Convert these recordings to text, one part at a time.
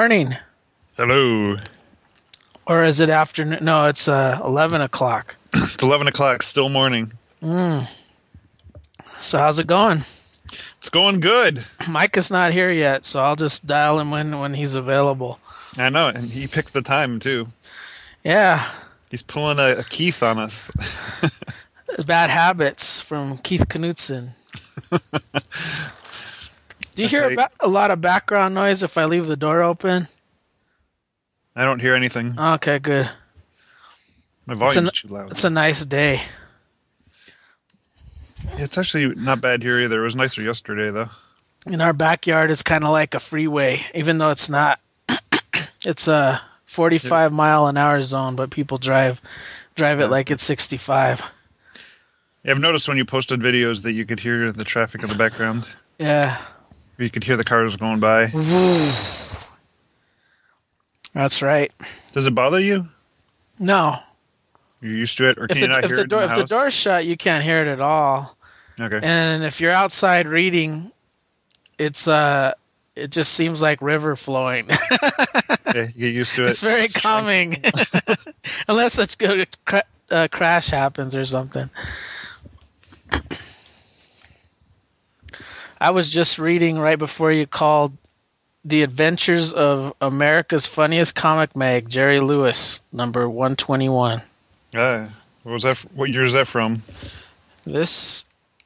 morning. Hello. Or is it afternoon? No, it's 11 o'clock. It's 11 o'clock, still morning. So how's it going? It's going good. Mike is not here yet, so I'll just dial him when he's available. I know, and he picked the time, too. Yeah. He's pulling a Keith on us. Bad Habits from Keith Knutson. Do you hear a lot of background noise if I leave the door open? I don't hear anything. Okay, good. My volume's too loud. It's a nice day. It's actually not bad here either. It was nicer yesterday, though. In our backyard, it's kind of like a freeway, even though it's not. It's a 45-mile-an-hour zone, but people drive it like it's 65. Yeah, I've noticed when you posted videos that you could hear the traffic in the background. Yeah. You could hear the cars going by. That's right. Does it bother you? No. You're used to it, or can you not hear it in the house? If the door's shut, you can't hear it at all. Okay. And if you're outside reading, it just seems like river flowing. Yeah, you get used to it. It's very calming, unless a crash happens or something. I was just reading right before you called The Adventures of America's Funniest Comic Mag, Jerry Lewis, number 121. What year is that from? This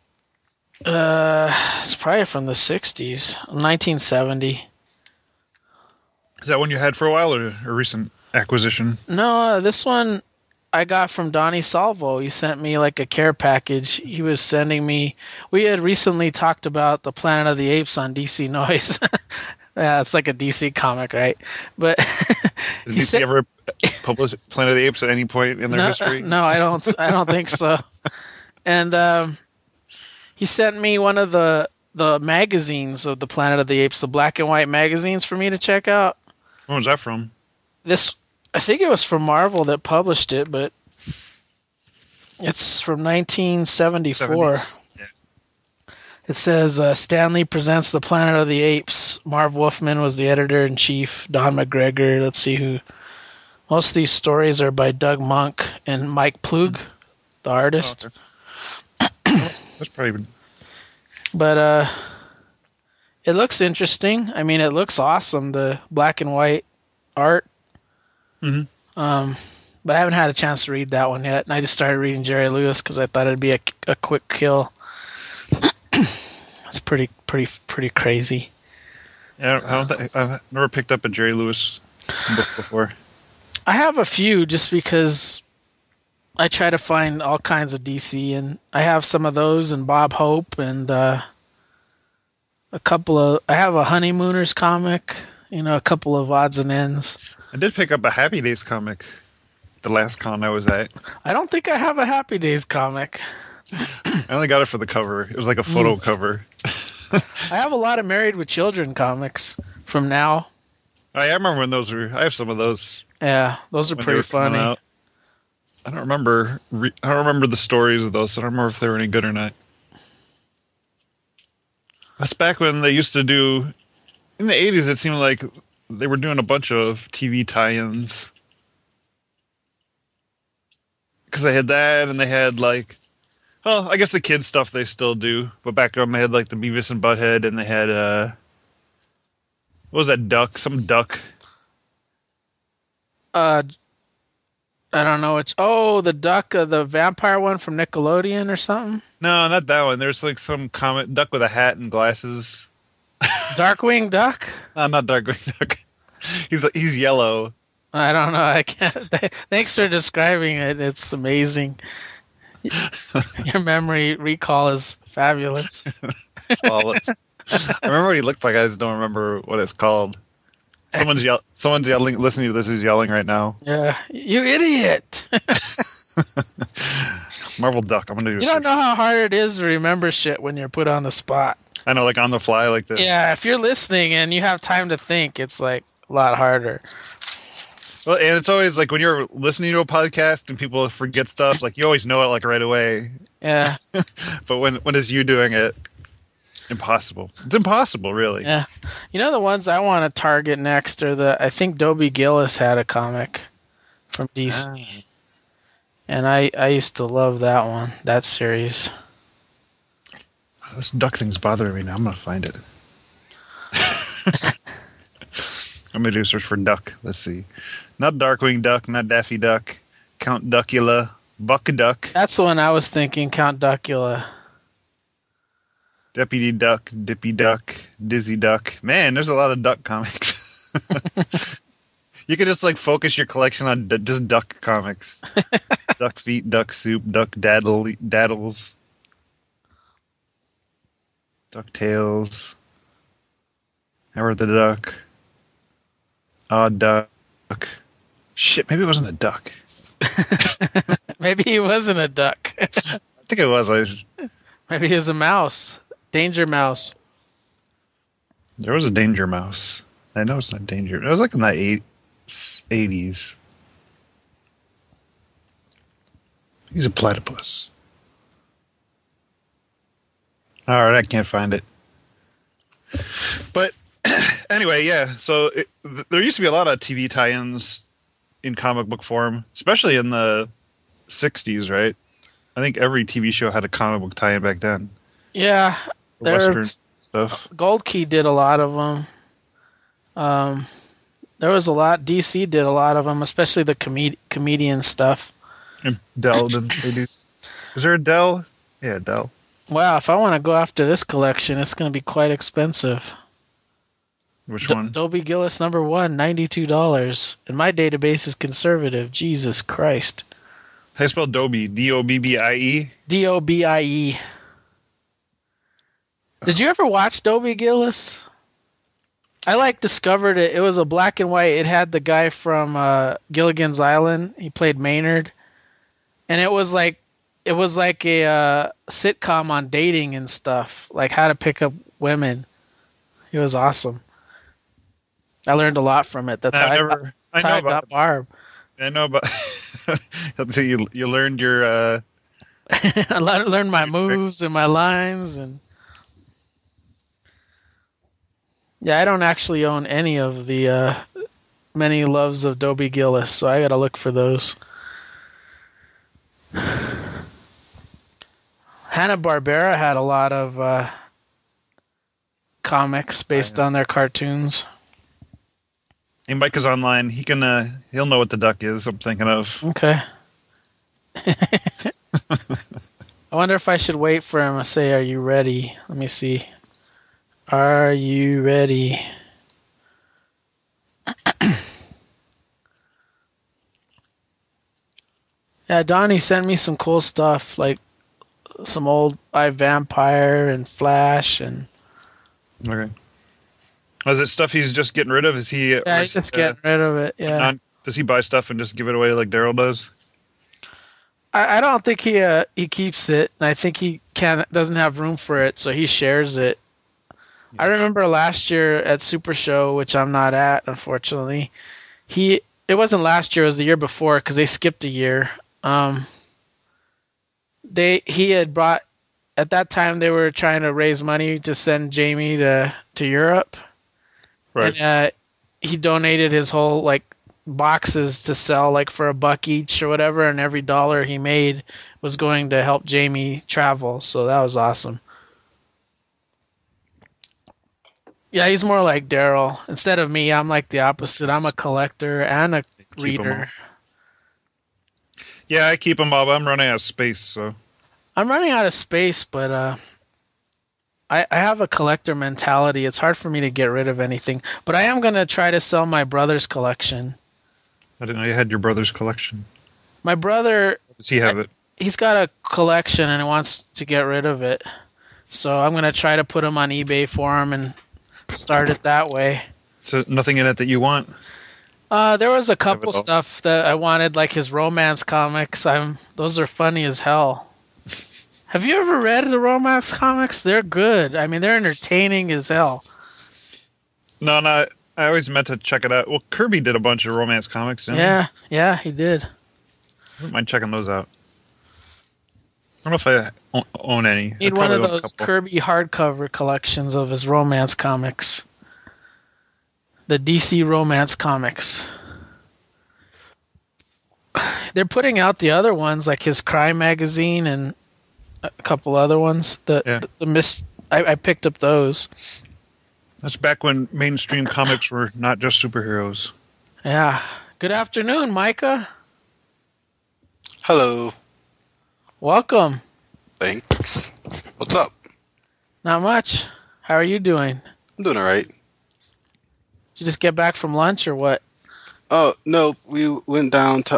it's probably from the 60s, 1970. Is that one you had for a while, or a recent acquisition? No, this one I got from Donnie Salvo. He sent me like a care package. He was sending me. We had recently talked about the Planet of the Apes on DC Noise. Yeah, it's like a DC comic, right? But did DC ever publish Planet of the Apes at any point in their history? No, I don't think so. And he sent me one of the magazines of the Planet of the Apes, the black and white magazines for me to check out. When was that from? I think it was from Marvel that published it, but it's from 1974. 70s. Yeah. It says, Stanley presents the Planet of the Apes. Marv Wolfman was the editor-in-chief. Don McGregor. Let's see who. Most of these stories are by Doug Monk and Mike Plug, the artist. Oh, okay. That's probably. But it looks interesting. I mean, it looks awesome, the black and white art. Mm-hmm. But I haven't had a chance to read that one yet. And I just started reading Jerry Lewis because I thought it'd be a quick kill. It's pretty crazy. Yeah, I've never picked up a Jerry Lewis book before. I have a few just because I try to find all kinds of DC, and I have some of those and Bob Hope and a couple of. I have a Honeymooners comic, a couple of odds and ends. I did pick up a Happy Days comic the last con I was at. I don't think I have a Happy Days comic. I only got it for the cover. It was like a photo cover. I have a lot of Married with Children comics from now. I remember when those were. I have some of those. Yeah, those are pretty funny. I don't remember. I don't remember the stories of those. So I don't remember if they were any good or not. That's back when they used to do. In the 80s, it seemed like they were doing a bunch of TV tie-ins. Because they had that, and they had like. Well, I guess the kids stuff they still do, but back then they had like the Beavis and Butthead, and they had what was that duck? Some duck. I don't know. The duck, the vampire one from Nickelodeon or something. No, not that one. There's like some comic duck with a hat and glasses. Darkwing Duck? No, not Darkwing Duck. He's yellow. I don't know. I can't. Thanks for describing it. It's amazing. Your memory recall is fabulous. Flawless. I remember what he looked like. I just don't remember what it's called. Someone's yelling. Listening to this is yelling right now. Yeah, you idiot! Marvel Duck. I'm gonna do. You don't know how hard it is to remember shit when you're put on the spot. I know, like on the fly, like this. Yeah, if you're listening and you have time to think, it's like a lot harder. Well, and it's always like when you're listening to a podcast and people forget stuff, like you always know it like right away. Yeah. But when is you doing it? Impossible. It's impossible, really. Yeah. You know the ones I want to target next are I think Dobie Gillis had a comic from DC. Ah. And I used to love that one, that series. This duck thing's bothering me now. I'm going to find it. I'm going to do a search for duck. Let's see. Not Darkwing Duck, not Daffy Duck. Count Duckula. Buck Duck. That's the one I was thinking, Count Duckula. Deputy Duck. Dippy Duck. Dizzy Duck. Man, there's a lot of duck comics. You could just like focus your collection on just duck comics. Duck Feet, Duck Soup, Duck Daddles. DuckTales. Howard the Duck. Odd Duck. Shit, maybe it wasn't a duck. Maybe he wasn't a duck. I think it was. Maybe he was a mouse. Danger Mouse. There was a Danger Mouse. I know it's not Danger. It was like in the 80s. He's a platypus. All right, I can't find it. But anyway, yeah. So there used to be a lot of TV tie-ins in comic book form, especially in the 60s, right? I think every TV show had a comic book tie-in back then. Yeah, Western stuff. Gold Key did a lot of them. There was a lot. DC did a lot of them, especially the comedian stuff. And Dell, did they do? Is there a Dell? Yeah, Dell. Wow, if I want to go after this collection, it's going to be quite expensive. Which one? Dobie Gillis #1, $92. And my database is conservative. Jesus Christ. How do you spell Dobie? Dobbie? Dobie. Did you ever watch Dobie Gillis? I discovered it. It was a black and white. It had the guy from Gilligan's Island. He played Maynard. And it was like a sitcom on dating and stuff, like how to pick up women. It was awesome. I learned a lot from it. That's how I got Barb. I know, but so you learned your. I learned my moves and my lines, and yeah, I don't actually own any of the Many Loves of Dobie Gillis, so I got to look for those. Hanna-Barbera had a lot of comics based on their cartoons. And Mike is online. He'll know what the duck is. I'm thinking of. Okay. I wonder if I should wait for him to say, "Are you ready?" Let me see. Are you ready? Yeah, Donnie sent me some cool stuff, like some old iVampire and Flash and. Okay. Is it stuff he's just getting rid of? Is he? Yeah, he's just getting rid of it. Yeah. Does he buy stuff and just give it away like Daryl does? I don't think he keeps it. I think he doesn't have room for it, so he shares it. Yeah. I remember last year at Super Show, which I'm not at, unfortunately. It wasn't last year; it was the year before because they skipped a year. He had brought. At that time, they were trying to raise money to send Jamie to Europe. Right. And he donated his whole boxes to sell for $1 each or whatever, and every dollar he made was going to help Jamie travel. So that was awesome. Yeah, he's more like Daryl. Instead of me, I'm like the opposite. I'm a collector and a reader. Yeah, I keep them all, but I'm running out of space, so. I'm running out of space, but I have a collector mentality. It's hard for me to get rid of anything. But I am going to try to sell my brother's collection. I didn't know you had your brother's collection. My brother... Does he have it? He's got a collection and he wants to get rid of it. So I'm going to try to put him on eBay for him and start it that way. So nothing in it that you want? There was a couple stuff that I wanted, like his romance comics. Those are funny as hell. Have you ever read the romance comics? They're good. I mean, they're entertaining as hell. No, I always meant to check it out. Well, Kirby did a bunch of romance comics, didn't he? Yeah, he did. I wouldn't mind checking those out. don't know if I own any. I Need one probably of own a those couple. Kirby hardcover collections of his romance comics. The DC romance comics. They're putting out the other ones, like his crime magazine and a couple other ones. I picked up those. That's back when mainstream comics were not just superheroes. Yeah. Good afternoon, Micah. Hello. Welcome. Thanks. What's up? Not much. How are you doing? I'm doing all right. Did you just get back from lunch or what? Oh, no, we went down to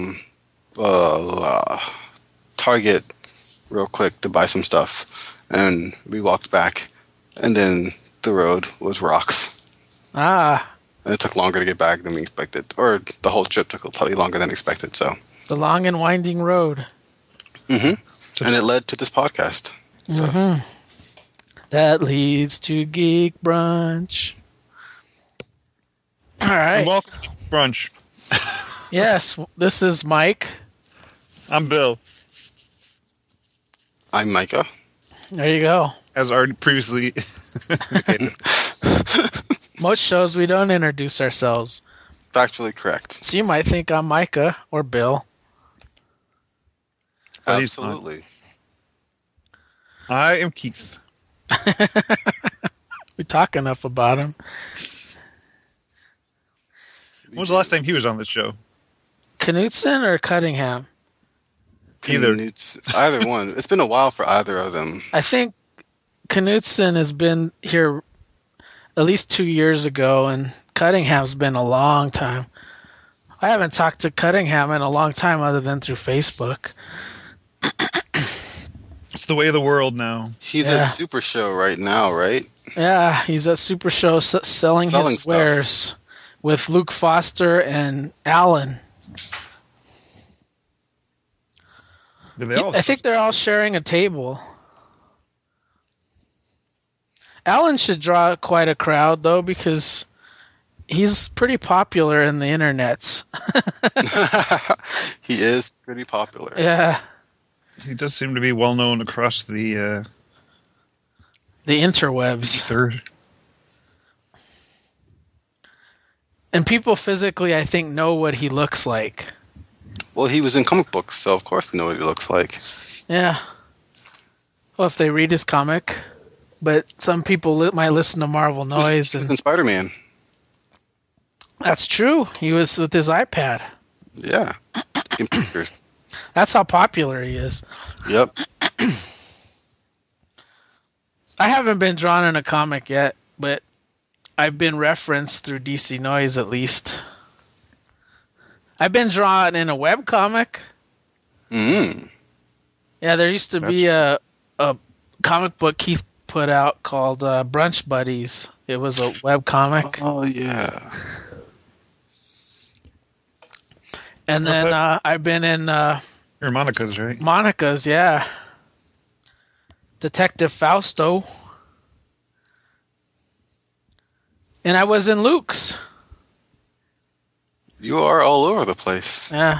Target real quick to buy some stuff, and we walked back, and then the road was rocks. Ah, And it took longer to get back than we expected, or the whole trip took slightly longer than expected, so. the long and winding road. Mm-hmm. And it led to this podcast. So. Mm-hmm. That leads to Geek Brunch. All right. And welcome to brunch. Yes, this is Mike. I'm Bill, I'm Micah. There you go. as already previously indicated. Most shows we don't introduce ourselves. Factually correct. So you might think I'm Micah or Bill. But he's not. Absolutely. I am Keith. We talk enough about him. When was the last time he was on this show? Knutson or Cunningham? Either. Either one. It's been a while for either of them. I think Knutson has been here at least 2 years ago, and Cunningham's been a long time. I haven't talked to Cunningham in a long time other than through Facebook. It's the way of the world now. He's Yeah. at Super Show right now, right? Yeah, he's at Super Show selling his stuff. wares with Luke Foster and Alan. Do they all? I think they're all sharing a table. Alan should draw quite a crowd, though, because he's pretty popular in the internets. He is pretty popular. Yeah, He does seem to be well known across the the interwebs. third. And people physically, I think, know what he looks like. Well, he was in comic books, so of course we know what he looks like. Yeah. Well, if they read his comic. But some people might listen to Marvel Noise. He was And in Spider-Man. that's true. He was with his iPad. Yeah. In pictures. That's how popular he is. Yep. I haven't been drawn in a comic yet, but I've been referenced through DC Noise at least. I've been drawn in a webcomic. Mm. Yeah, there used to be a comic book Keith put out called Brunch Buddies. It was a webcomic. Oh, yeah. And What's then that? I've been in You're Monica's, right? Monica's, yeah. Detective Fausto. And I was in Luke's. You are all over the place. Yeah.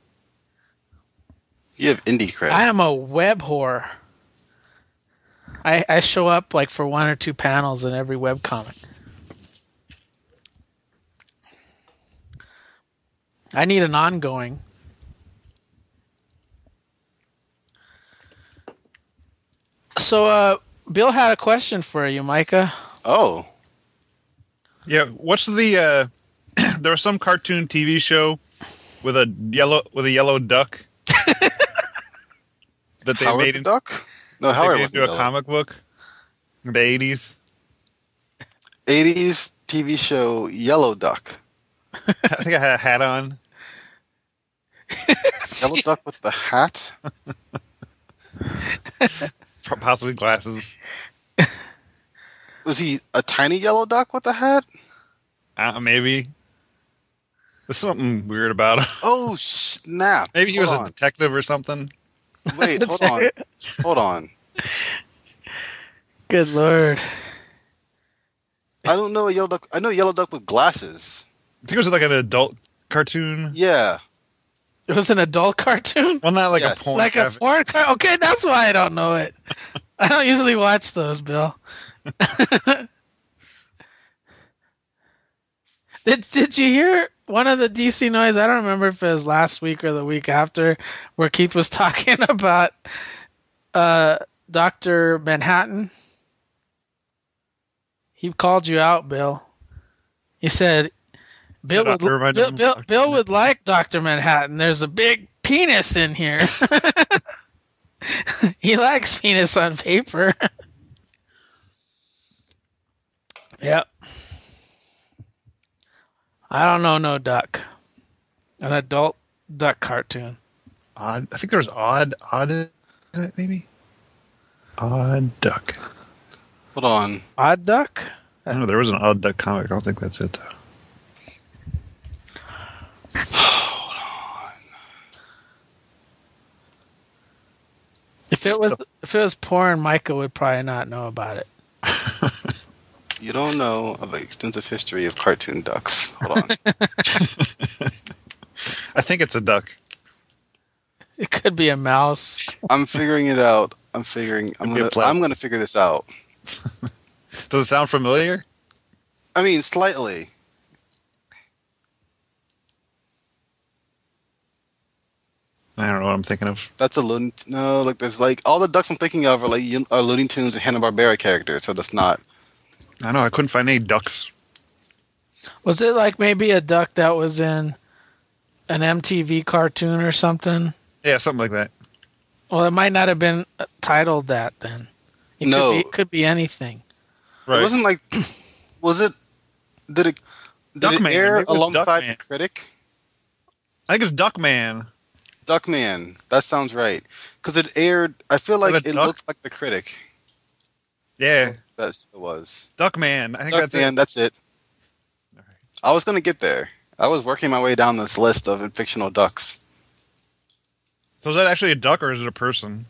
You have indie cred. I am a web whore. I show up like for 1 or 2 panels in every webcomic. I need an ongoing. So, Bill had a question for you, Micah. Oh. Yeah. What's the? There was some cartoon TV show with a yellow duck that they Howard made the into, Duck? No, they Howard made was into a comic book in the 80s. 80s TV show Yellow Duck. I think I had a hat on. Yellow Duck with the hat? Possibly glasses. Was he a tiny yellow duck with a hat? Maybe. There's something weird about him. Oh, snap. Maybe he was Hold a on. detective or something. Wait, hold on. Hold on. Good Lord. I don't know a yellow duck. I know a yellow duck with glasses. I think it was like an adult cartoon. Yeah. It was an adult cartoon? Well, not like Yes. a porn. Like a porn cartoon? Okay, that's why I don't know it. I don't usually watch those, Bill. Did you hear one of the DC noise? I don't remember if it was last week or the week after, where Keith was talking about Dr. Manhattan. He called you out, Bill. He said Bill would like Dr. Manhattan. There's a big penis in here. He likes penis on paper. Yep. I don't know no duck. An adult duck cartoon. Odd. I think there's odd in it, maybe. Odd Duck. Hold on. Odd Duck? I don't know. There was an Odd Duck comic. I don't think that's it though. If it was porn, Micah would probably not know about it. You don't know of an extensive history of cartoon ducks. Hold on. I think it's a duck. It could be a mouse. I'm figuring it out. I'm going to figure this out. Does it sound familiar? I mean, slightly. I don't know what I'm thinking of. That's a Looney. No, like there's like all the ducks I'm thinking of are Looney Tunes and Hanna-Barbera characters. So that's not. I know. I couldn't find any ducks. Was it like maybe a duck that was in an MTV cartoon or something? Yeah, something like that. Well, it might not have been titled that then. It could be anything. Right. It wasn't like. Was it? Did it Duckman. air It was alongside Duckman. the Critic? I think it's Duckman. Duckman. That sounds right. Because it aired. I feel like it looked like the Critic. Yeah, That's it was. Duckman. I think Duckman. That's it. All right. I was gonna get there. I was working my way down this list of fictional ducks. So is that actually a duck or is it a person?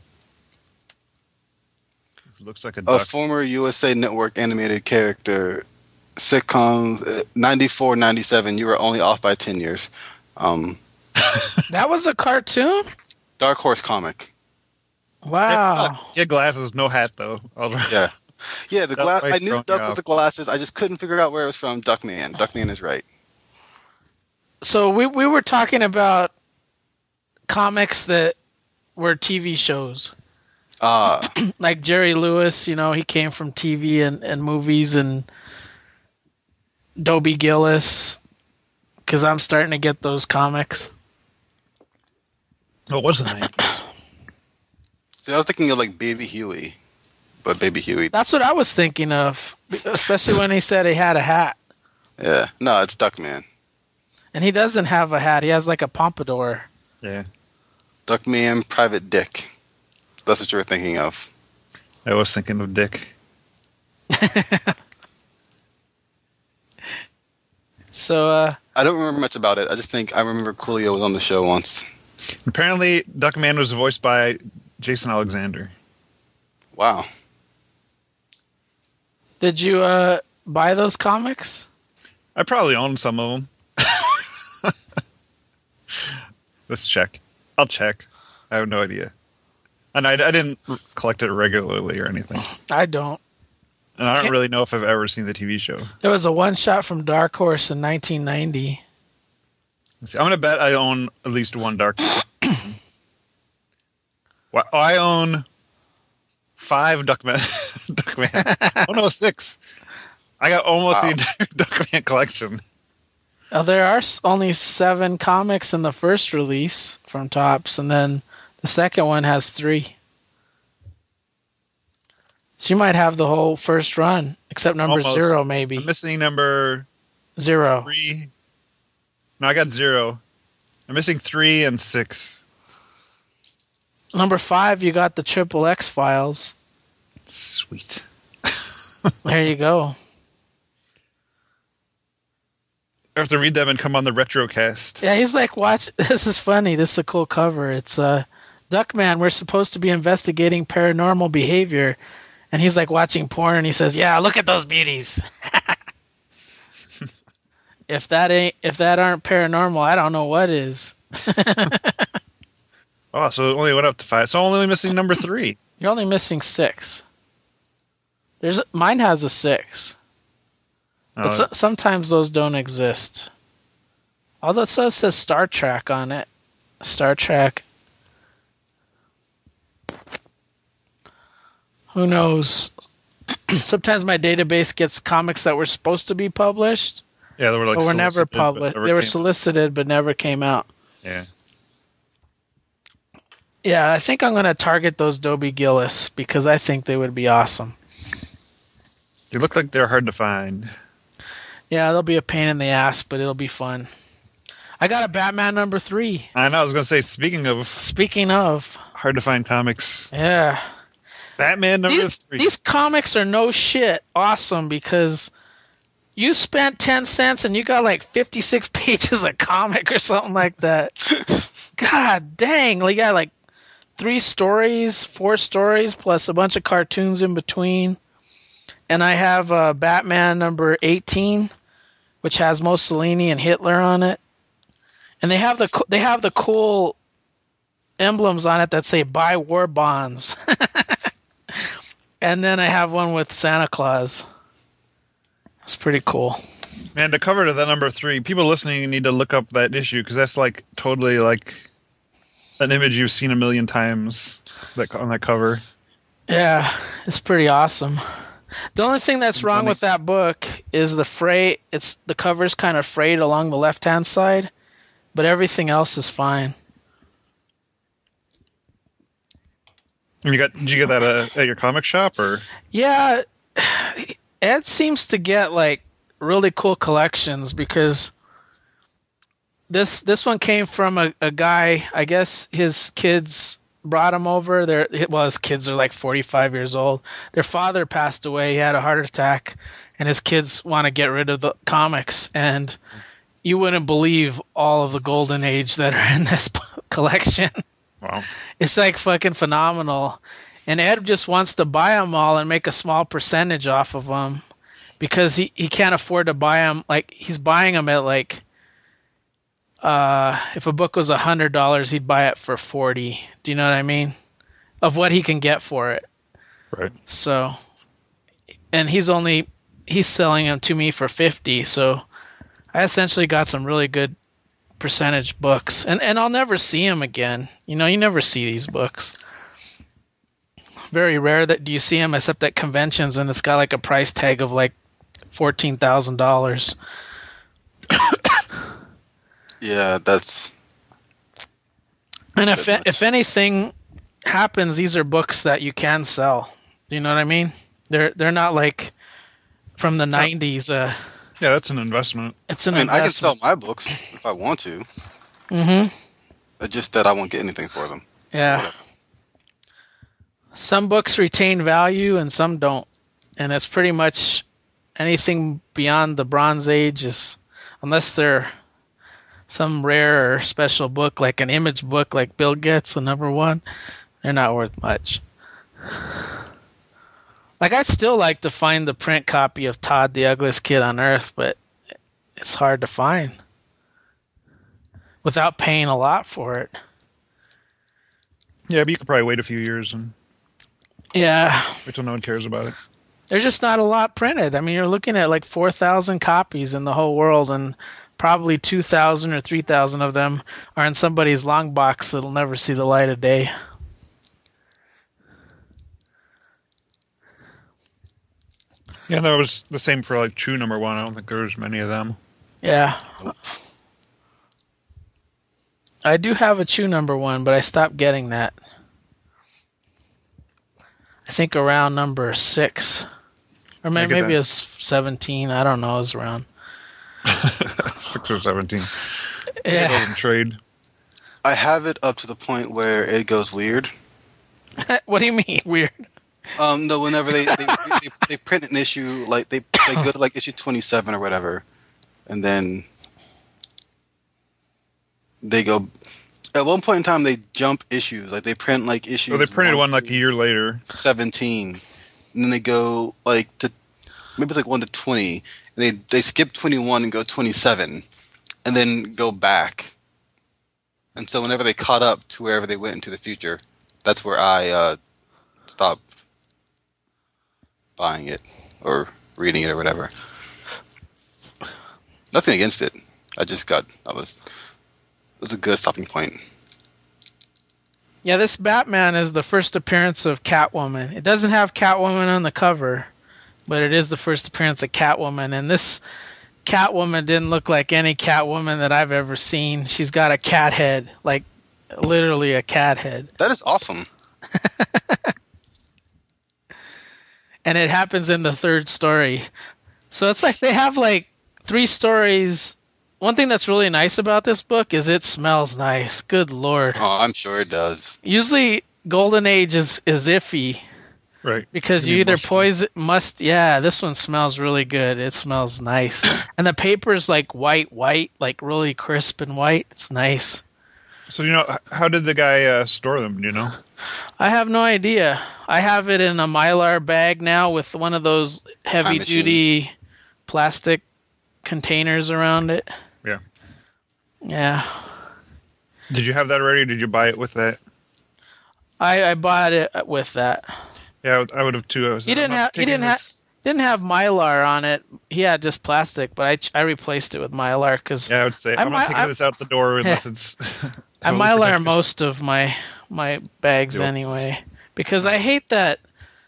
It looks like a A duck. former USA Network animated character, sitcom, 94, 97. You were only off by 10 years. That was a cartoon? Dark Horse comic. Wow. He had glasses, no hat though. Yeah. Yeah, the glass. might I knew throw me Duck off. with the glasses. I just couldn't figure out where it was from. Duckman. Duckman is right. So we were talking about comics that were TV shows. Like Jerry Lewis, he came from TV and movies, and Dobie Gillis, because I'm starting to get those comics. What was the name? See, I was thinking of like Baby Huey, but Baby Huey. That's what I was thinking of, especially when he said he had a hat. Yeah. No, it's Duckman. And he doesn't have a hat. He has like a pompadour. Yeah, Duckman, Private Dick. That's what you were thinking of. I was thinking of Dick. So, I don't remember much about it. I just think I remember Coolio was on the show once. Apparently, Duckman was voiced by Jason Alexander. Wow. did you buy those comics? I probably own some of them. Let's check. I'll check. I have no idea. And I didn't collect it regularly or anything. I don't. And I don't really know if I've ever seen the TV show. There was a one-shot from Dark Horse in 1990. Let's see. I'm going to bet I own at least one Dark. Well, I own 5 Duckman. Duckman. Oh no, 6. I got almost the entire Duckman collection. There are only 7 comics in the first release from Topps, and then the second one has 3. So you might have the whole first run, except number Almost. 0, maybe. I'm missing number 0. 3. No, I got 0. I'm missing 3 and 6. Number 5, you got the Triple X files. Sweet. There you go. I have to read them and come on the Retrocast. Yeah, he's like, watch. This is funny. This is a cool cover. It's Duckman. We're supposed to be investigating paranormal behavior. And he's like watching porn, and he says, "Yeah, look at those beauties." if that aren't paranormal, I don't know what is. Oh, so it only went up to 5. So only missing number 3. You're only missing 6. Mine has a 6, but sometimes those don't exist. Although it says Star Trek on it. Star Trek. Who knows? Sometimes my database gets comics that were supposed to be published. Yeah, they were but were never published. They were solicited but never came out. Yeah. Yeah, I think I'm going to target those Dobie Gillis because I think they would be awesome. They look like they're hard to find. Yeah, they'll be a pain in the ass, but it'll be fun. I got a Batman number 3. I know. I was going to say, speaking of hard to find comics. Yeah. Batman number 3. These comics are no shit awesome because you spent 10 cents and you got like 56 pages of comic or something like that. God dang. You got like 4 stories, plus a bunch of cartoons in between. And I have Batman number 18, which has Mussolini and Hitler on it. And they have the cool emblems on it that say "Buy War Bonds." And then I have one with Santa Claus. It's pretty cool. Man, the cover to that number 3, people listening need to look up that issue because that's like totally like an image you've seen a million times on that cover. Yeah, it's pretty awesome. The only thing that's wrong with that book is the cover's kind of frayed along the left-hand side, but everything else is fine. Did you get that at your comic shop or? Yeah, Ed seems to get like really cool collections because this one came from a guy. I guess his kids brought him over. His kids are like 45 years old. Their father passed away. He had a heart attack, and his kids want to get rid of the comics. And you wouldn't believe all of the golden age that are in this collection. Wow. It's like fucking phenomenal. And Ed just wants to buy them all and make a small percentage off of them because he can't afford to buy them. Like, he's buying them at like, if a book was $100, he'd buy it for $40. Do you know what I mean? Of what he can get for it. Right. So, and he's selling them to me for $50. So I essentially got some really good percentage books, and I'll never see him again. You never see these books. Very rare that you see him except at conventions, and it's got like a price tag of like $14,000. Yeah, that's. And if anything happens, these are books that you can sell. Do you know what I mean? They're not like from the 90s. Yeah, that's an investment. It's an investment. I can sell my books if I want to. Mm-hmm. It's just that I won't get anything for them. Yeah. Whatever. Some books retain value and some don't. And it's pretty much anything beyond the Bronze Age unless they're some rare or special book, like an image book like Bill Gates, the number 1, they're not worth much. Like, I'd still like to find the print copy of Todd the Ugliest Kid on Earth, but it's hard to find without paying a lot for it. Yeah, but you could probably wait a few years and wait till no one cares about it. There's just not a lot printed. I mean, you're looking at like 4,000 copies in the whole world, and probably 2,000 or 3,000 of them are in somebody's long box that'll never see the light of day. Yeah, that was the same for like Chew number 1. I don't think there was many of them. Yeah. I do have a Chew number 1, but I stopped getting that. I think around number 6. Or maybe it was 17. I don't know. It was around 6 or 17. Yeah. It doesn't trade. I have it up to the point where it goes weird. What do you mean, weird? No, whenever they print an issue, like they go to like issue 27 or whatever, and then they go. At one point in time, they jump issues. Like they print like issues. Oh, they printed one like a year later. 17, and then they go like to maybe it's like 1 to 20, and They skip 21 and go 27, and then go back. And so whenever they caught up to wherever they went into the future, that's where I stopped buying it or reading it or whatever. Nothing against it. It was a good stopping point. Yeah, this Batman is the first appearance of Catwoman. It doesn't have Catwoman on the cover, but it is the first appearance of Catwoman. And this Catwoman didn't look like any Catwoman that I've ever seen. She's got a cat head, like literally a cat head. That is awesome. And it happens in the third story. So it's like they have like 3 stories. One thing that's really nice about this book is it smells nice. Good Lord. Oh, I'm sure it does. Usually Golden Age is iffy. Right. Because you either yeah, this one smells really good. It smells nice. And the paper's like white, like really crisp and white. It's nice. So, how did the guy store them, do you know? I have no idea. I have it in a Mylar bag now with one of those heavy-duty plastic containers around it. Yeah. Yeah. Did you have that already? Did you buy it with that? I bought it with that. Yeah, I would have too. He didn't have Mylar on it. He had just plastic, but I replaced it with Mylar because I would say I'm not taking this out the door unless it's. I Mylar most of my bags anyway because I hate that.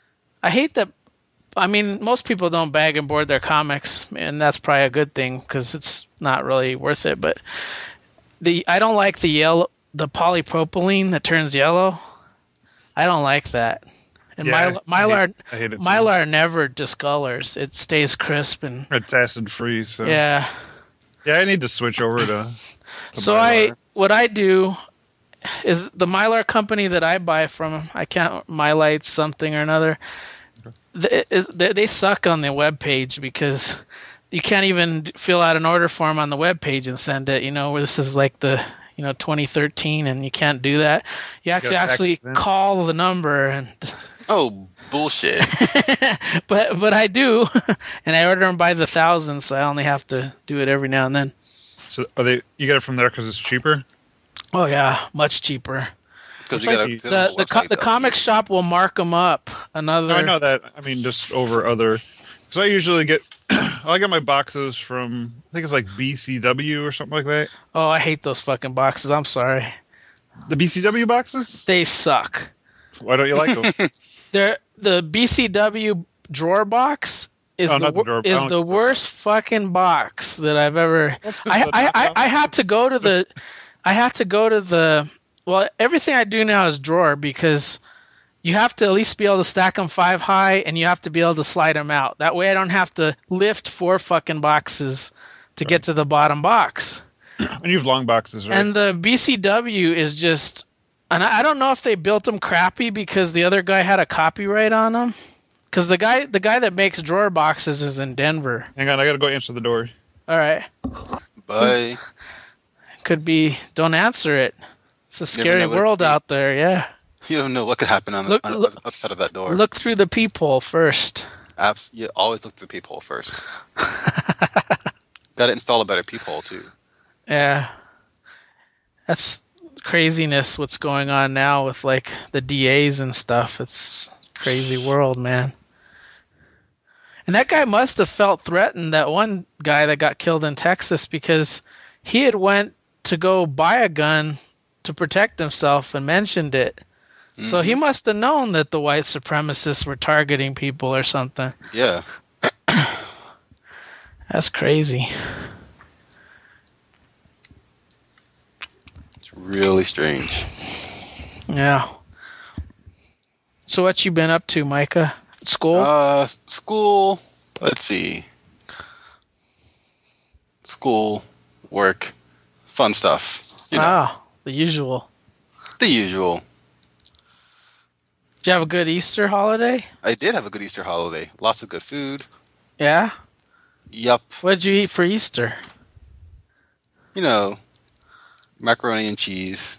I mean, most people don't bag and board their comics, and that's probably a good thing because it's not really worth it. But I don't like the polypropylene that turns yellow. I don't like that. And Mylar never discolors. It stays crisp and it's acid free. So yeah. I need to switch over to so Mylar. What I do is the Mylar company that I buy from, I can't Mylight something or another. They suck on the web page because you can't even fill out an order form on the web page and send it. Where this is like the 2013, and you can't do that. You actually call the number and. Oh, bullshit. but I do, and I order them by the thousands, so I only have to do it every now and then. So you get it from there because it's cheaper? Oh yeah, much cheaper. Because the comic shop will mark them up. No, I know that. I mean, just over other. Because I usually get, I get my boxes from, I think it's like BCW or something like that. Oh, I hate those fucking boxes. I'm sorry. The BCW boxes? They suck. Why don't you like them? The BCW drawer box is the worst fucking box that I've ever. I have to go to the. Well, everything I do now is drawer because you have to at least be able to stack them 5 high, and you have to be able to slide them out. That way, I don't have to lift 4 fucking boxes to get to the bottom box. And you have long boxes, right? And the BCW is just. And I don't know if they built them crappy because the other guy had a copyright on them. Because the guy that makes drawer boxes is in Denver. Hang on, I gotta go answer the door. All right. Bye. Could be. Don't answer it. It's a scary world out there. Yeah. You don't know what could happen on the other side of that door. Look through the peephole first. You always look through the peephole first. Got to install a better peephole too. Yeah. That's craziness what's going on now with like the DAs and stuff. It's a crazy world, man. And that guy must have felt threatened, that one guy that got killed in Texas, because he had went to go buy a gun to protect himself and mentioned it. Mm-hmm. So he must have known that the white supremacists were targeting people or something. Yeah. That's crazy. Really strange. Yeah. So what you been up to, Micah? School? School. Let's see. School, work, fun stuff. The usual. The usual. Did you have a good Easter holiday? I did have a good Easter holiday. Lots of good food. Yeah? Yup. What did you eat for Easter? Macaroni and cheese.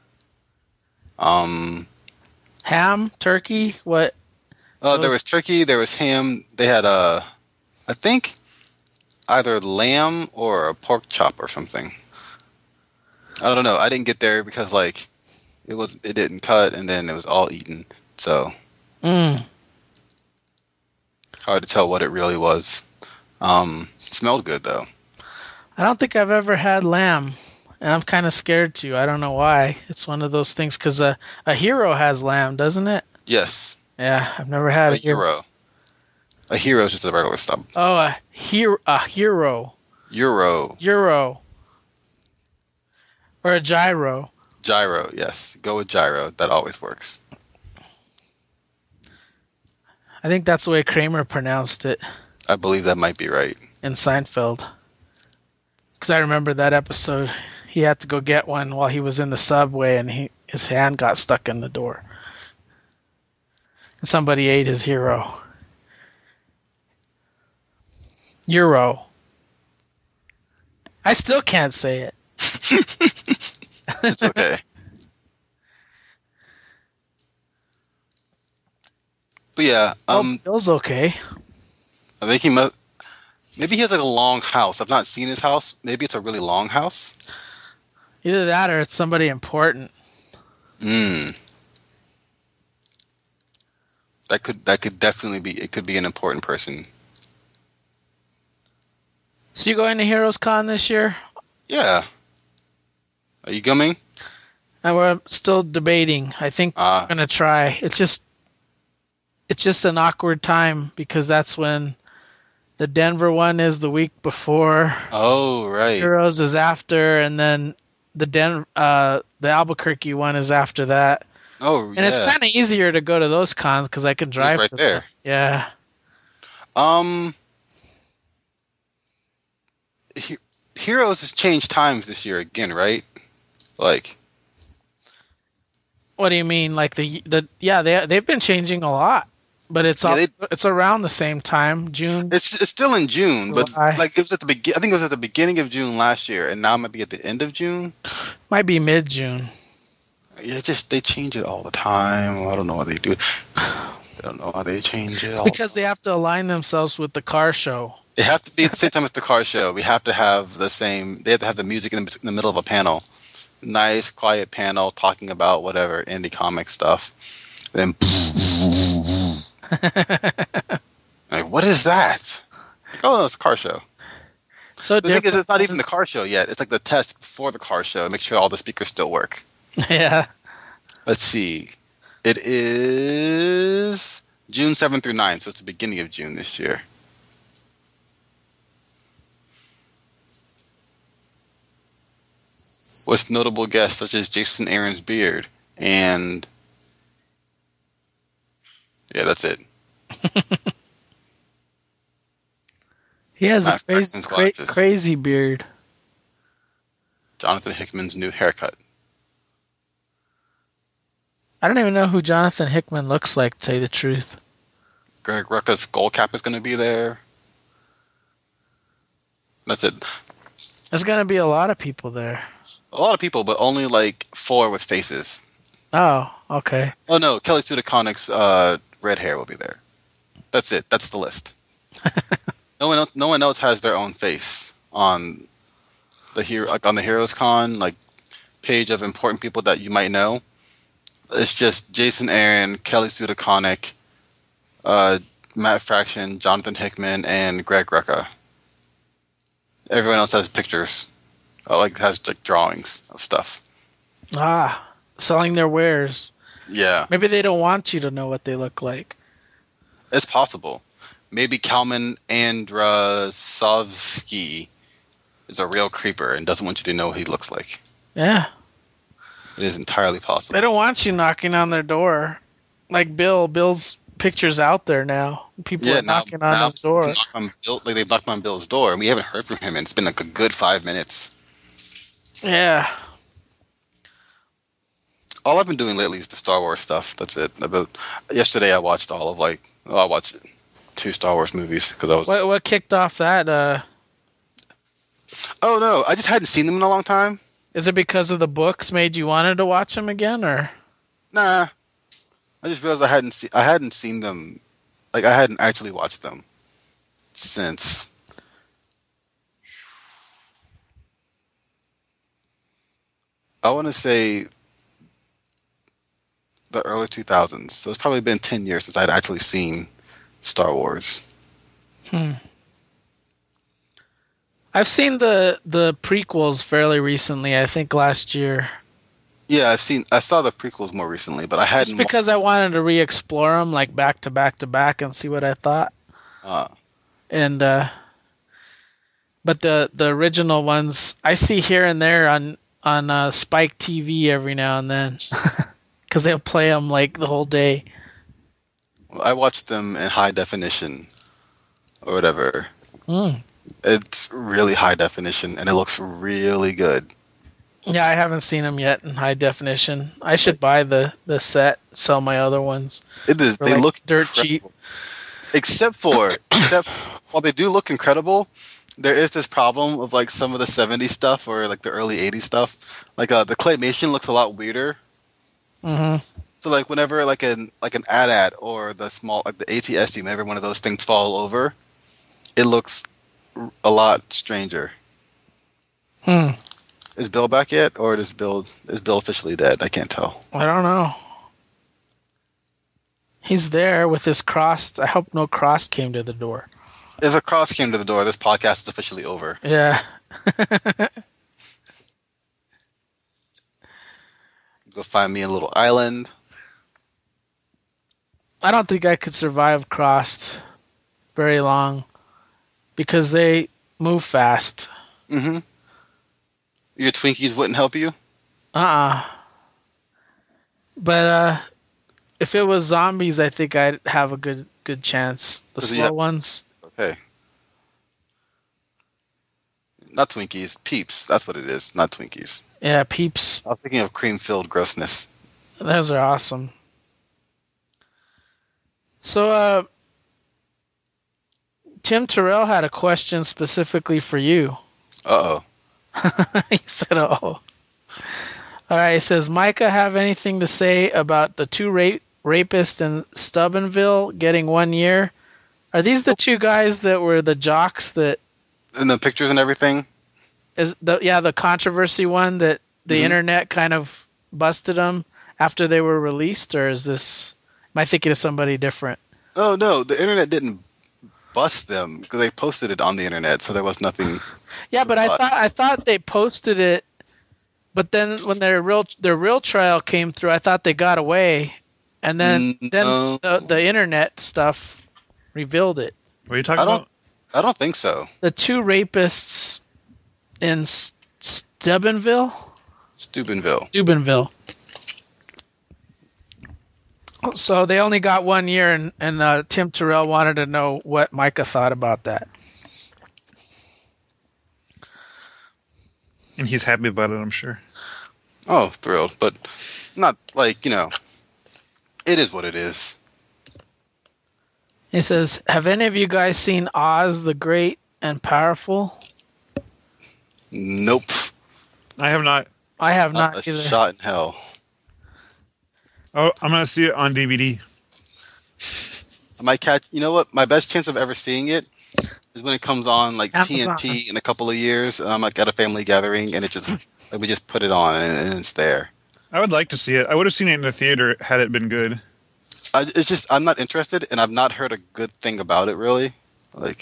Ham, turkey, what? There was turkey, there was ham. They had I think either lamb or a pork chop or something. I don't know. I didn't get there because like it didn't cut and then it was all eaten. So Mm. hard to tell what it really was. Smelled good though. I don't think I've ever had lamb, and I'm kind of scared to. I don't know why. It's one of those things because a hero has lamb, doesn't it? Yes, Yeah, I've never had a gyro. A hero is just a regular stub. Oh, a hero. Euro. Or a gyro. Gyro, yes. Go with gyro. That always works. I think that's the way Kramer pronounced it I believe that might be right. in Seinfeld. Because I remember that episode. He had to go get one while he was in the subway, and his hand got stuck in the door. And somebody ate his hero. Euro. I still can't say it. It's okay. But yeah, Bill's okay. I think maybe he has like a long house. I've not seen his house. Maybe it's a really long house. Either that or it's somebody important. That could definitely be. It could be an important person. So you going to Heroes Con this year? Yeah. Are you coming? And we're still debating. I think I'm gonna try. It's just an awkward time because that's when the Denver one is the week before. Oh, right. Heroes is after, and then the Albuquerque one is after that. Oh, and it's kind of easier to go to those cons because I can drive right there. Yeah. Heroes has changed times this year again, right? Like, what do you mean? Like they've been changing a lot, but it's it's around the same time, June. It's still in June, but July. like it was at the I think it was at the beginning of June last year, and now it might be at the end of June. Might be mid-June. Yeah, they change it all the time. I don't know why they do it. I don't know why they change it. It's because they have to align themselves with the car show. It has to be at the same time as the car show. We have to have the same. They have to have the music in the middle of a panel. Nice, quiet panel talking about whatever indie comic stuff. Then, like, what is that? Like, oh, no, it's a car show. So the thing is, it's not even the car show yet. It's like the test before the car show. Make sure all the speakers still work. Yeah. Let's see. It is June 7th through 9th, so it's the beginning of June this year. With notable guests such as Jason Aaron's Beard and... Yeah, that's it. He has a crazy beard. Jonathan Hickman's new haircut. I don't even know who Jonathan Hickman looks like, to tell you the truth. Greg Rucka's skull cap is going to be there. That's it. There's going to be a lot of people there. A lot of people, but only like 4 with faces. Oh, okay. Oh no, Kelly Sue DeConnick's red hair will be there. That's it. That's the list. No one else has their own face on the Heroes Con page of important people that you might know. It's just Jason Aaron, Kelly Sue DeConnick, Matt Fraction, Jonathan Hickman, and Greg Rucka. Everyone else has pictures. Has drawings of stuff. Selling their wares. Yeah. Maybe they don't want you to know what they look like. It's possible. Maybe Kalman Andrasovsky is a real creeper and doesn't want you to know what he looks like. Yeah. It is entirely possible. They don't want you knocking on their door. Like Bill's picture's out there now. People are knocking on his door. They've knocked on Bill's door, and we haven't heard from him, and it's been like a good 5 minutes. Yeah. All I've been doing lately is the Star Wars stuff. That's it. Yesterday I watched I watched 2 Star Wars movies because I was. What kicked off that? Oh no, I just hadn't seen them in a long time. Is it because of the books made you wanted to watch them again, or? Nah, I just realized I hadn't seen them. I hadn't actually watched them since I want to say the early 2000s. So it's probably been 10 years since I'd actually seen Star Wars. I've seen the prequels fairly recently. I think last year. Yeah, I saw the prequels more recently, but I hadn't. Just because I wanted to re-explore them, like back to back to back, and see what I thought. And but the original ones I see here and there on Spike TV every now and then, because they'll play them like the whole day. I watched them in high definition, or whatever. It's really high definition, and it looks really good. Yeah, I haven't seen them yet in high definition. I should buy the set, sell my other ones. It is. They look dirt cheap. Except while they do look incredible, there is this problem of like some of the 70s stuff or like the early 80s stuff. Like the claymation looks a lot weirder. Mm-hmm. So like whenever like an AT-AT or the small like the AT-ST, whenever one of those things fall over, it looks a lot stranger. Is Bill back yet, or is Bill officially dead? I can't tell. I don't know. He's there with his cross. I hope no cross came to the door. If a cross came to the door, this podcast is officially over. Yeah. Go find me a little island. I don't think I could survive crossed very long because they move fast. Mm-hmm. Your Twinkies wouldn't help you? But if it was zombies, I think I'd have a good chance. The slow ones. Okay. Not Twinkies, Peeps. That's what it is. Not Twinkies. Yeah, Peeps. I was thinking of cream-filled grossness. Those are awesome. So, Tim Terrell had a question specifically for you. Uh-oh. He said, "Oh." All right. He says, "Micah, have anything to say about the two rapists in Steubenville getting 1 year? Are these the two guys that were the jocks that?" And the pictures and everything? Is the controversy one that the internet kind of busted them after they were released, or is this? Am I thinking of somebody different? Oh no, the internet didn't bust them because they posted it on the internet, so there was nothing. Yeah, but I thought they posted it, but then when their real trial came through, I thought they got away, and then the internet stuff revealed it. What are you talking about? I don't think so. The two rapists in Steubenville. So they only got 1 year, and Tim Terrell wanted to know what Micah thought about that. And he's happy about it, I'm sure. Oh, thrilled, but not like, it is what it is. He says, "Have any of you guys seen Oz the Great and Powerful?" Nope. I have not. I have not a either. Shot in hell. Oh, I'm going to see it on DVD. I might catch, you know what? My best chance of ever seeing it is when it comes on like Amazon. TNT in a couple of years, and I'm like at a family gathering, and we just put it on, and it's there. I would like to see it. I would have seen it in the theater had it been good. I'm not interested, and I've not heard a good thing about it, really. I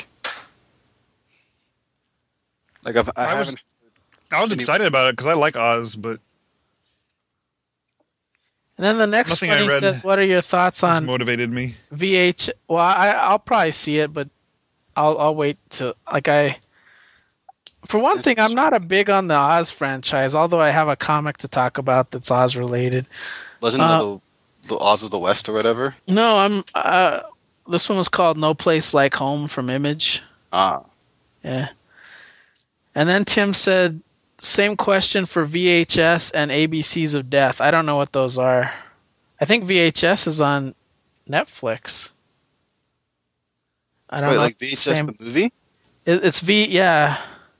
was excited about it because I like Oz, but... And then the next one he says, "What are your thoughts on?" Motivated me. VH. Well, I'll probably see it, but I'll wait to For one thing, I'm not a big on the Oz franchise, although I have a comic to talk about that's Oz related. Legend of the Oz of the West or whatever. No, I'm. This one was called "No Place Like Home" from Image. Ah. Yeah. And then Tim said, "Same question for VHS and ABCs of Death." I don't know what those are. I think VHS is on Netflix. I don't know. Like VHS the movie? It's yeah.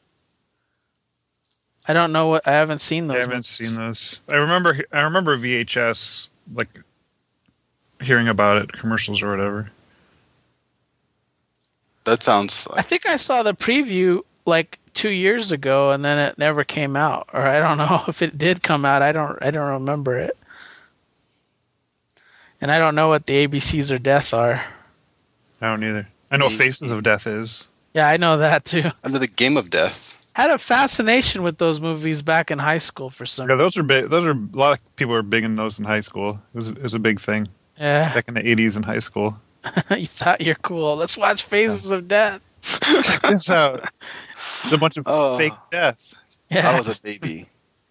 I don't know what. I haven't seen those. I haven't seen those. I remember VHS, like hearing about it, commercials or whatever. That sounds. I think I saw the preview like 2 years ago, and then it never came out, or I don't know if it did come out. I don't remember it, and I don't know what the ABCs of Death are. I don't either. I know what Faces of Death is. Yeah, I know that too. Under the Game of Death. Had a fascination with those movies back in high school for some. Yeah, those are big. Those are a lot of people were big in those in high school. It was a big thing Yeah, back in the 80s in high school. you thought you're cool. Let's watch Faces of Death. Check this out. It's a bunch of fake death. Yeah, I was a baby.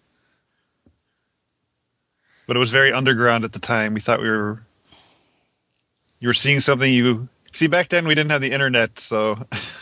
But it was very underground at the time. We thought you were seeing something you see back then. We didn't have the internet, so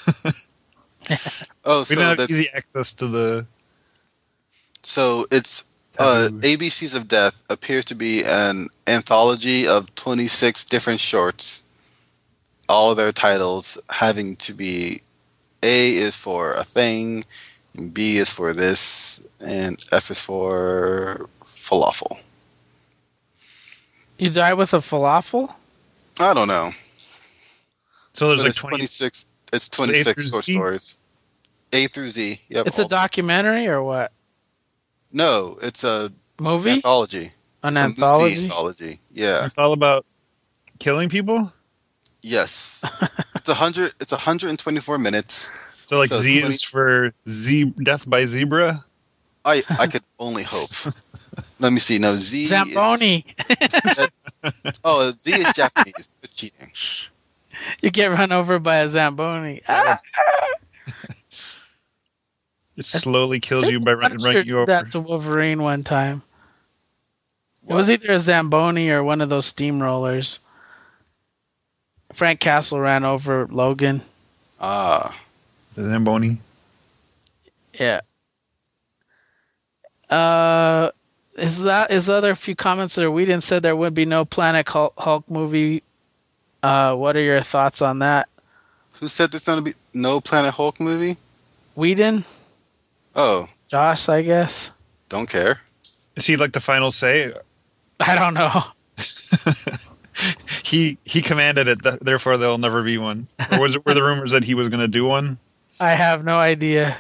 Oh, we so didn't have that's, easy access to the. so it's ABCs of Death appears to be an anthology of 26 different shorts. All their titles having to be A is for a thing, and B is for this, and F is for falafel. you die with a falafel. I don't know. So there's But like it's 20. 26. It's A through 26 short Z? stories. A through Z. Yep. It's a documentary or what? No, it's a Movie? anthology. An It's a movie anthology? anthology. Yeah. It's all about killing people. Yes. It's 100. It's 124 minutes. So like So Z 20 is for Death by Zebra. I could only hope. Let me see. No, Z. Zamboni. Oh, Z is Japanese. It's cheating. You get run over by a Zamboni. Ah! It slowly kills you by running Punisher you did that over. to Wolverine one time. It was either a Zamboni or one of those steamrollers. Frank Castle ran over Logan. Ah. The Zamboni. Yeah. Is other few comments there? Whedon said there would be no Planet Hulk movie. What are your thoughts on that? Who said there's going to be no Planet Hulk movie? Whedon? Oh, Josh, I guess. don't care. Is he like the final say? I don't know. He commanded it, therefore there'll never be one. Or were the rumors that he was going to do one? I have no idea.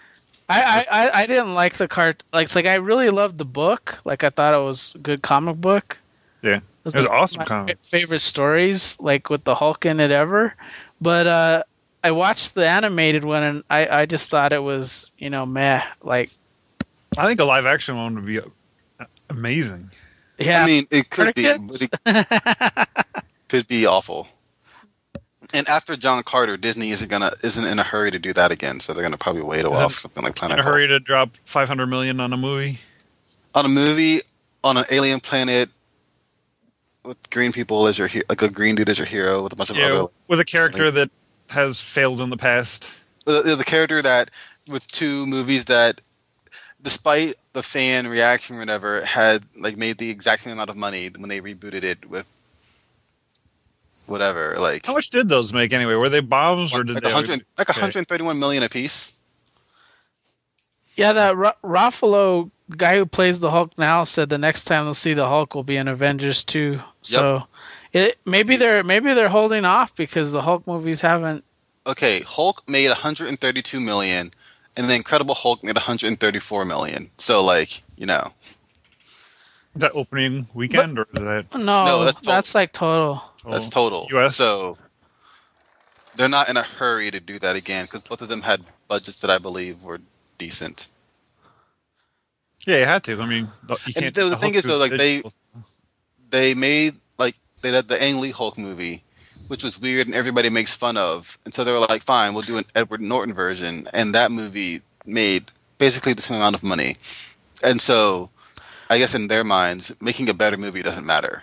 I didn't like the cart. Like, it's like I really loved the book. Like, I thought it was a good comic book. Yeah, it was an awesome comic. Favorite stories, like with the Hulk in it ever. But I watched the animated one, and I just thought it was, meh. Like, I think a live action one would be amazing. yeah. I mean, it could be. Crickets? But it could be awful. And after John Carter, Disney isn't in a hurry to do that again, so they're gonna probably wait a while for something like Planet In a Hulk. hurry to drop $500 million on a movie. On a movie on an alien planet with green people as your like a green dude as your hero with a bunch of other with a character that has failed in the past. the character that with two movies that, despite the fan reaction or whatever, had like made the exact same amount of money when they rebooted it with whatever. Like How much did those make anyway? Were they bombs or did like they? 131 million apiece. Yeah, that Ruffalo guy who plays the Hulk now said the next time they'll see the Hulk will be in Avengers 2. So maybe they're holding off because the Hulk movies haven't. Okay, Hulk made 132 million, and the Incredible Hulk made 134 million. So like, Is that opening weekend or is that? No, that's total. that's like total. That's total. US? So they're not in a hurry to do that again because both of them had budgets that I believe were decent. Yeah, you had to. I mean, you And can't. the thing is, though, like digital. they made they had the Ang Lee Hulk movie, which was weird and everybody makes fun of, and so they were like, fine, we'll do an Edward Norton version, and that movie made basically the same amount of money, and so I guess in their minds, making a better movie doesn't matter.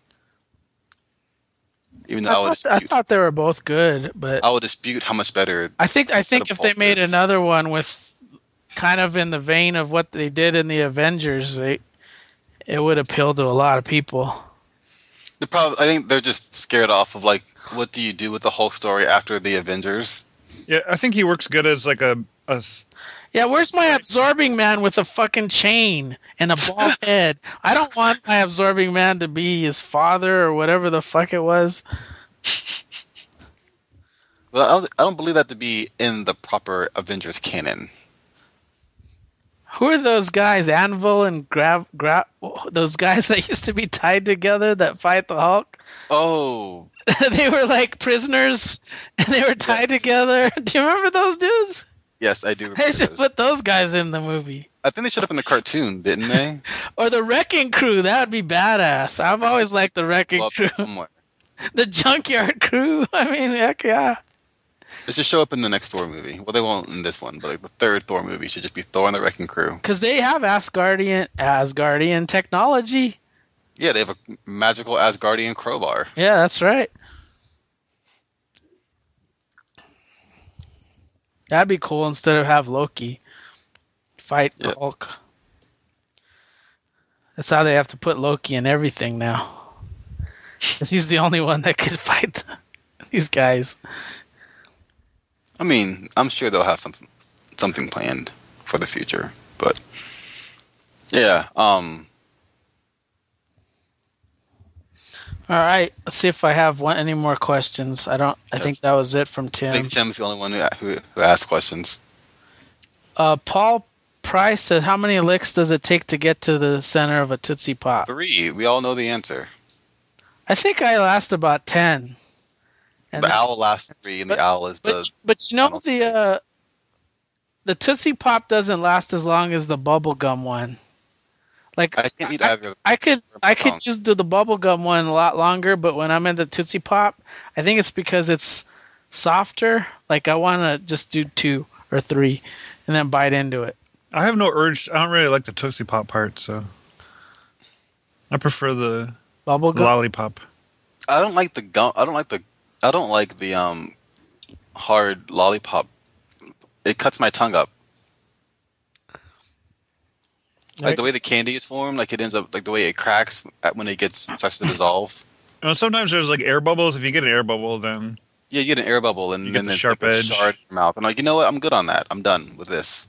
Even though I thought they were both good, but I would dispute how much better. I think if they made is. another one with kind of in the vein of what they did in the Avengers, it would appeal to a lot of people. I think they're just scared off of like, what do you do with the Hulk story after the Avengers? Yeah, I think he works good as like a. Yeah, where's my absorbing man with a fucking chain and a bald head? I don't want my absorbing man to be his father or whatever the fuck it was. Well, I don't believe that to be in the proper Avengers canon. Who are those guys? Anvil and Grab, those guys that used to be tied together that fight the Hulk? Oh, They were like prisoners and they were tied yes. together. Do you remember those dudes? Yes, I do They remember should those. put those guys in the movie. I think they showed up in the cartoon, didn't they? Or the Wrecking Crew. That would be badass. I've always liked the Wrecking Well, Crew. somewhere. The Junkyard Crew. I mean, heck yeah. They should show up in the next Thor movie. Well, they won't in this one, but like the third Thor movie should just be Thor and the Wrecking Crew. Because they have Asgardian technology. Yeah, they have a magical Asgardian crowbar. Yeah, that's right. That'd be cool instead of have Loki fight the Yeah. Hulk. That's how they have to put Loki in everything now. Because he's the only one that could fight these guys. I mean, I'm sure they'll have something planned for the future, but yeah. All right, let's see if I have any more questions. I think that was it from I Tim. think Tim's the only one who asked questions. Paul Price said, "How many licks does it take to get to the center of a Tootsie Pop?" 3. We all know the answer. I think I last about 10. And The owl lasts 3, and the owl is the. But you know final the Tootsie Pop doesn't last as long as the bubblegum one. Like I can't eat either. I could use the bubblegum one a lot longer, but when I'm in the Tootsie Pop, I think it's because it's softer. Like I want to just do 2 or 3 and then bite into it. I have no urge. I don't really like the Tootsie Pop part, so I prefer the Bubblegum. lollipop. I don't like the gum. I don't like the hard lollipop. It cuts my tongue up. Like the way the candy is formed, like it ends up like the way it cracks when it starts to dissolve. Sometimes there's like air bubbles. If you get an air bubble, then Yeah, you get an air bubble and You get then the it's sharp like a edge. shard in your mouth. I'm like, you know what? I'm good on that. I'm done with this.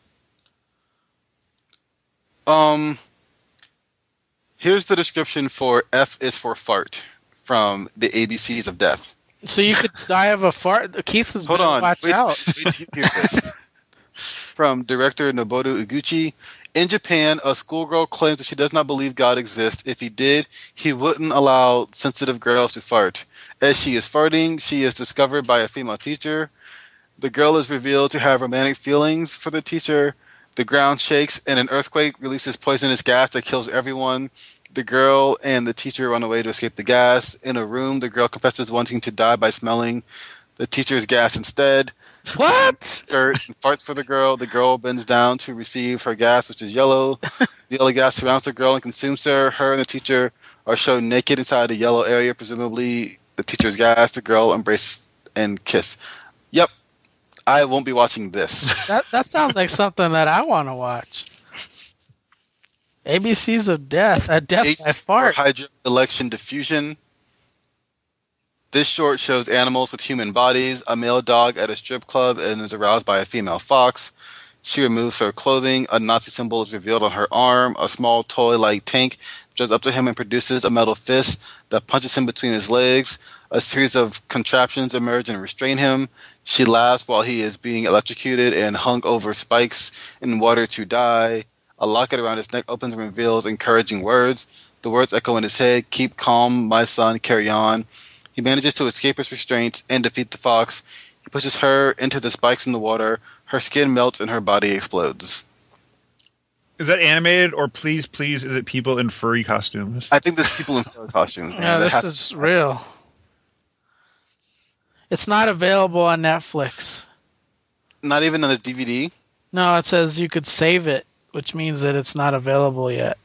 Here's the description for F is for fart from the ABCs of death. So you could die of a fart. Keith is Hold better on. watch out. Wait till you hear this. From director Nobuo Uguchi. In Japan, a schoolgirl claims that she does not believe God exists. If he did, he wouldn't allow sensitive girls to fart. As she is farting, she is discovered by a female teacher. The girl is revealed to have romantic feelings for the teacher. The ground shakes and an earthquake releases poisonous gas that kills everyone. The girl and the teacher run away to escape the gas. In a room, the girl confesses wanting to die by smelling the teacher's gas instead. What? Skirt and farts for the girl. The girl bends down to receive her gas, which is yellow. The yellow gas surrounds the girl and consumes her. Her and the teacher are shown naked inside the yellow area, presumably the teacher's gas. The girl embrace and kiss. Yep, I won't be watching this. That sounds like something that I want to watch. ABCs of death. A death H by for fart. hydroelection diffusion. This short shows animals with human bodies. A male dog at a strip club and is aroused by a female fox. She removes her clothing. A Nazi symbol is revealed on her arm. A small toy-like tank jumps up to him and produces a metal fist that punches him between his legs. A series of contraptions emerge and restrain him. She laughs while he is being electrocuted and hung over spikes in water to die. A locket around his neck opens and reveals encouraging words. The words echo in his head, "Keep calm, my son, carry on." He manages to escape his restraints and defeat the fox. He pushes her into the spikes in the water. Her skin melts and her body explodes. is that animated or please, is it people in furry costumes? I think there's people in fur costumes. Yeah, They this have- is real. It's not available on Netflix. Not even on the DVD. No, it says you could save it, which means that it's not available yet.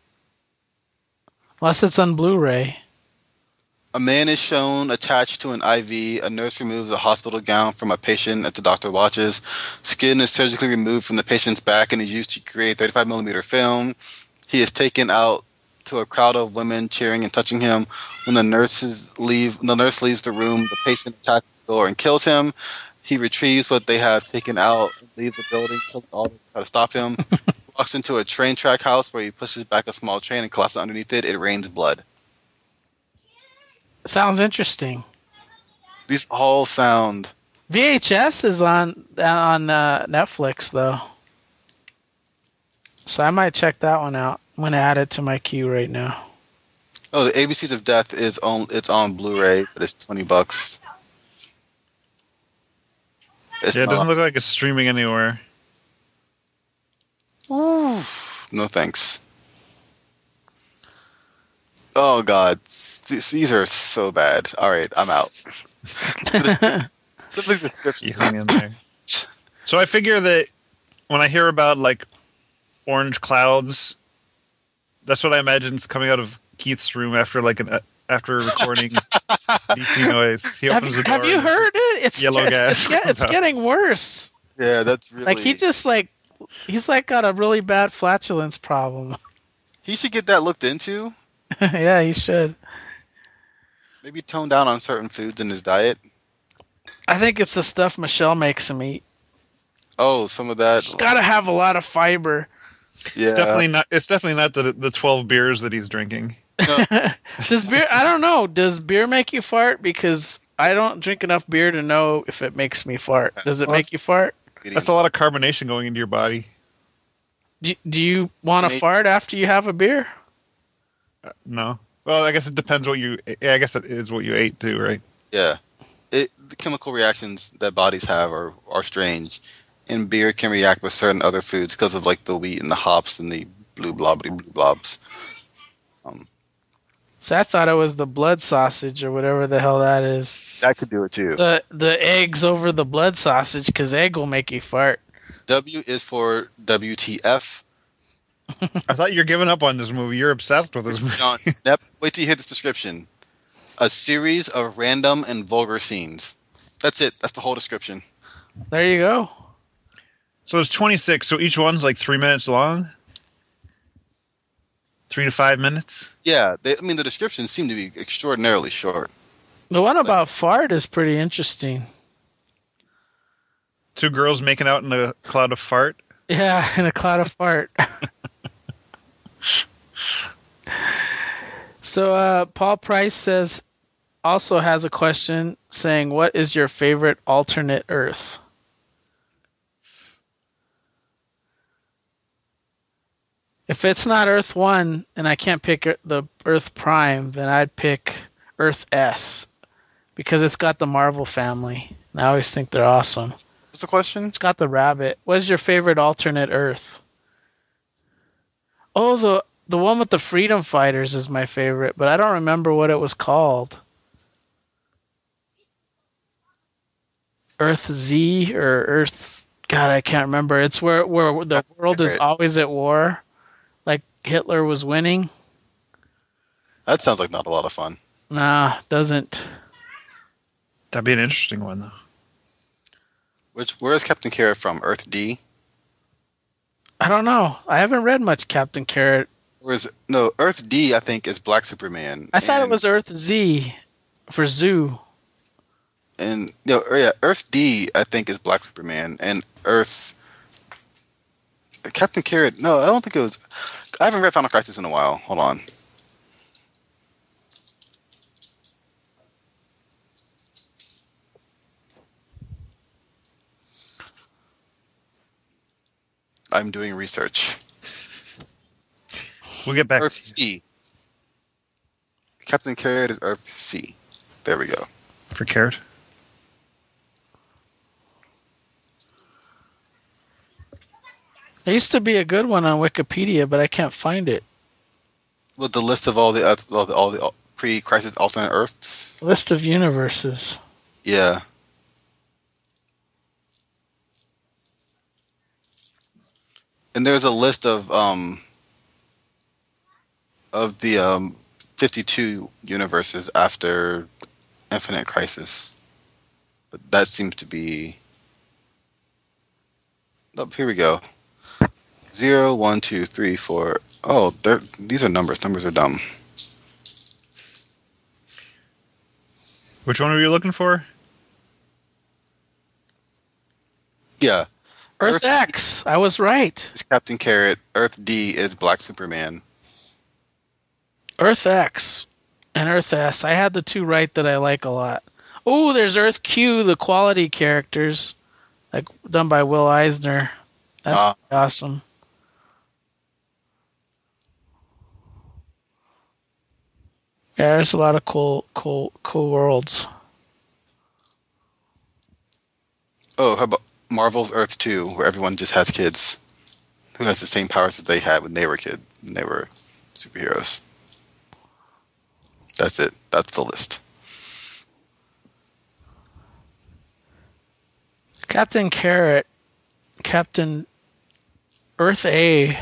Unless it's on Blu-ray. A man is shown attached to an IV. A nurse removes a hospital gown from a patient as the doctor watches. Skin is surgically removed from the patient's back and is used to create 35mm film. He is taken out to a crowd of women cheering and touching him. When the nurse leaves the room, the patient attacks the door and kills him. He retrieves what they have taken out and leaves the building, killing all to try to stop him. He walks into a train track house where he pushes back a small train and collapses underneath it. It rains blood. Sounds interesting. These all sound. VHS is on Netflix though, so I might check that one out. I'm gonna add it to my queue right now. Oh, the ABCs of Death is on. It's on Blu-ray, but it's $20. It's Yeah, it doesn't not. look like it's streaming anywhere. Oof. No thanks. Oh God, these are so bad. All right, I'm out. The description. You hung in there. So I figure that when I hear about like orange clouds, that's what I imagine is coming out of Keith's room after after recording DC noise. He opens the door. Have you and heard it? It's yellow gas it's comes out. getting worse. Yeah, that's really. Like he's got a really bad flatulence problem. He should get that looked into. Yeah, he should. Maybe tone down on certain foods in his diet. I think it's the stuff Michelle makes him eat. Oh, some of that. It's got to have a lot of fiber. Yeah, It's definitely not the 12 beers that he's drinking. No, Does beer? I don't know. Does beer make you fart? Because I don't drink enough beer to know if it makes me fart. Does it make you fart? That's a lot of carbonation going into your body. Do you want to fart after you have a beer? No. Well, I guess it depends what you. Yeah, I guess it is what you ate too, right? Yeah, the chemical reactions that bodies have are strange, and beer can react with certain other foods because of like the wheat and the hops and the blue blobs. So I thought it was the blood sausage or whatever the hell that is. That could do it too. The eggs over the blood sausage, because egg will make you fart. W is for WTF. I thought you're giving up on this movie. You're obsessed with this movie. Wait till you hear this description. A series of random and vulgar scenes. That's it. That's the whole description. There you go. So there's 26. So each one's like 3 minutes long. 3 to 5 minutes. Yeah, the descriptions seem to be extraordinarily short. The one about fart is pretty interesting. 2 girls making out in a cloud of fart. Yeah, in a cloud of fart. So Paul Price also has a question saying, what is your favorite alternate Earth? If it's not Earth 1 and I can't pick the Earth Prime, then I'd pick Earth S because it's got the Marvel family. And I always think they're awesome. What's the question? It's got the rabbit. What is your favorite alternate Earth? Oh, the one with the freedom fighters is my favorite, but I don't remember what it was called. Earth Z or Earth... God, I can't remember. It's where the world is always at war. Like Hitler was winning. That sounds like not a lot of fun. Nah, doesn't. That'd be an interesting one, though. Where is Captain Carrot from? Earth D? I don't know. I haven't read much Captain Carrot. Earth D, I think, is Black Superman. I thought it was Earth Z for zoo. And Earth D, I think, is Black Superman, and Earth Captain Carrot. No, I don't think it was. I haven't read Final Crisis in a while. Hold on. I'm doing research. We'll get back Earth to you. C. Captain Carrot is Earth C. There we go. For Carrot. There used to be a good one on Wikipedia, but I can't find it. With the list of all the pre-crisis alternate Earths. List of universes. Yeah. And there's a list of the 52 universes after Infinite Crisis. But that seems to be. Oh, here we go. 0, 1, 2, 3, 4. Oh, these are numbers. Numbers are dumb. Which one were you looking for? Yeah. Earth X. I was right. Is Captain Carrot. Earth D is Black Superman. Earth X and Earth S. I had the two right that I like a lot. Oh, there's Earth Q, the quality characters, like done by Will Eisner. That's Ah. pretty awesome. Yeah, there's a lot of cool worlds. Oh, how about Marvel's Earth 2, where everyone just has kids who has the same powers that they had when they were when they were superheroes. That's it. That's the list. Captain Carrot, Captain Earth A.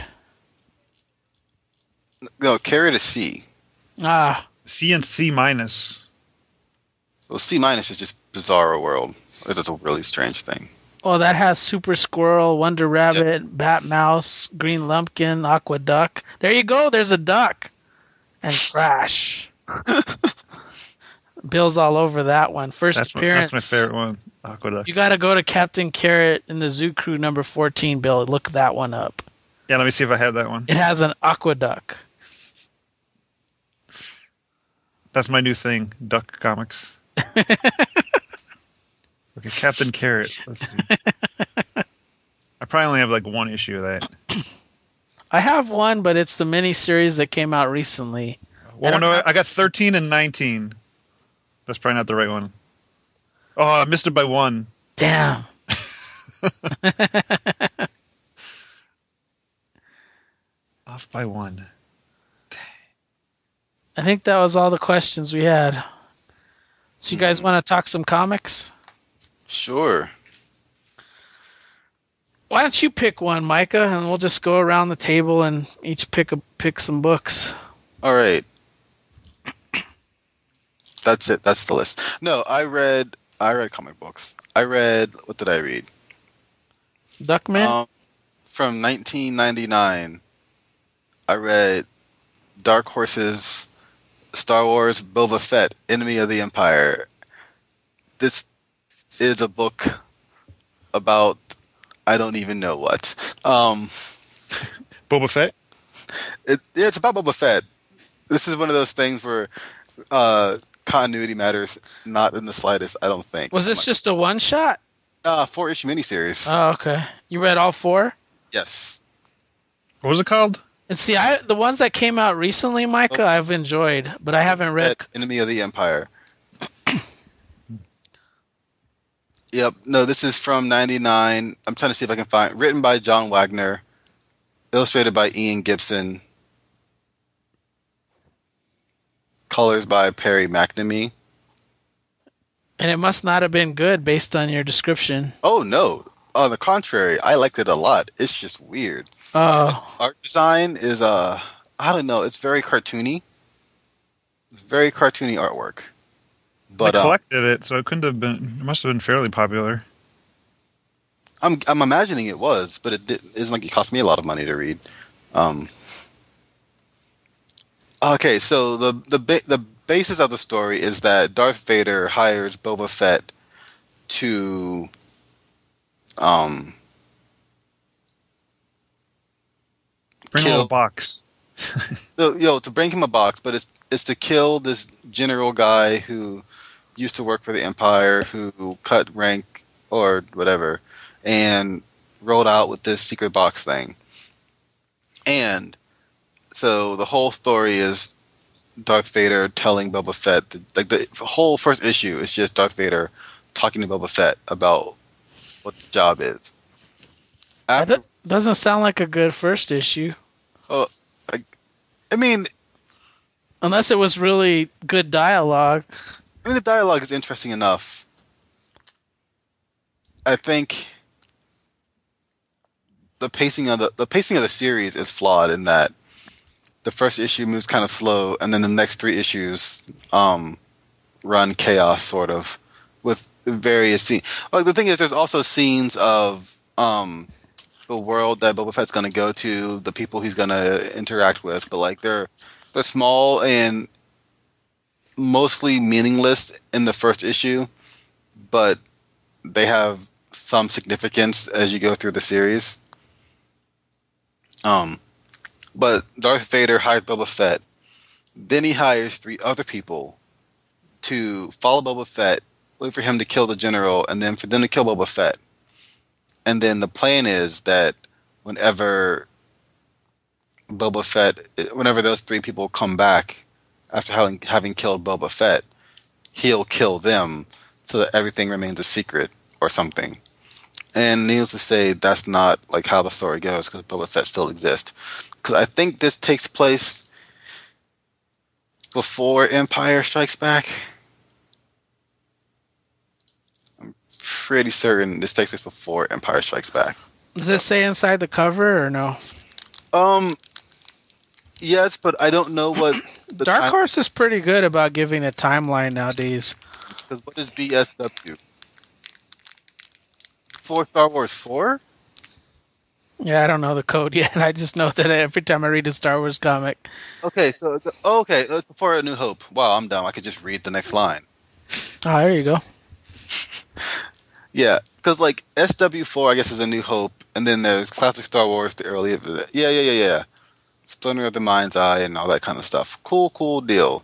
No, Carrot is C. Ah, C and C minus. Well, C minus is just Bizarro World. It's a really strange thing. well, that has Super Squirrel, Wonder Rabbit, Bat Mouse, Green Lumpkin, Aqua Duck. There you go. There's a duck. And Crash. Bill's all over that one. First appearance. That's my favorite one. Aqueduct. You got to go to Captain Carrot in the Zoo Crew number 14, Bill. Look that one up. Yeah, let me see if I have that one. It has an aqueduct. That's my new thing, Duck Comics. Okay, Captain Carrot. Let's see. I probably only have like one issue of that. I have one, but it's the mini series that came out recently. Well, no, I got 13 and 19. That's probably not the right one. Oh, I missed it by one. Damn. Off by one. I think that was all the questions we had. So you guys want to talk some comics? Sure. Why don't you pick one, Micah, and we'll just go around the table and each pick some books. All right. That's it. That's the list. No, I read comic books. What did I read? Duckman? From 1999. I read Dark Horse's Star Wars Boba Fett, Enemy of the Empire. This is a book about I don't even know what. Boba Fett? It's about Boba Fett. This is one of those things where continuity matters not in the slightest, I don't think. Was this just a one-shot? 4-issue miniseries. Oh, okay. You read all 4? Yes. What was it called? And see, the ones that came out recently, Micah, I've enjoyed, but I haven't read... Enemy of the Empire. Yep. No, this is from 99. I'm trying to see if I can find... Written by John Wagner. Illustrated by Ian Gibson. Colors by Perry McNamee. And it must not have been good based on your description. Oh, no. On the contrary, I liked it a lot. It's just weird. Oh. Art design is, I don't know, it's very cartoony. Very cartoony artwork. But I collected it, so it couldn't have been... It must have been fairly popular. I'm imagining it was, but isn't like it cost me a lot of money to read. Okay, so the basis of the story is that Darth Vader hires Boba Fett to Bring a little box. to bring him a box, but it's to kill this general guy who used to work for the Empire, who cut rank or whatever, and rolled out with this secret box thing. And so the whole story is Darth Vader telling Boba Fett, the whole first issue is just Darth Vader talking to Boba Fett about what the job is. That doesn't sound like a good first issue. Oh, I mean, unless it was really good dialogue. I mean, the dialogue is interesting enough. I think the pacing of the series is flawed in that the first issue moves kind of slow, and then the next 3 issues run chaos, sort of, with various scenes. Like, the thing is, there's also scenes of the world that Boba Fett's going to go to, the people he's going to interact with, but like they're small and mostly meaningless in the first issue, but they have some significance as you go through the series. But Darth Vader hires Boba Fett. Then he hires 3 other people to follow Boba Fett wait for him to kill the general, and then for them to kill Boba Fett. And then the plan is that whenever whenever those three people come back after having killed Boba Fett, he'll kill them so that everything remains a secret or something. And needless to say, that's not like how the story goes because Boba Fett still exists. Because I think this takes place before Empire Strikes Back. I'm pretty certain this takes place before Empire Strikes Back. Does it say inside the cover or no? Yes, but I don't know what the Dark Horse is pretty good about giving a timeline nowadays. Because what is BSW? For Star Wars 4? Yeah, I don't know the code yet. I just know that every time I read a Star Wars comic. Okay, it's before A New Hope. Wow, I'm dumb. I could just read the next line. Oh, there you go. Yeah, because like SW4, I guess, is A New Hope, and then there's classic Star Wars, the early, yeah. Splinter of the Mind's Eye and all that kind of stuff. Cool deal.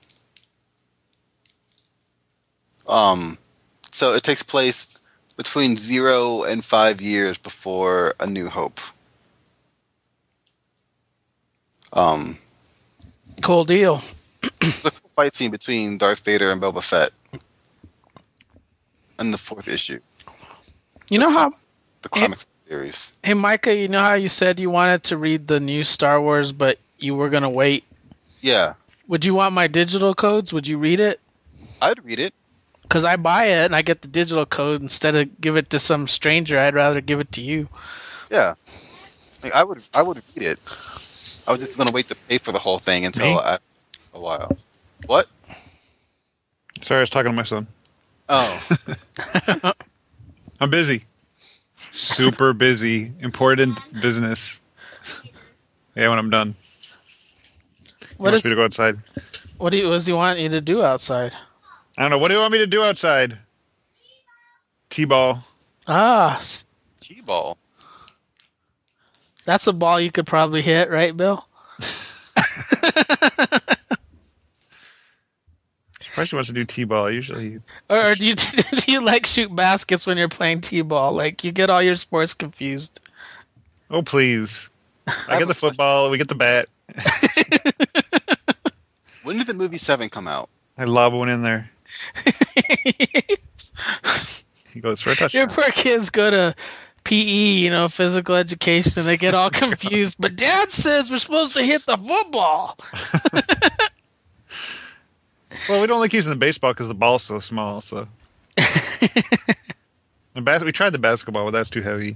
So it takes place between 0 and 5 years before A New Hope. Cool deal. The fight scene between Darth Vader and Boba Fett in the 4th issue. You know how the climax series. Hey, Micah, you know how you said you wanted to read the new Star Wars, but you were going to wait? Yeah. Would you want my digital codes? Would you read it? I'd read it. Because I buy it and I get the digital code instead of give it to some stranger. I'd rather give it to you. Yeah. Like, I would read it. I was just going to wait to pay for the whole thing until a while. What? Sorry, I was talking to my son. Oh. I'm busy. Super busy. Important business. Yeah, when I'm done. What wants me to go outside. What does he want you to do outside? I don't know. What do you want me to do outside? T-ball. Ah, T-ball. That's a ball you could probably hit, right, Bill? Surprised he wants to do T-ball. Usually. Or do you like shoot baskets when you're playing T-ball? Like, you get all your sports confused. Oh, please. I get the football. We get the bat. When did the movie 7 come out? I lob one in there. He goes for a touchdown. Your poor kids go to PE, physical education, and they get all confused. But Dad says we're supposed to hit the football. Well, we don't like using the baseball because the ball's so small. So we tried the basketball, but that's too heavy.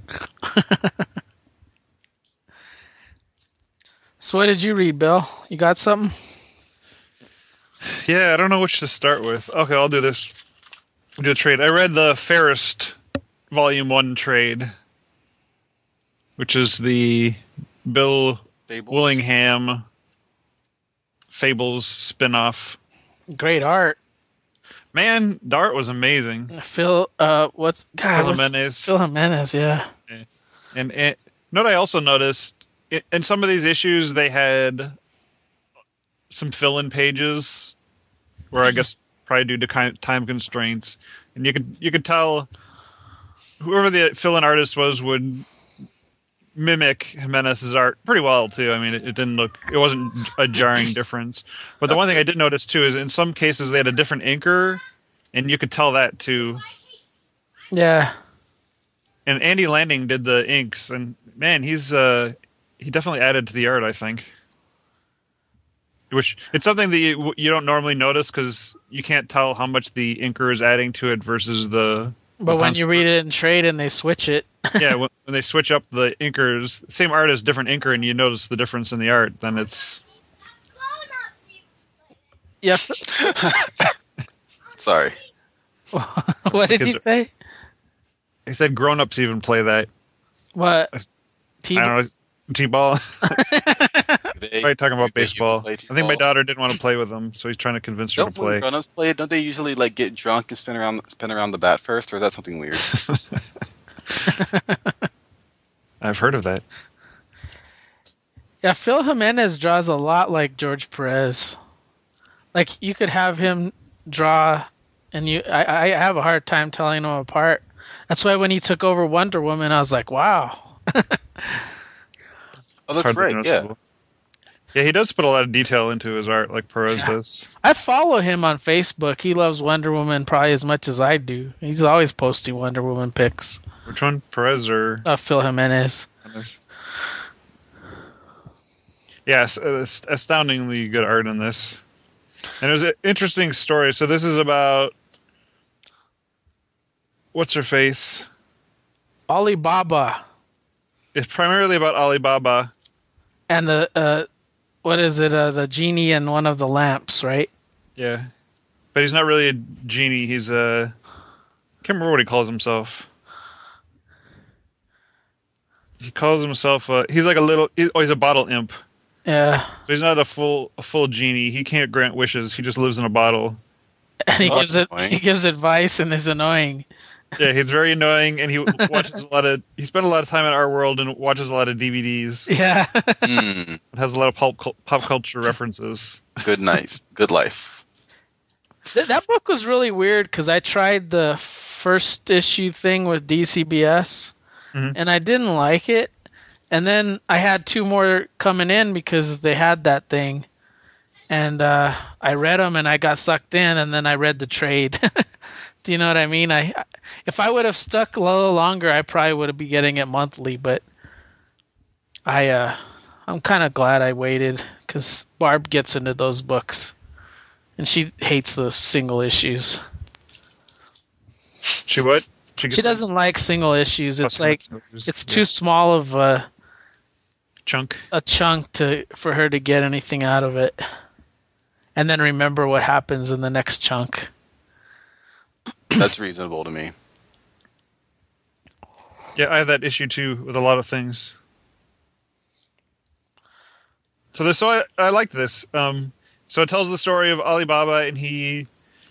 So what did you read, Bill? You got something? Yeah, I don't know which to start with. Okay, I'll do this. We'll do a trade. I read the Fairest Volume 1 trade, which is the Bill Willingham Fables spinoff. Great art. Man, the art was amazing. Phil Jimenez. Phil Jimenez, yeah. And note I also noticed, in some of these issues, they had some fill-in pages where I guess probably due to time constraints, and you could tell whoever the fill-in artist was would mimic Jimenez's art pretty well too. I mean, it wasn't a jarring difference. But the one thing I did notice too is in some cases they had a different inker, and you could tell that too. Yeah. And Andy Landing did the inks, and man, he definitely added to the art, I think. Which it's something that you don't normally notice because you can't tell how much the inker is adding to it versus the. But when you read it in trade and they switch it. Yeah, when they switch up the inkers, same artist, different inker, and you notice the difference in the art, then it's. Yep. Sorry. What did he say? He said grown-ups even play that. What? I don't know. T-ball. Probably talking about baseball. I think my daughter didn't want to play with him, so he's trying to convince her to play. Grown-ups play it? Don't they usually like get drunk and spin around the bat first, or is that something weird? I've heard of that. Yeah, Phil Jimenez draws a lot like George Perez. Like, you could have him draw and I have a hard time telling them apart. That's why when he took over Wonder Woman, I was like, wow. Oh, It's that's hardly right. Yeah. noticeable. Yeah, he does put a lot of detail into his art, like Perez Yeah. does. I follow him on Facebook. He loves Wonder Woman probably as much as I do. He's always posting Wonder Woman pics. Which one, Perez or? Phil Jimenez. Yes, astoundingly good art in this, and it was an interesting story. So this is about what's her face. Alibaba It's primarily about Alibaba. and the what is it? The genie in one of the lamps, right? Yeah, but he's not really a genie. He's a can't remember what he calls himself. He calls himself he's like a little. He's a bottle imp. Yeah, So he's not a full genie. He can't grant wishes. He just lives in a bottle. and Oh, that's annoying. he gives advice and is annoying. Yeah, he's very annoying, and he watches a lot of. He spent a lot of time in our world and watches a lot of DVDs. Yeah, Mm, It has a lot of pop culture references. good night. Good life. that book was really weird because I tried the first issue thing with DCBS, Mhm. and I didn't like it. And then I had two more coming in because they had that thing, and I read them and I got sucked in, and then I read the trade. Do you know what I mean? If I would have stuck a little longer, I probably would have been getting it monthly. But I'm kind of glad I waited because Barb gets into those books, and she hates the single issues. She what? She doesn't like single issues. It's like it's too small of a chunk. chunk for her to get anything out of it, and then remember what happens in the next chunk. That's reasonable to me. Yeah, I have that issue too with a lot of things. So I liked this. So it tells the story of Alibaba, and he's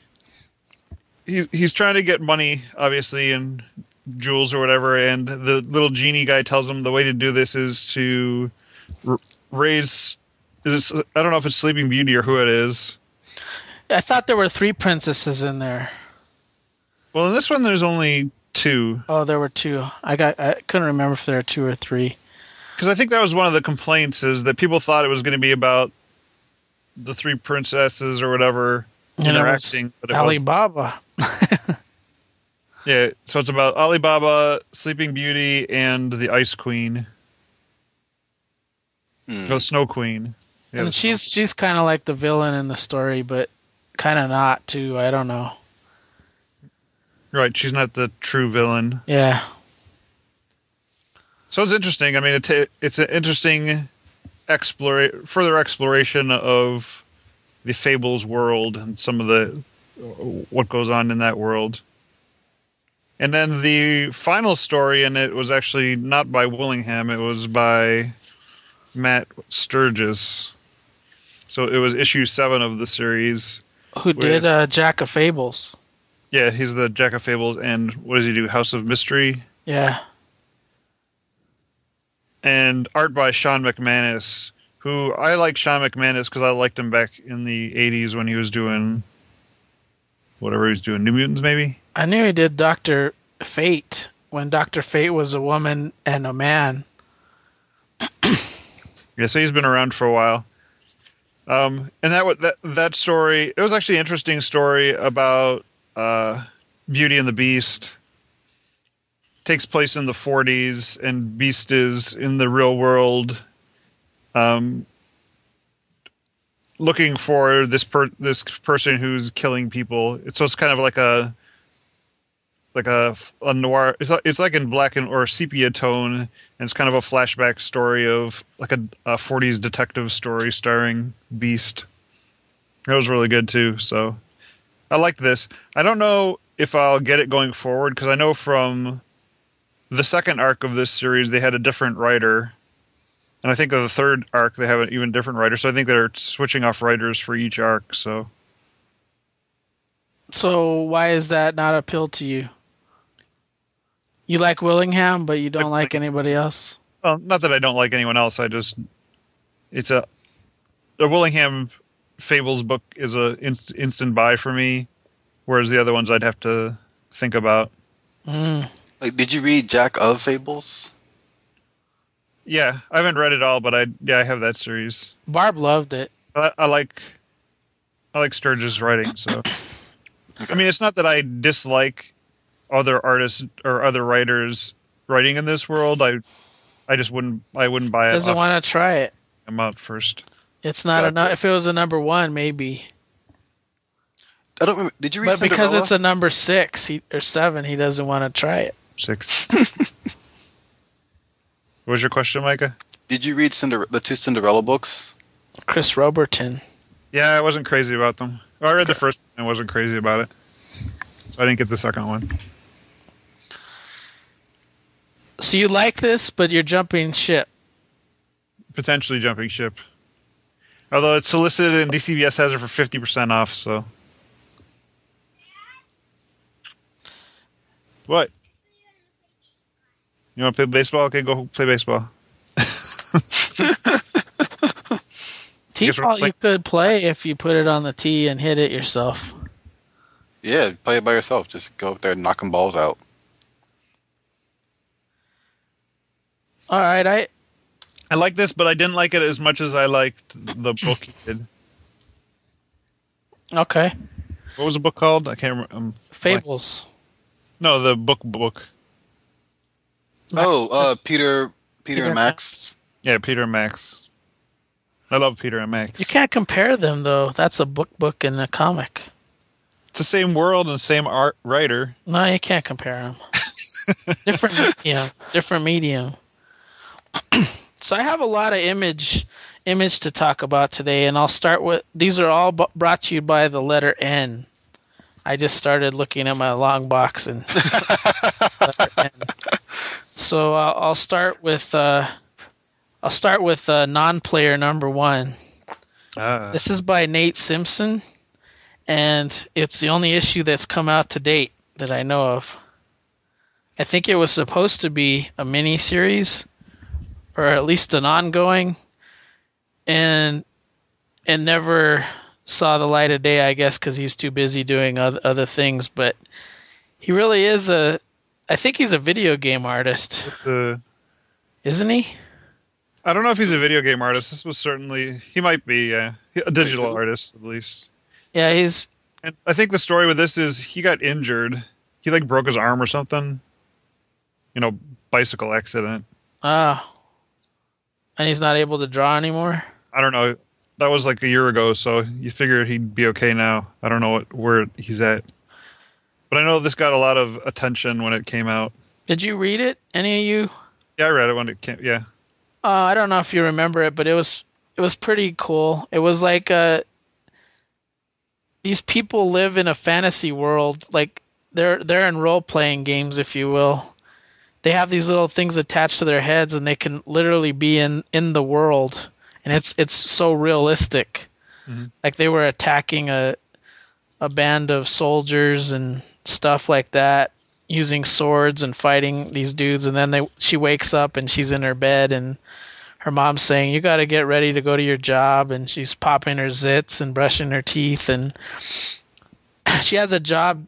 trying to get money, obviously, and jewels or whatever. And the little genie guy tells him the way to do this is to raise. I don't know if it's Sleeping Beauty or who it is. I thought there were 3 princesses in there. Well, in this one, there's only 2. Oh, there were 2. I couldn't remember if there were 2 or 3. Because I think that was one of the complaints, is that people thought it was going to be about the 3 princesses or whatever interacting. But it Alibaba. yeah, so it's about Alibaba, Sleeping Beauty, and the Ice Queen. The Snow Queen. Yeah, And she's kind of like the villain in the story, but kind of not too. I don't know. Right, she's not the true villain. Yeah. So it's interesting. I mean, it's an interesting further exploration of the Fables world and some of the what goes on in that world. And then the final story in it was actually not by Willingham; it was by Matt Sturgis. So it was issue 7 of the series. Who did Jack of Fables? Yeah, he's the Jack of Fables, and what does he do? House of Mystery. Yeah. And art by Sean McManus, who I like Sean McManus because I liked him back in the 80s when he was doing whatever he was doing. New Mutants, maybe? I knew he did Dr. Fate when Dr. Fate was a woman and a man. Yeah, so he's been around for a while. And that story, it was actually an interesting story about Beauty and the Beast. Takes place in the 40s, and Beast is in the real world, looking for this person who's killing people. So it's kind of like a noir. It's like in black or sepia tone, and it's kind of a flashback story of like a 40s detective story starring Beast. It was really good too. So I liked this. I don't know if I'll get it going forward because I know from the second arc of this series they had a different writer, and I think of the third arc they have an even different writer. So I think they're switching off writers for each arc. So why is that not appeal to you? You like Willingham, but you don't like anybody else? Well, not that I don't like anyone else. It's a Willingham Fables book is a instant buy for me. whereas the other ones I'd have to think about. Mm. Like, did you read Jack of Fables? Yeah, I haven't read it all, but I have that series. Barb loved it. I like Sturges' writing, so Okay. I mean, it's not that I dislike other artists or other writers writing in this world. I just wouldn't buy it Doesn't off want to try it. them out first. It's not Gotcha. enough. If it was a number 1, maybe. I don't remember. Did you read But because Cinderella? it's a number 6 or 7, he doesn't want to try it. 6. What was your question, Micah? Did you read the 2 Cinderella books? Chris Roberton. Yeah, I wasn't crazy about them. Well, I read the first one and wasn't crazy about it. So I didn't get the second one. So you like this, but you're jumping ship. Potentially jumping ship. Although it's solicited and DCBS has it for 50% off, so. What? You want to play baseball? Okay, go play baseball. T-ball you could play if you put it on the tee and hit it yourself. Yeah, play it by yourself. Just go up there and knocking balls out. All right, I like this, but I didn't like it as much as I liked the book you did. okay. What was the book called? I can't remember. Fables. No, the book. Oh, Peter and Max. Yeah, Peter and Max. I love Peter and Max. You can't compare them though. That's a book and a comic. It's the same world and the same art writer. No, you can't compare them. Different medium. So I have a lot of image to talk about today, and I'll start with these are all brought to you by the letter N. I just started looking at my long box and letter N. So I'll start with non-player number 1. This is by Nate Simpson, and it's the only issue that's come out to date that I know of. I think it was supposed to be a mini-series, or at least an ongoing, and never saw the light of day, I guess, because he's too busy doing other things. But he really is I think he's a video game artist, isn't he? I don't know if he's a video game artist. This was certainly... He might be, a digital artist, at least. Yeah, he's... And I think the story with this is he got injured. He, broke his arm or something. Bicycle accident. Oh. And he's not able to draw anymore? I don't know. That was, a year ago, so you figure he'd be okay now. I don't know where he's at. But I know this got a lot of attention when it came out. Did you read it? Any of you? Yeah, I read it when it came... Yeah. I don't know if you remember it, but it was pretty cool. It was like these people live in a fantasy world, like they're in role playing games, if you will. They have these little things attached to their heads, and they can literally be in the world, and it's so realistic. Mm-hmm. Like they were attacking a band of soldiers and stuff like that, using swords and fighting these dudes, and then she wakes up and she's in her bed and her mom's saying, "You got to get ready to go to your job," and she's popping her zits and brushing her teeth, and she has a job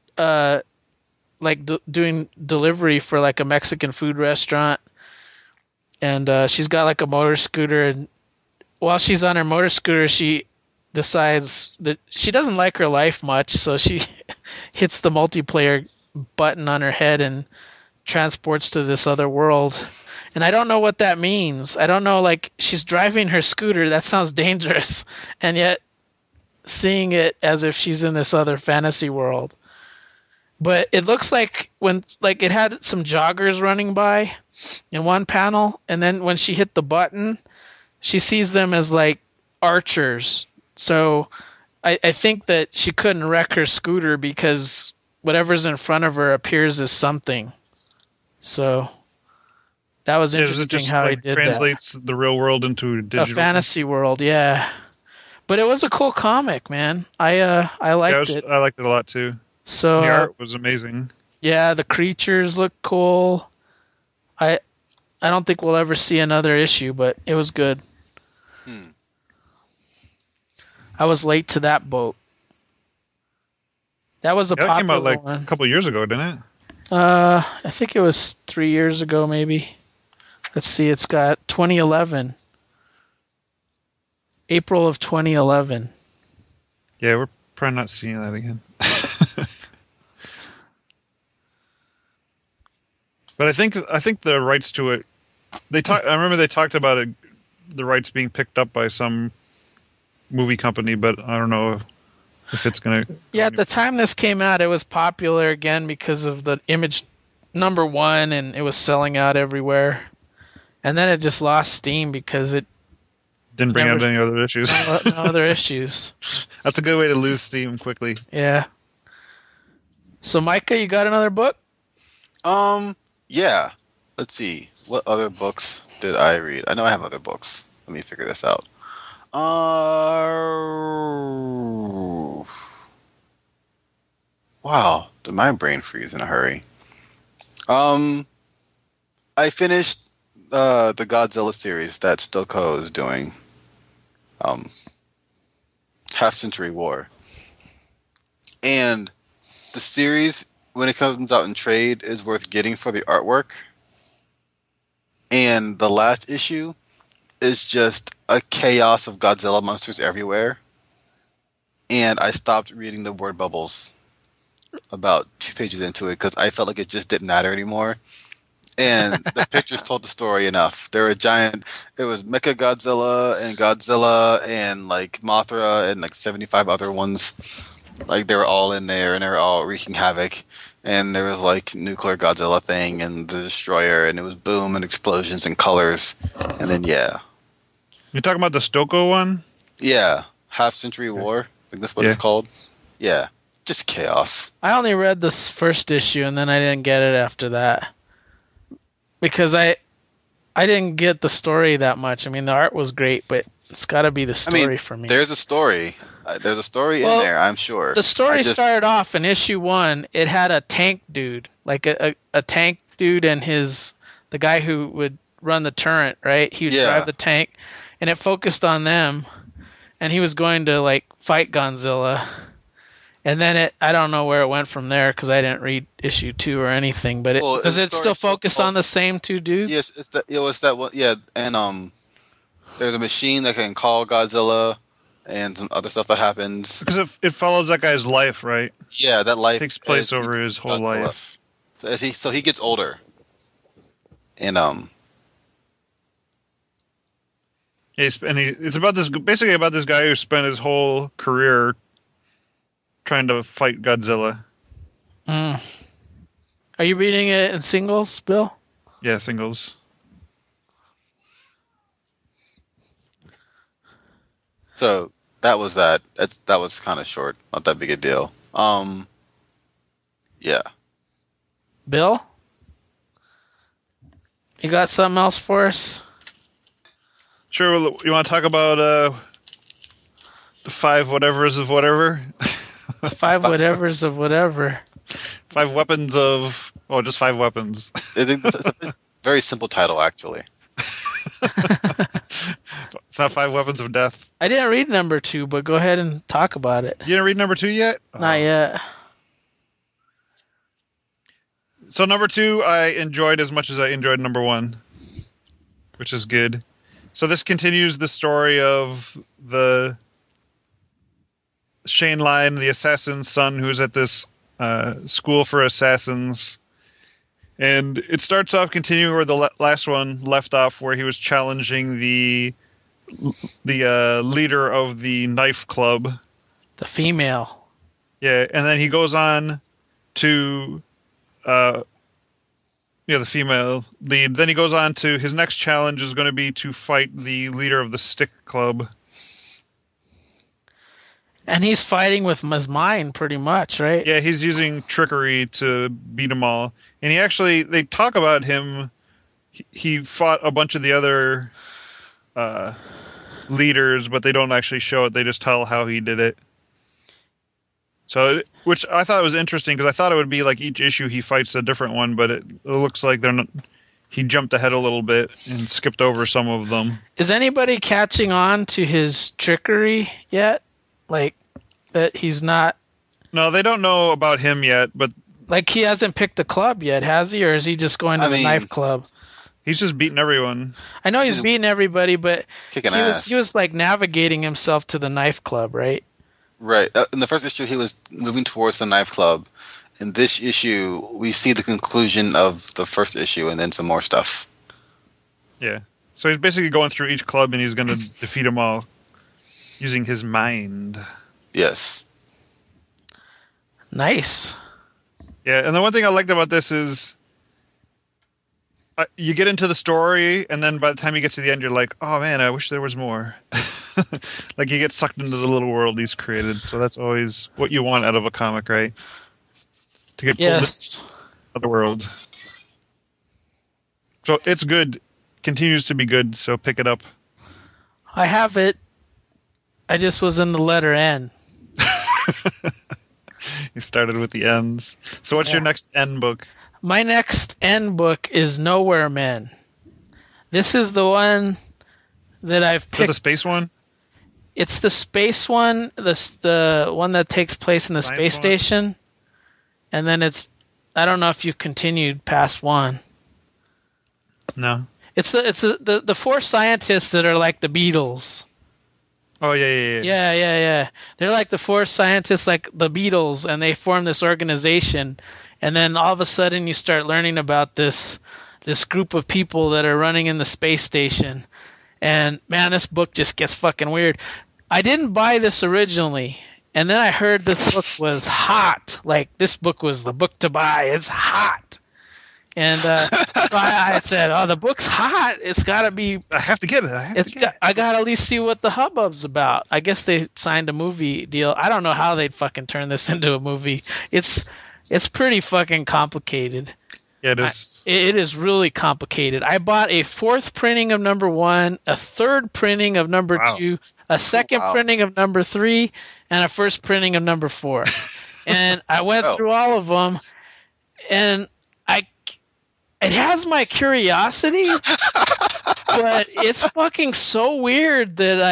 doing delivery for a Mexican food restaurant, and she's got a motor scooter, and while she's on her motor scooter she decides that she doesn't like her life much, so she hits the multiplayer button on her head and transports to this other world. And I don't know what that means. I don't know, she's driving her scooter. That sounds dangerous. And yet seeing it as if she's in this other fantasy world. But it looks like it had some joggers running by in one panel. And then when she hit the button, she sees them as archers. So I think that she couldn't wreck her scooter because whatever's in front of her appears as something. So that was interesting. It just how he did translates the real world into digital. A fantasy world, yeah. But it was a cool comic, man. I liked it. I liked it a lot too. So the art was amazing. Yeah, the creatures look cool. I don't think we'll ever see another issue, but it was good. I was late to that boat. That was a Yeah, that came out popular like a one. couple years ago, didn't it? I think it was 3 years ago, maybe. Let's see. It's got 2011, April of 2011. Yeah, we're probably not seeing that again. But I think the rights to it. I remember they talked about it, the rights being picked up by some movie company, but I don't know if it's gonna. Yeah, at the time this came out, it was popular again because of the image #1, and it was selling out everywhere. And then it just lost steam because it Didn't bring never- out any other issues. no other issues. That's a good way to lose steam quickly. Yeah. So, Micah, you got another book? Yeah. Let's see. What other books did I read? I know I have other books. Let me figure this out. Wow. Did my brain freeze in a hurry? I finished the Godzilla series that Stokoe is doing. Half Century War. And the series, when it comes out in trade, is worth getting for the artwork. And the last issue is just a chaos of Godzilla monsters everywhere. And I stopped reading the word bubbles about 2 pages into it because I felt like it just didn't matter anymore. And the pictures told the story enough. There were it was Mecha Godzilla and like Mothra and like 75 other ones. Like they were all in there and they were all wreaking havoc. And there was like nuclear Godzilla thing and the destroyer, and it was boom and explosions and colors. And then You talking about the Stokoe one? yeah, Half Century War. I think that's what it's called. Yeah, just chaos. I only read this first issue, and then I didn't get it after that. Because I didn't get the story that much. I mean, the art was great, but it's got to be the story for me. There's a story. There's a story in there, I'm sure. The story started off in issue 1. It had a tank dude, like a tank dude and the guy who would run the turret, right? He would drive the tank, and it focused on them, and he was going to like fight Godzilla. And then I don't know where it went from there because I didn't read issue 2 or anything. But does it still focus on the same 2 dudes? Yes, it was that one. Yeah, and there's a machine that can call Godzilla, and some other stuff that happens. Because it follows that guy's life, right? Yeah, that life takes place over his whole Godzilla. life. So he gets older, and it's about basically about this guy who spent his whole career trying to fight Godzilla. Are you reading it in singles, Bill? Yeah, singles. So that was that. That was kind of short, not that big a deal. Yeah. Bill? You got something else for us? Sure. You want to talk about the 5 whatevers of whatever? 5 whatevers of whatever. 5 weapons of... Oh, just 5 weapons. It's a very simple title, actually. It's not 5 weapons of death. I didn't read number 2, but go ahead and talk about it. You didn't read number 2 yet? Not yet. So number 2, I enjoyed as much as I enjoyed number 1, which is good. So this continues the story of the Shane Lyon, the assassin's son, who's at this school for assassins. And it starts off continuing where the last one left off, where he was challenging the leader of the knife club. The female. Yeah, and then he goes on to... the female lead. Then he goes on to his next challenge is going to be to fight the leader of the Stick Club. And he's fighting with his mind pretty much, right? Yeah, he's using trickery to beat them all. And they talk about him. He fought a bunch of the other leaders, but they don't actually show it. They just tell how he did it. So, which I thought was interesting because I thought it would be like each issue he fights a different one, but it looks like he jumped ahead a little bit and skipped over some of them. Is anybody catching on to his trickery yet? Like that he's not No, they don't know about him yet, but Like he hasn't picked a club yet, has he? Or is he just going to I the mean, knife club? he's just beating everyone. I know he's he's beating everybody, but kicking he ass. was like navigating himself to the knife club, right? Right. In the first issue, he was moving towards the knife club. In this issue, we see the conclusion of the first issue and then some more stuff. Yeah. So he's basically going through each club and he's going to defeat them all using his mind. Yes. Nice. Yeah, and the one thing I liked about this is you get into the story, and then by the time you get to the end, you're like, oh man, I wish there was more. Like you get sucked into the little world he's created. So that's always what you want out of a comic, right? To get pulled Yes. into the world. So it's good. Continues to be good, so pick it up. I have it. I just was in the letter N. You started with the ends. So what's your next N book? My next N book is Nowhere Men. This is the one that I've Is that picked. the space one? It's the space one, the one that takes place in the Science space one? station. And then I don't know if you've continued past one. No. It's the four scientists that are like the Beatles. Oh, yeah. Yeah. They're like the four scientists, like the Beatles, and they form this organization. And then all of a sudden, you start learning about this group of people that are running in the space station. And man, this book just gets fucking weird. I didn't buy this originally, and then I heard this book was hot. Like this book was the book to buy. It's hot. And so I said, "Oh, the book's hot. It's got to be. I have to get it. I got to at least see what the hubbub's about." I guess they signed a movie deal. I don't know how they'd fucking turn this into a movie. It's pretty fucking complicated. Yeah, it is. It is really complicated. I bought a fourth printing of number 1, a third printing of number 2, a second printing of number 3, and a first printing of number 4. And I went through all of them, and it has my curiosity, but it's fucking so weird that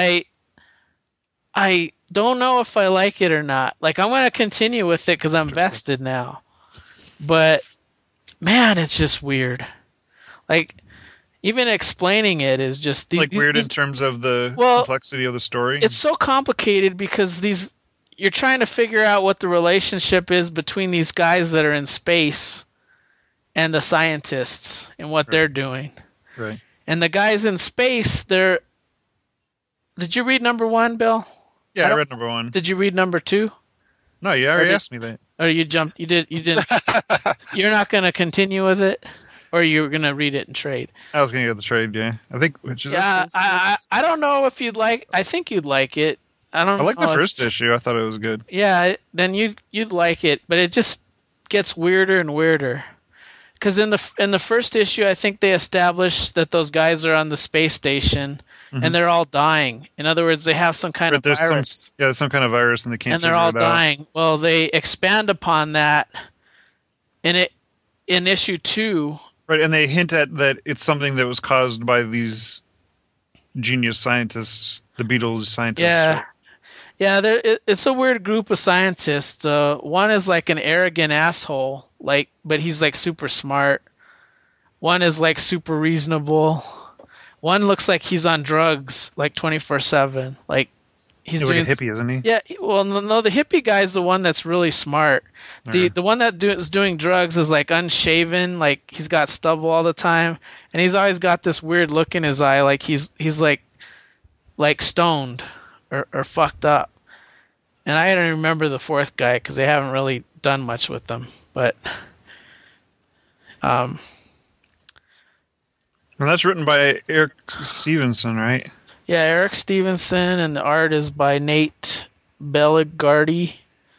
I don't know if I like it or not. Like, I'm going to continue with it because I'm vested now. But, man, it's just weird. Like, even explaining it is just... weird in terms of the complexity of the story? It's so complicated because you're trying to figure out what the relationship is between these guys that are in space and the scientists and what they're doing. Right. And the guys in space, Did you read number 1, Bill? Yeah, I read number 1. Did you read number 2? No, you already asked me that. Or you jumped? You didn't. You're not going to continue with it, or you're going to read it and trade? I was going to get the trade. Yeah, I think. I don't know if you'd like. I think you'd like it. I don't. I like know. the first issue. I thought it was good. Yeah, then you'd like it, but it just gets weirder and weirder. Because in the first issue, I think they established that those guys are on the space station. Mm-hmm. And they're all dying. In other words, they have some kind of virus. Some kind of virus, and they can't. And they're all dying. Well, they expand upon that in issue 2. Right, and they hint at that it's something that was caused by these genius scientists, the Beatles scientists. Yeah. It's a weird group of scientists. One is like an arrogant asshole, but he's like super smart. One is like super reasonable. One looks like he's on drugs, like 24/7. Like he's doing like a hippie, isn't he? Yeah. Well, no, the hippie guy's the one that's really smart. The one that is doing drugs is like unshaven, like he's got stubble all the time, and he's always got this weird look in his eye, like he's like stoned or fucked up. And I don't remember the fourth guy because they haven't really done much with them, but And that's written by Eric Stevenson, right? Yeah, Eric Stevenson, and the art is by Nate Bellegardi.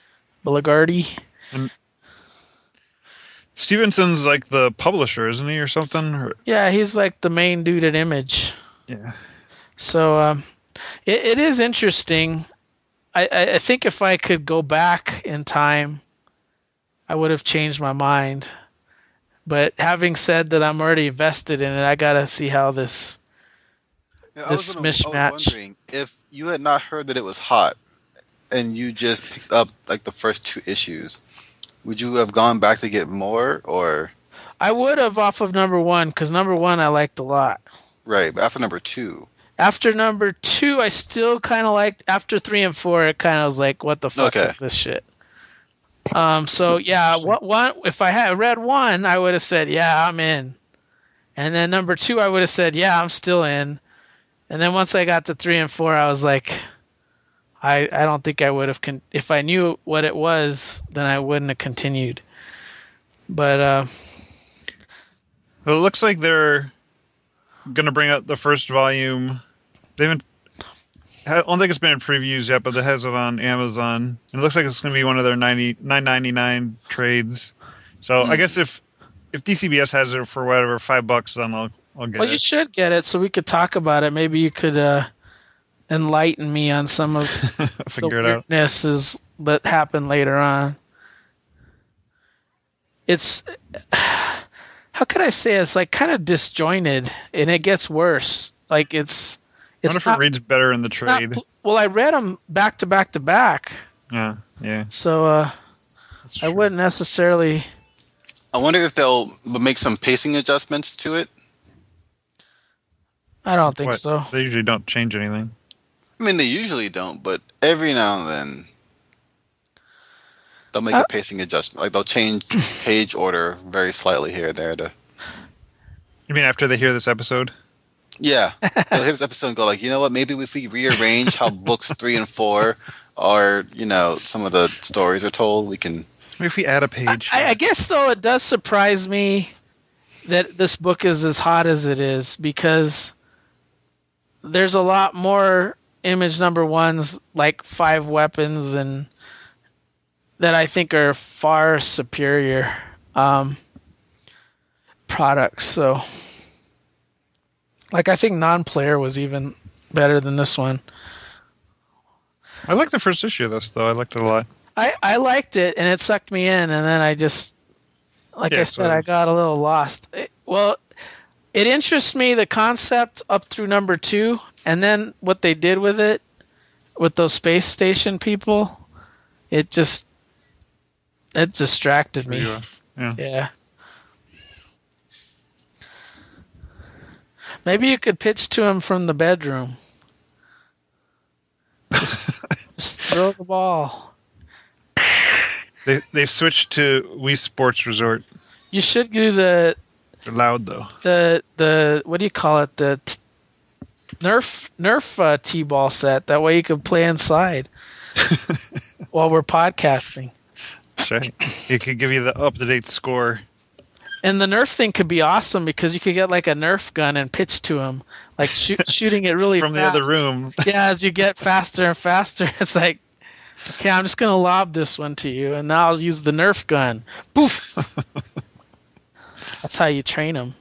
And Stevenson's like the publisher, isn't he, or something? Yeah, he's like the main dude at Image. Yeah. So it is interesting. I think if I could go back in time, I would have changed my mind. But having said that, I'm already vested in it. I gotta see how this mishmatch. I was wondering if you had not heard that it was hot, and you just picked up like the first 2 issues, would you have gone back to get more, or I would have off of number 1 because number 1 I liked a lot. right? But after number 2, After number 2, I still kind of liked. After 3 and 4, it kind of was like, what the fuck Okay. is this shit? So yeah, what one? If I had read 1, I would have said, yeah, I'm in. And then number 2, I would have said, yeah, I'm still in. And then once I got to 3 and 4, I was like, I don't think I would have. If I knew what it was, then I wouldn't have continued. But Well, it looks like they're going to bring out the first volume. They haven't. I don't think it's been in previews yet, but it has it on Amazon. And it looks like it's going to be one of their $9.99 trades. So I guess if DCBS has it for whatever $5, then I'll get well, it. you should get it so we could talk about it. Maybe you could enlighten me on some of the Figure it out. weirdnesses that happen later on. It's how could I say it? It's like kind of disjointed, and it gets worse. Like it's I wonder if it reads better in the it's not trade. well, I read them back to back to back, Yeah. so That's I true. wouldn't necessarily. I wonder if they'll make some pacing adjustments to it. I don't think What? so. They usually don't change anything. I mean, they usually don't, but every now and then they'll make a pacing adjustment. Like they'll change page order very slightly here or there. You mean after they hear this episode? Yeah, they'll hear this episode and go like, you know what? Maybe if we rearrange how books 3 and 4 are, some of the stories are told, we can. Maybe if we add a page. I guess though it does surprise me that this book is as hot as it is because there's a lot more image number 1s like 5 weapons and that I think are far superior products. So like I think non-player was even better than this one. I like the first issue of this though. I liked it a lot. I liked it and it sucked me in, and then I just like I said, I got a little lost. It interests me, the concept up through number 2, and then what they did with it, with those space station people, it distracted me. Yeah. Yeah. Maybe you could pitch to him from the bedroom. Just throw the ball. They've switched to Wii Sports Resort. You should do the They're loud though. the what do you call it? The Nerf T-ball set. That way you can play inside while we're podcasting. That's right. It could give you the up-to-date score. And the Nerf thing could be awesome because you could get like a Nerf gun and pitch to him, like shooting it really from fast. the other room. Yeah, as you get faster and faster, it's like, okay, I'm just gonna lob this one to you, and now I'll use the Nerf gun. Poof. That's how you train him.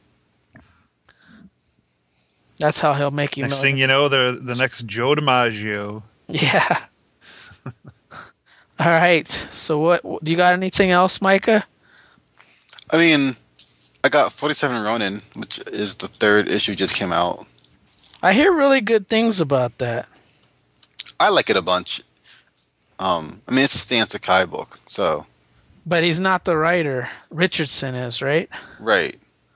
That's how he'll make you. Next thing you know, they're the next Joe DiMaggio. Yeah. All right. So, what do you got? Anything else, Micah? I mean, I got 47 Ronin, which is the 3rd issue, just came out. I hear really good things about that. I like it a bunch. I mean, it's a Stan Sakai book, so. But he's not the writer. Richardson is, right? Right.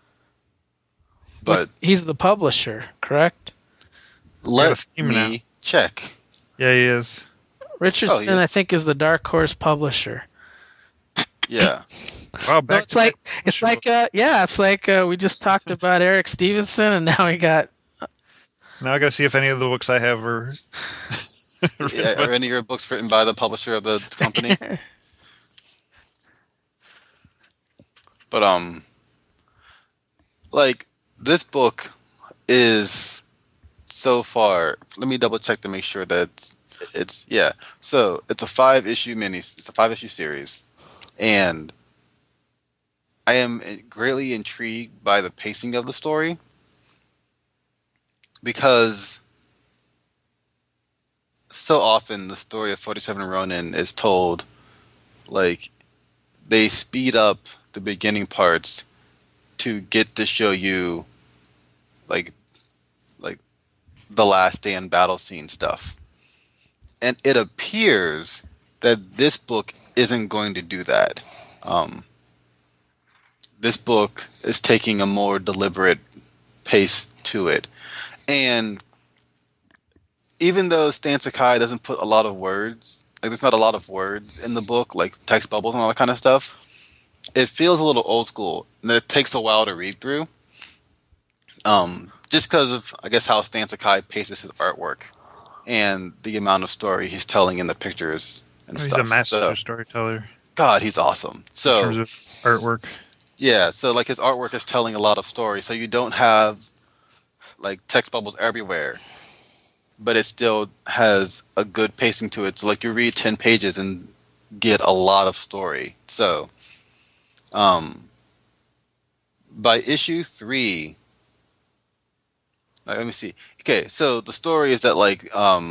But he's the publisher, correct? let me check. Yeah, he is. Richardson, I think, is the Dark Horse publisher. Yeah. Wow, So it's like we just talked about Eric Stevenson, and now we got. Now I got to see if any of the books I have are. Yeah, are any of your books written by the publisher of the company? But like this book is so far. Let me double check to make sure that it's yeah. So it's a 5-issue It's a 5-issue series, and I am greatly intrigued by the pacing of the story because so often the story of 47 Ronin is told like they speed up the beginning parts to get to show you like the last stand battle scene stuff. And it appears that this book isn't going to do that. This book is taking a more deliberate pace to it. And even though Stan Sakai doesn't put a lot of words, like there's not a lot of words in the book, like text bubbles and all that kind of stuff, it feels a little old school, and it takes a while to read through. Just because of, I guess, how Stan Sakai paces his artwork and the amount of story he's telling in the pictures and He's stuff. a master So, storyteller God, he's awesome. in So, terms of artwork. yeah, so like his artwork is telling a lot of story. So you don't have like text bubbles everywhere, but it still has a good pacing to it. So like you read 10 pages and get a lot of story. So, by issue 3, let me see. Okay, so the story is that like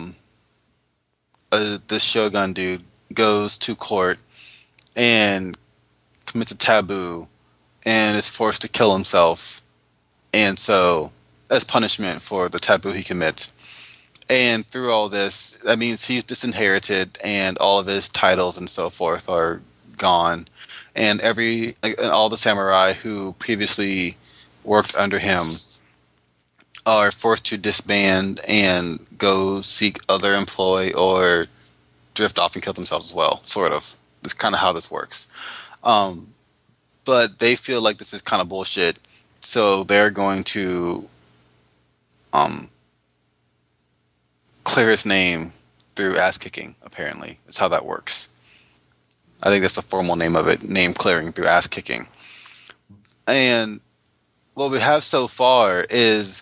this Shogun dude goes to court and commits a taboo and is forced to kill himself, and so as punishment for the taboo he commits. And through all this, that means he's disinherited, and all of his titles and so forth are gone, and and all the samurai who previously worked under him are forced to disband and go seek other employ or drift off and kill themselves as well, sort of. That's kind of how this works. But they feel like this is kind of bullshit, so they're going to clear his name through ass kicking, apparently. That's how that works. I think that's the formal name of it, name clearing through ass kicking. And what we have so far is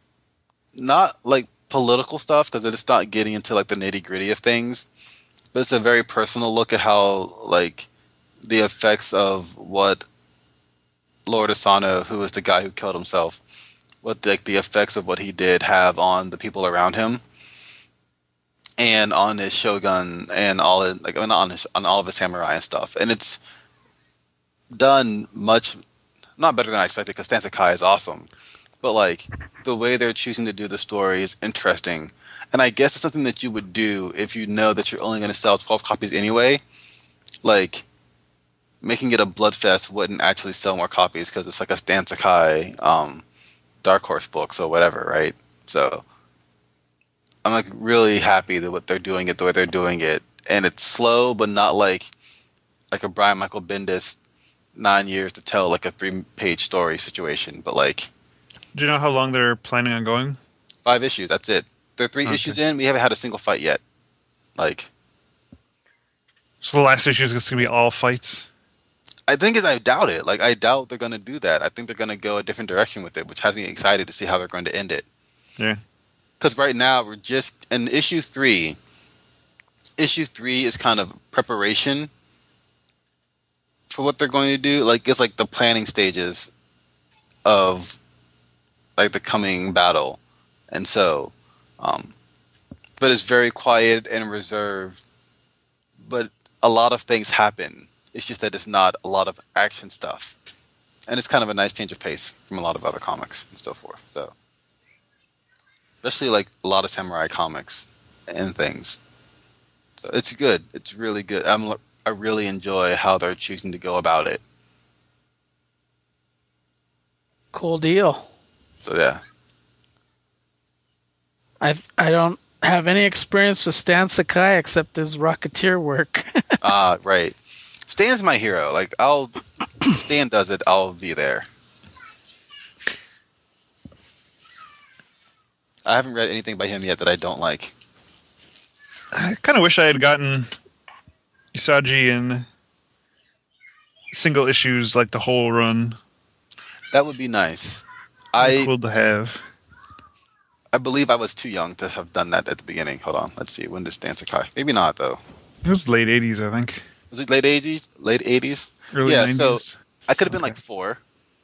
not like political stuff, because it's not getting into like the nitty gritty of things, but it's a very personal look at how like the effects of what Lord Asano, who is the guy who killed himself, what like the effects of what he did have on the people around him and on his shogun and all his, like on all of his samurai and stuff. And it's done much not better than I expected, because Stan Sakai is awesome. But like the way they're choosing to do the story is interesting. And I guess it's something that you would do if you know that you're only going to sell 12 copies anyway. Like making it a Bloodfest wouldn't actually sell more copies because it's like a Stan Sakai Dark Horse book, so whatever, right? So I'm like really happy that what they're doing it the way they're doing it, and it's slow, but not like a Brian Michael Bendis 9 years to tell like a 3-page story situation, but like Do you know how long they're planning on going? 5 issues. That's it. They're 3 Okay. issues in. We haven't had a single fight yet. Like So the last issue is going to be all fights. I doubt it. Like I doubt they're going to do that. I think they're going to go a different direction with it, which has me excited to see how they're going to end it. Yeah. Because right now we're just in issue 3. Issue 3 is kind of preparation for what they're going to do. Like it's like the planning stages of like the coming battle, and so, but it's very quiet and reserved. But a lot of things happen. It's just that it's not a lot of action stuff, and it's kind of a nice change of pace from a lot of other comics and so forth. So, especially like a lot of samurai comics and things. So it's good. It's really good. I really enjoy how they're choosing to go about it. Cool deal. So yeah. I don't have any experience with Stan Sakai except his Rocketeer work. Right. Stan's my hero. Like Stan does it, I'll be there. I haven't read anything by him yet that I don't like. I kind of wish I had gotten Usagi in single issues, like the whole run. That would be nice. Cool to have. I believe I was too young to have done that at the beginning. Hold on, let's see. When did Stan Sakai? Maybe not though. It was late 80s, I think. Was it late 80s? Late 80s? Early Yeah, 90s. so I could have been like 4.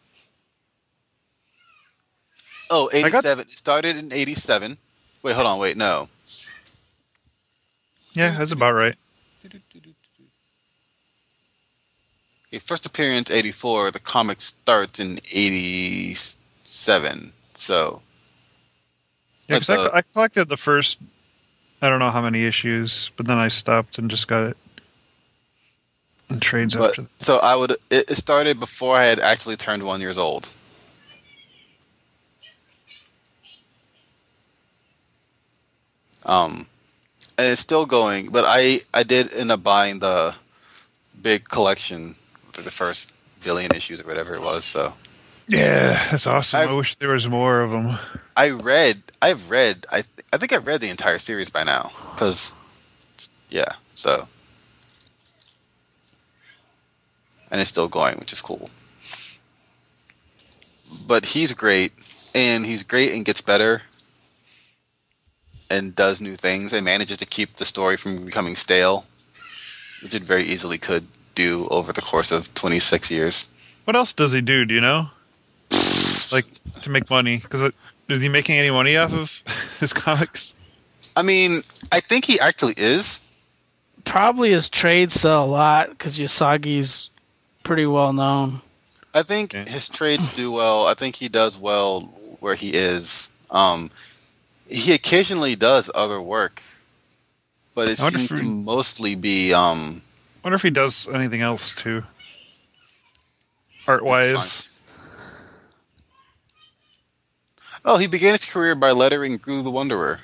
Oh, 87. It started in 87. Wait, hold on. Wait, no. Yeah, that's about right. Okay, first appearance 84. The comic starts in 87. So Yeah, because I collected the first I don't know how many issues, but then I stopped and just got it in trades But after that. so it started before I had actually turned 1 year old. And it's still going, but I did end up buying the big collection for the first billion issues or whatever it was. So Yeah, that's awesome. I I've- wish there was more of them. I think I've read the entire series by now. Cause yeah, so and it's still going, which is cool. But he's great and gets better and does new things and manages to keep the story from becoming stale, which it very easily could do over the course of 26 years. What else does he do? Do you know? Like to make money? Because is he making any money off of his comics? I mean, I think he actually is. Probably his trades sell a lot because Usagi's pretty well known. I think Okay. his trades do well. I think he does well where he is. He occasionally does other work, but it I wonder seems if to we- mostly be Wonder if he does anything else too, art wise. Oh, he began his career by lettering Gru the Wanderer.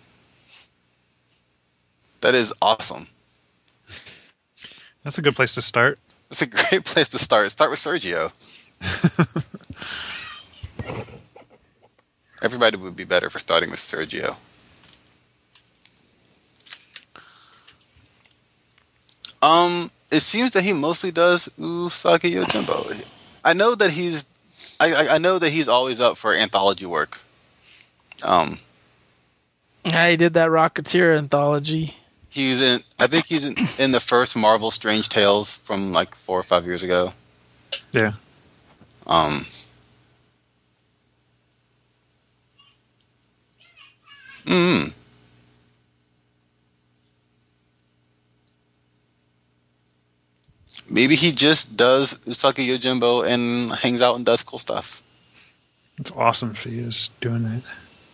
That is awesome. That's a good place to start. It's a great place to start. Start with Sergio. Everybody would be better for starting with Sergio. It seems that he mostly does Usagi Yojimbo. I know that I know that he's always up for anthology work. Yeah, he did that Rocketeer anthology. I think he's in the first Marvel Strange Tales from like 4 or 5 years ago. Yeah. Um, mm, Maybe he just does Usagi Yojimbo and hangs out and does cool stuff. It's awesome if he is doing that.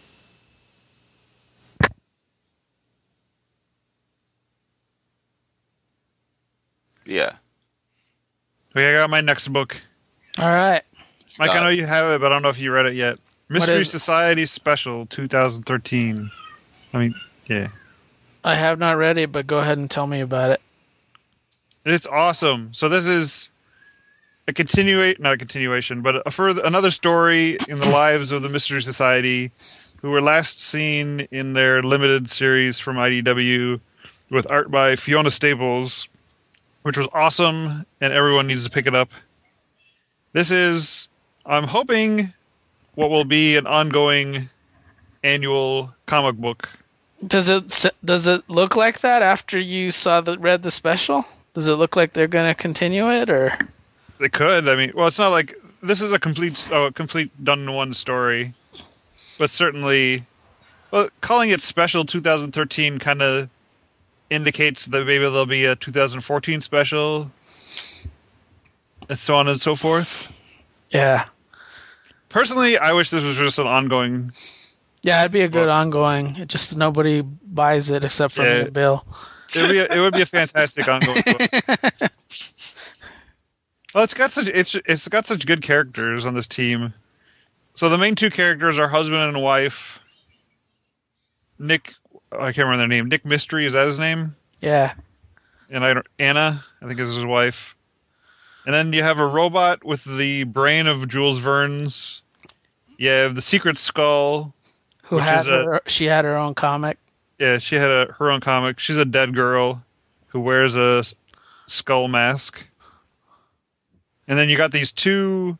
Yeah. Okay, I got my next book. All right. Mike, I Got know it. you have it, but I don't know if you read it yet. Mystery is it? Society Special 2013. I mean, yeah. I have not read it, but go ahead and tell me about it. It's awesome. So this is not a continuation, but another story in the lives of the Mystery Society, who were last seen in their limited series from IDW with art by Fiona Staples, which was awesome, and everyone needs to pick it up. This is, I'm hoping, what will be an ongoing annual comic book. Does it look like that after you read the special? Does it look like they're going to continue it, or? They could. I mean, well, it's not like this is a complete done in one story, but certainly, well, calling it special 2013 kind of indicates that maybe there'll be a 2014 special, and so on and so forth. Yeah. Personally, I wish this was just an ongoing. Yeah, it'd be a good ongoing. It just nobody buys it except for me and Bill. It would be a fantastic ongoing book. Well, it's got such good characters on this team. So the main two characters are husband and wife. Nick, I can't remember their name. Nick Mystery, is that his name? Yeah. And Anna, I think is his wife. And then you have a robot with the brain of Jules Verne's. You have the Secret Skull. Who had she had her own comic. Yeah, she had her own comic. She's a dead girl who wears a skull mask. And then you got these two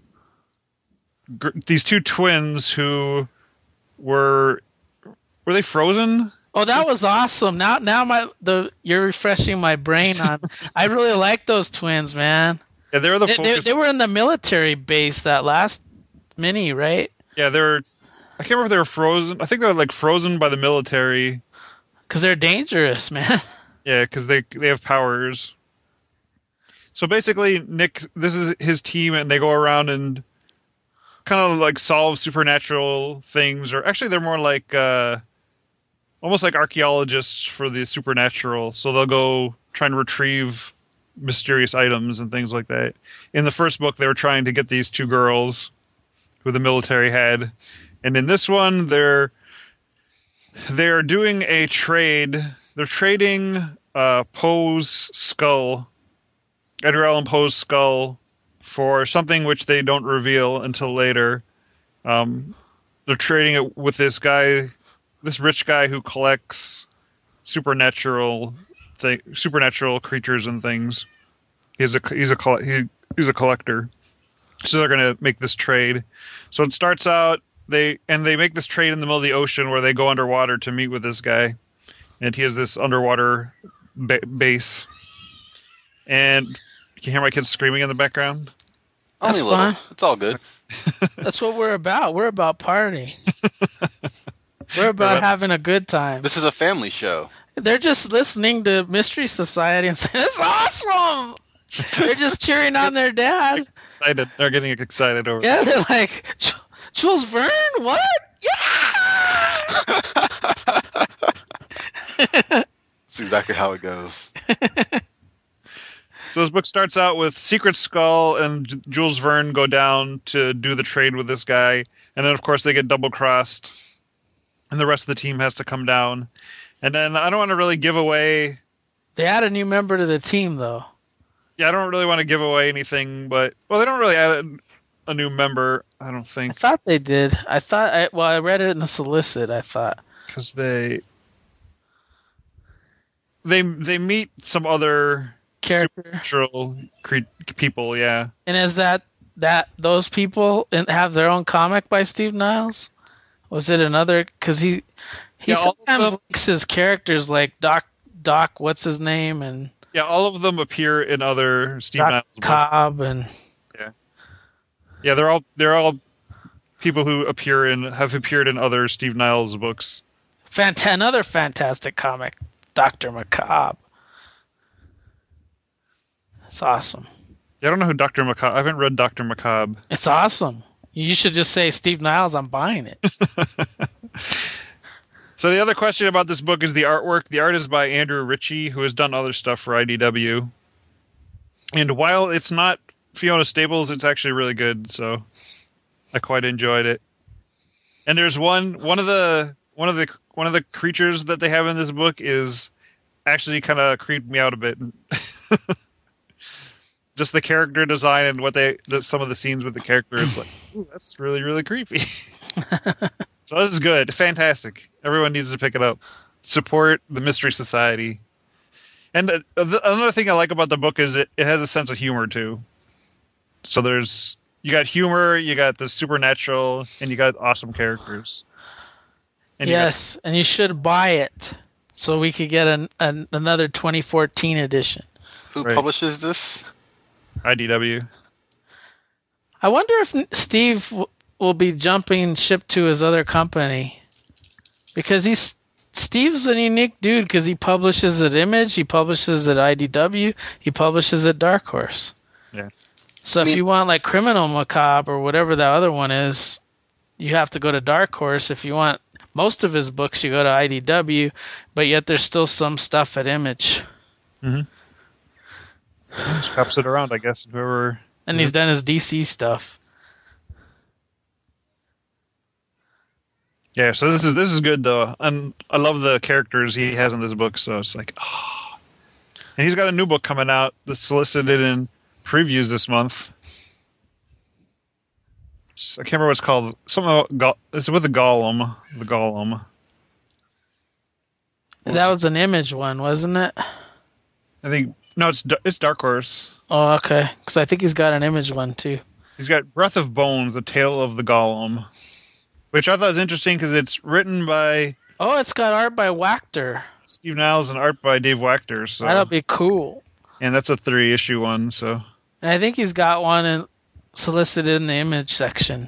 twins who were they frozen? Oh, that was awesome. Now you're refreshing my brain on. I really like those twins, man. Yeah, they were the focus. They were in the military base that last mini, right? Yeah, I can't remember if they were frozen. I think they were like frozen by the military. Because they're dangerous, man. Yeah, because they have powers. So basically, Nick, this is his team, and they go around and kind of like solve supernatural things, or actually, they're more like almost like archaeologists for the supernatural. So they'll go try and retrieve mysterious items and things like that. In the first book, they were trying to get these two girls who the military had, and in this one, they're doing a trade. They're trading Poe's skull, Edgar Allan Poe's skull, for something which they don't reveal until later. They're trading it with this guy, this rich guy who collects supernatural creatures and things. He's a collector. So they're going to make this trade. So it starts out they make this trade in the middle of the ocean where they go underwater to meet with this guy, and he has this underwater base. And you can hear my kids screaming in the background. Only a little. Fine. It's all good. That's what we're about. We're about party. We're about having a good time. This is a family show. They're just listening to Mystery Society and saying, "It's awesome." They're just cheering on their dad. They're getting excited over. Yeah, they're like, Jules Verne, what? Yeah. That's exactly how it goes. So this book starts out with Secret Skull and Jules Verne go down to do the trade with this guy, and then of course they get double-crossed, and the rest of the team has to come down. And then I don't want to really give away... They add a new member to the team, though. Yeah, I don't really want to give away anything, but... Well, they don't really add a new member, I don't think. I thought they did. I read it in the solicit, I thought. Because they meet some other... Character. Supernatural people, yeah. And is that those people have their own comic by Steve Niles? Was it another? Because he sometimes links his characters like Doc, what's his name, and yeah, all of them appear in other Steve Doc Niles Cobb books. and yeah, they're all people who have appeared in other Steve Niles books. Another fantastic comic, Dr. Macabre. It's awesome. Yeah, I don't know who Dr. Macabre... I haven't read Dr. Macabre. It's awesome. You should just say, Steve Niles, I'm buying it. So the other question about this book is the artwork. The art is by Andrew Ritchie, who has done other stuff for IDW. And while it's not Fiona Staples, it's actually really good, so I quite enjoyed it. And there's one of the creatures that they have in this book is actually kind of creeped me out a bit. Just the character design and some of the scenes with the character, it's like, ooh, that's really, really creepy. So this is good. Fantastic. Everyone needs to pick it up. Support the Mystery Society. And another thing I like about the book is it has a sense of humor, too. So you got humor, you got the supernatural, and you got awesome characters. And yes, and you should buy it so we could get another 2014 edition. Who publishes this? IDW. I wonder if Steve will be jumping ship to his other company, because Steve's a unique dude because he publishes at Image, he publishes at IDW, he publishes at Dark Horse. Yeah. So if you want like Criminal Macabre or whatever that other one is, you have to go to Dark Horse. If you want most of his books, you go to IDW, but yet there's still some stuff at Image. Mm-hmm. Shops it around, I guess. And he's done his DC stuff. Yeah, so this is good though, and I love the characters he has in this book. So it's like, oh. And he's got a new book coming out that's solicited in previews this month. I can't remember what it's called. It's with the Golem. The Golem. That was an Image one, wasn't it? I think no, it's Dark Horse. Oh, okay. Because I think he's got an Image one too. He's got Breath of Bones: A Tale of the Golem, which I thought was interesting because it's written by. Oh, it's got art by Wachter. Steve Niles and art by Dave Wachter. So that'll be cool. And that's a 3-issue one. So. And I think he's got one solicited in the Image section.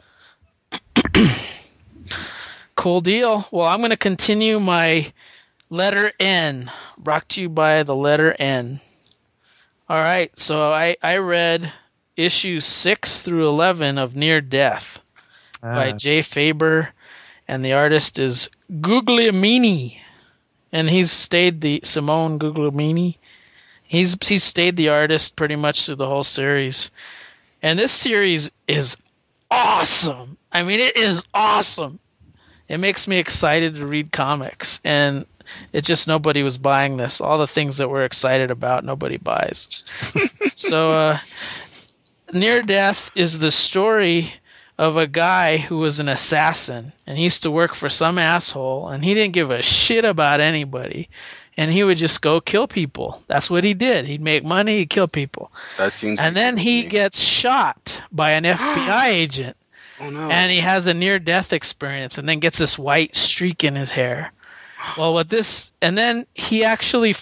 Cool deal. Well, I'm going to continue my letter N, brought to you by the letter N. All right, so I read issues 6 through 11 of Near Death by Jay Faber, and the artist is Guglielmini, and he's stayed the Simone Guglielmini. He's stayed the artist pretty much through the whole series, and this series is awesome. I mean, it is awesome. It makes me excited to read comics, and it's just nobody was buying this. All the things that we're excited about, nobody buys. So, Near Death is the story of a guy who was an assassin, and he used to work for some asshole, and he didn't give a shit about anybody, and he would just go kill people. That's what he did. He'd make money, he'd kill people. That seems. And then he me. gets shot by an FBI agent. Oh no! And he has a near-death experience, and then gets this white streak in his hair. Well, and then he actually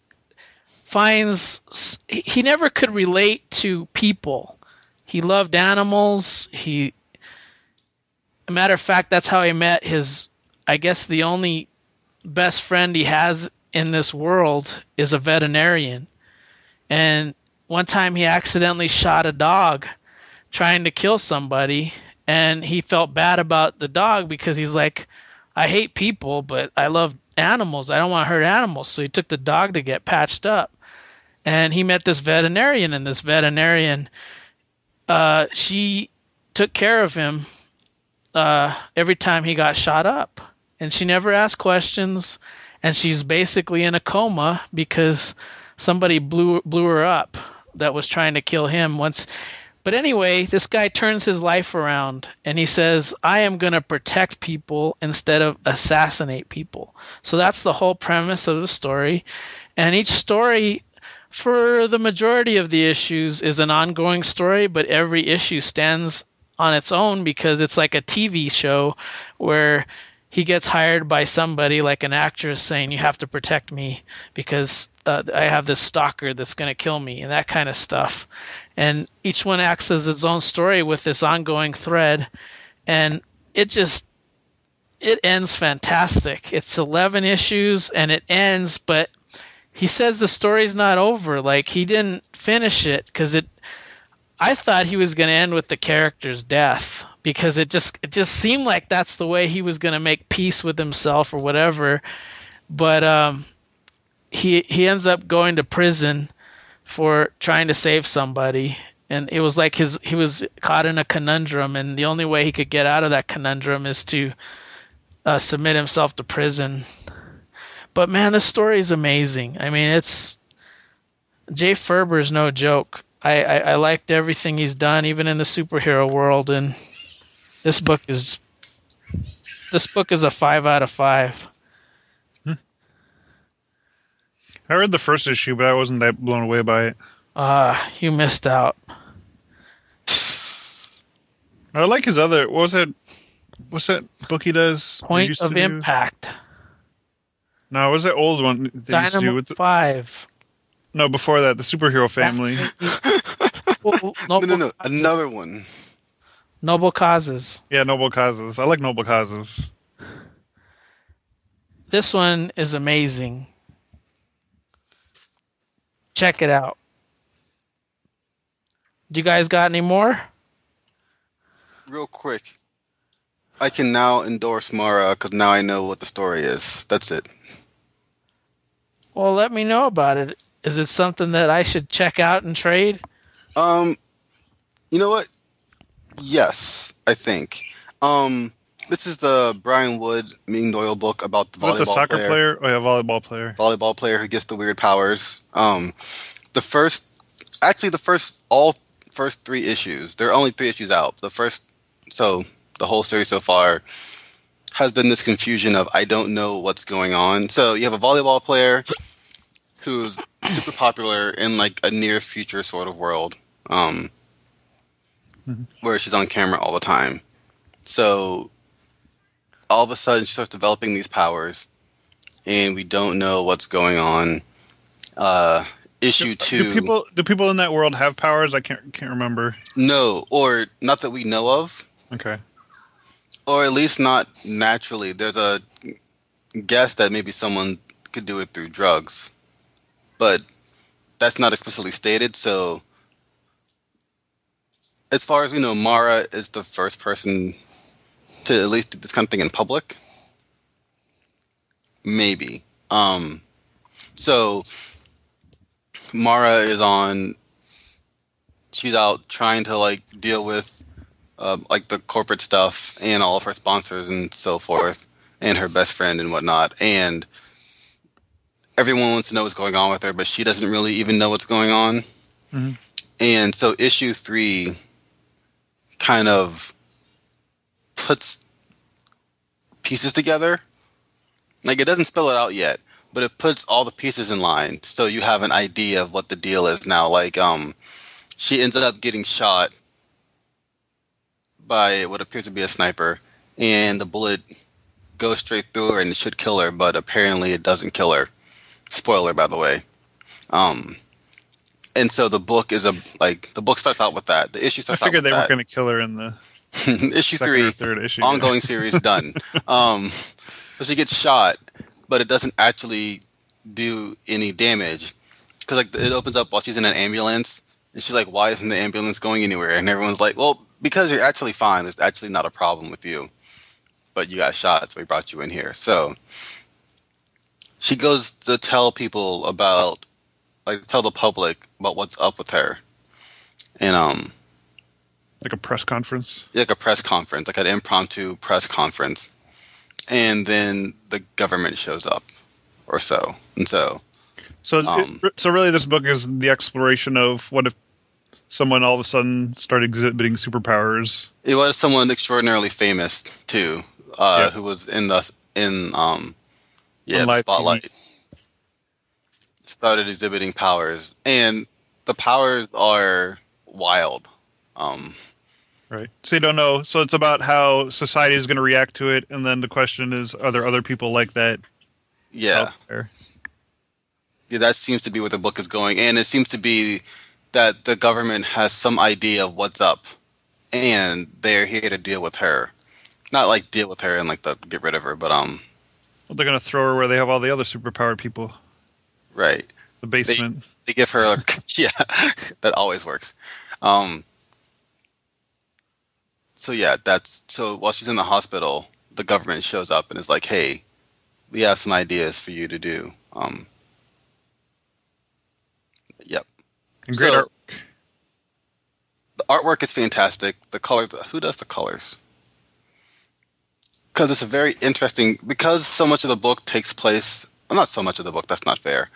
finds he never could relate to people. He loved animals. A matter of fact, that's how he met I guess the only best friend he has in this world is a veterinarian. And one time he accidentally shot a dog trying to kill somebody, and he felt bad about the dog because he's like, I hate people, but I love animals. I don't want to hurt animals. So he took the dog to get patched up. And he met this veterinarian, and this veterinarian, she took care of him every time he got shot up. And she never asked questions, and she's basically in a coma because somebody blew her up that was trying to kill him once. But anyway, this guy turns his life around, and he says, I am going to protect people instead of assassinate people. So that's the whole premise of the story. And each story, for the majority of the issues, is an ongoing story, but every issue stands on its own because it's like a TV show where he gets hired by somebody, like an actress, saying, you have to protect me because I have this stalker that's going to kill me, and that kind of stuff. And each one acts as its own story with this ongoing thread, and it ends fantastic. It's 11 issues, and it ends, but he says the story's not over. Like, he didn't finish it because I thought he was going to end with the character's death because it just seemed like that's the way he was going to make peace with himself or whatever. But he ends up going to prison for trying to save somebody, and it was like he was caught in a conundrum, and the only way he could get out of that conundrum is to submit himself to prison. But man, this story is amazing. I mean, Jay Ferber's no joke. I liked everything he's done, even in the superhero world, and this book is a 5 out of 5. I read the first issue, but I wasn't that blown away by it. You missed out. I like his other. What's that book he does? Point of Impact. No, it was that old one that used to do Dynamite 5. No, before that, the Superhero Family. No, another one. Noble Causes. Yeah, Noble Causes. I like Noble Causes. This one is amazing. Check it out. Do you guys got any more? Real quick. I can now endorse Mara because now I know what the story is. That's it. Well, let me know about it. Is it something that I should check out and trade? You know what? Yes, I think. This is the Brian Wood Ming Doyle book about the volleyball the soccer player? Oh yeah, volleyball player. Volleyball player who gets the weird powers. The first 3 issues. There are only 3 issues out. The whole series so far has been this confusion of I don't know what's going on. So you have a volleyball player who's super popular in like a near future sort of world, where she's on camera all the time. So all of a sudden she starts developing these powers, and we don't know what's going on. Issue 2. Do people in that world have powers? I can't remember. No, or not that we know of. Okay. Or at least not naturally. There's a guess that maybe someone could do it through drugs, but that's not explicitly stated. So, as far as we know, Mara is the first person to at least do this kind of thing in public. maybe. So Mara is on. She's out trying to like deal with like the corporate stuff and all of her sponsors and so forth, and her best friend and whatnot. And everyone wants to know what's going on with her, but she doesn't really even know what's going on. Mm-hmm. And so issue 3 kind of puts pieces together. Like, it doesn't spell it out yet, but it puts all the pieces in line so you have an idea of what the deal is now. Like, she ends up getting shot by what appears to be a sniper, and the bullet goes straight through her and it should kill her, but apparently it doesn't kill her. Spoiler, by the way. And so the book is the book starts out with that. The issue starts out with that. I figured they weren't going to kill her in the issue second 3, or third issue. ongoing series done. So she gets shot, but it doesn't actually do any damage. Because like it opens up while she's in an ambulance, and she's like, "Why isn't the ambulance going anywhere?" And everyone's like, "Well, because you're actually fine. There's actually not a problem with you, but you got shot, so we brought you in here." So she goes to tell people about, like, tell the public about what's up with her, and like a press conference. like a press conference, like an impromptu press conference, and then the government shows up, or so, and so. So really, this book is the exploration of what if someone all of a sudden started exhibiting superpowers. It was someone extraordinarily famous too, who was in the spotlight. TV. Started exhibiting powers, and the powers are wild. Right. So you don't know. So it's about how society is going to react to it, and then the question is, are there other people like that? Yeah. Out there? Yeah, that seems to be where the book is going, and it seems to be that the government has some idea of what's up, and they're here to deal with her. Not like deal with her and like to get rid of her, but Well, they're going to throw her where they have all the other superpowered people. right. The basement. They give her yeah, that always works. So yeah, so while she's in the hospital, the government shows up and is like, "Hey, we have some ideas for you to do." Yep. And great So, art. The artwork is fantastic. The colors. Who does the colors? Because it's a very interesting. Because so much of the book takes place. Well, not so much of the book. That's not fair.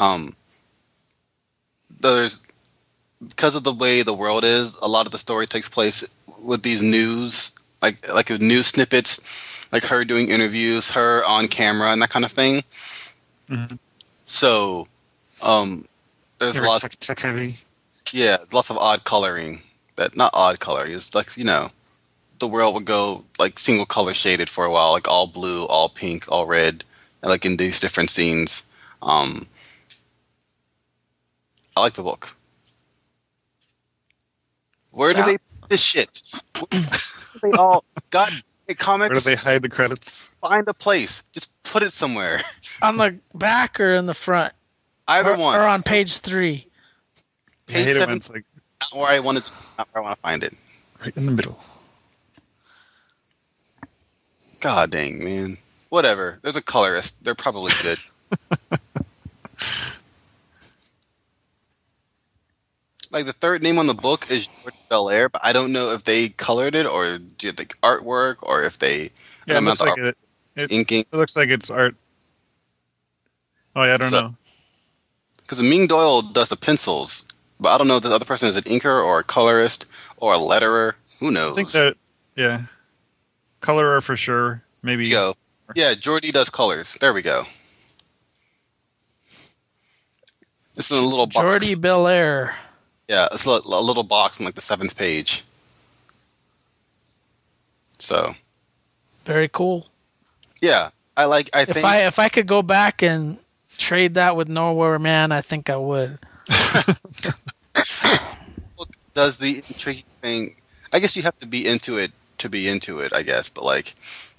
Because of the way the world is, a lot of the story takes place with these news, like news snippets, like her doing interviews, her on camera, and that kind of thing. Mm-hmm. So, there's a lot. Tech heavy. Yeah, lots of odd coloring. Not odd coloring. It's like, the world would go like single color shaded for a while, like all blue, all pink, all red, and like in these different scenes. I like the book. Where do they put this shit? They all God comics. Where do they hide the credits? Find a place. Just put it somewhere. On the back or in the front? Either one. Or on page 3. I hate it when 7, it's like not where I want to find it. right in the middle. God dang, man. Whatever. There's a colorist. They're probably good. Like, the third name on the book is George Belair, but I don't know if they colored it or did the artwork or if they... Yeah, it looks like inking. It looks like it's art. Oh, yeah, I don't know. Because Ming Doyle does the pencils, but I don't know if the other person is an inker or a colorist or a letterer. Who knows? I think that, yeah. Colorer for sure. Maybe. Go. Yeah, Jordy does colors. There we go. It's in a little box. Jordy Belair. Yeah, it's a little box on like the 7th page. So. Very cool. Yeah, I think if I could go back and trade that with Nowhere Man, I think I would. Does the intriguing thing? I guess you have to be into it to be into it, I guess. But like,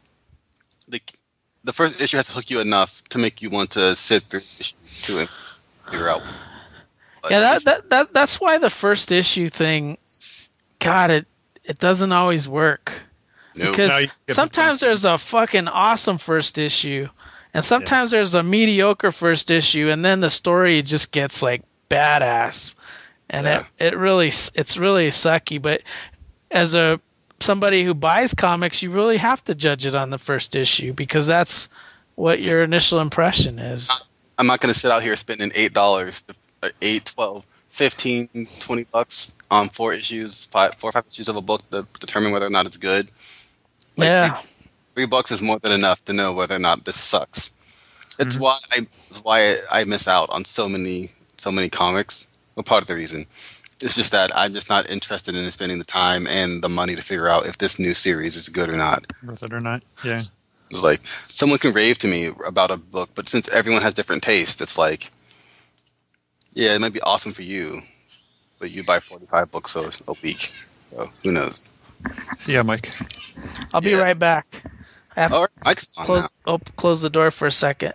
the first issue has to hook you enough to make you want to sit through issue 2 and figure out. Yeah, that's why the first issue thing, God, it doesn't always work. Nope. Because sometimes there's a fucking awesome first issue, And sometimes there's a mediocre first issue, and then the story just gets like badass, and it's really sucky. But as a somebody who buys comics, you really have to judge it on the first issue because that's what your initial impression is. I'm not going to sit out here spending $8, $8, 12, 15, $20 on 4 issues, 4 or 5 issues of a book to determine whether or not it's good. Like, yeah. $3 is more than enough to know whether or not this sucks. It's why I miss out on so many comics. Well, part of the reason. It's just that I'm just not interested in spending the time and the money to figure out if this new series is good or not. Worth it or not? Yeah. It's like someone can rave to me about a book, but since everyone has different tastes, it's like, yeah, it might be awesome for you, but you buy 45 books a week, so who knows? Yeah, Mike. I'll be right back. I have All right, Mike's on now. Close the door for a second.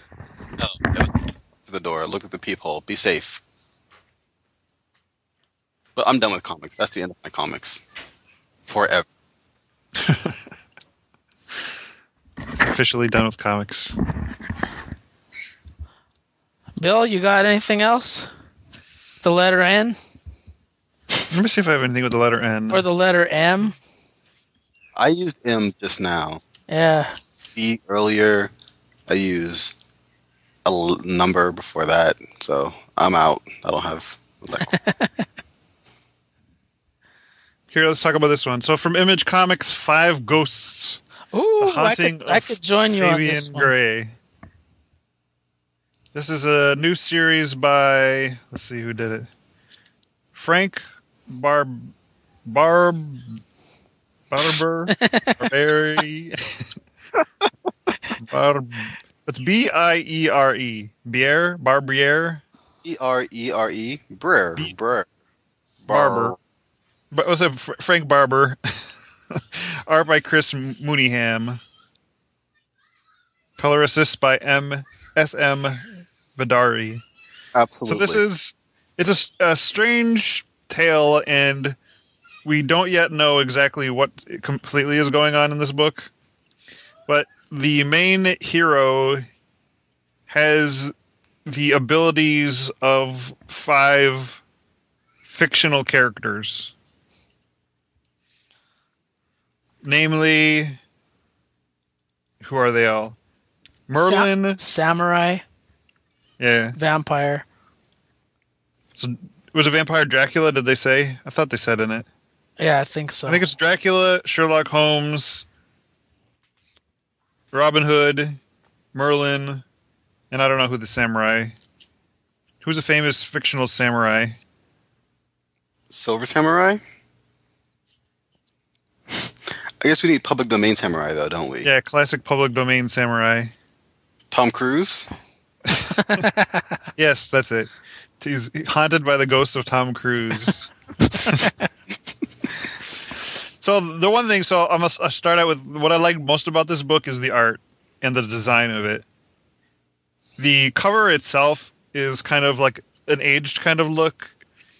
To the door. Look at the peephole. Be safe. But I'm done with comics. That's the end of my comics. Forever. Officially done with comics. Bill, you got anything else? The letter N? Let me see if I have anything with the letter N. Or the letter M? I used M just now. Yeah. B earlier. I used a number before that. So I'm out. I don't have... Here, let's talk about this one. So from Image Comics, 5 Ghosts. Ooh, The Haunting I could join you on this Fabian one. Gray. This is a new series by, let's see who did it. Frank Barber. It's Biere. Barbiere. Ere. Brer. Barber. But was it Frank Barber? Art by Chris Mooneyham. Color assist by S.M. Vidari. Absolutely. So it's a strange tale, and we don't yet know exactly what completely is going on in this book. But the main hero has the abilities of 5 fictional characters. Namely, who are they all? Merlin. Samurai. Yeah. Vampire. So, was it Vampire Dracula, did they say? I thought they said in it. Yeah, I think so. I think it's Dracula, Sherlock Holmes, Robin Hood, Merlin, and I don't know who the samurai. Who's a famous fictional samurai? Silver Samurai? I guess we need public domain samurai, though, don't we? Yeah, classic public domain samurai. Tom Cruise? Yes, that's it. He's haunted by the ghost of Tom Cruise. So the one thing, I'll start out with what I like most about this book is the art and the design of it. The cover itself is kind of like an aged kind of look,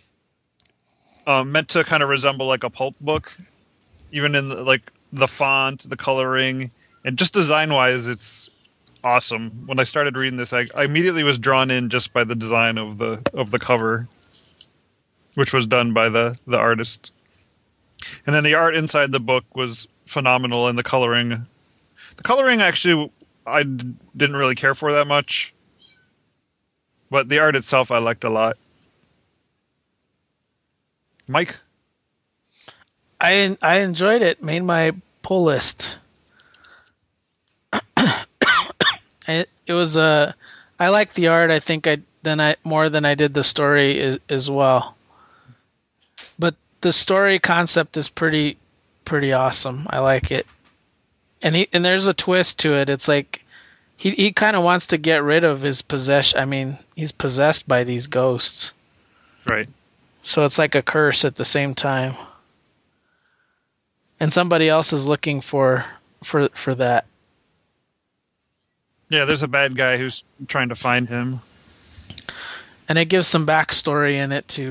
meant to kind of resemble like a pulp book, even in the font, the coloring, and just design-wise, it's awesome. When I started reading this, I immediately was drawn in just by the design of the cover, which was done by the artist. And then the art inside the book was phenomenal, and the coloring. The coloring, actually, I didn't really care for that much. But the art itself I liked a lot. Mike? I enjoyed it. Made my pull list. It was I liked the art. I think more than I did the story as well. But the story concept is pretty awesome. I like it. And there's a twist to it. It's like he kind of wants to get rid of his possession. I mean, he's possessed by these ghosts. Right. So it's like a curse at the same time. And somebody else is looking for that. Yeah, there's a bad guy who's trying to find him. And it gives some backstory in it too.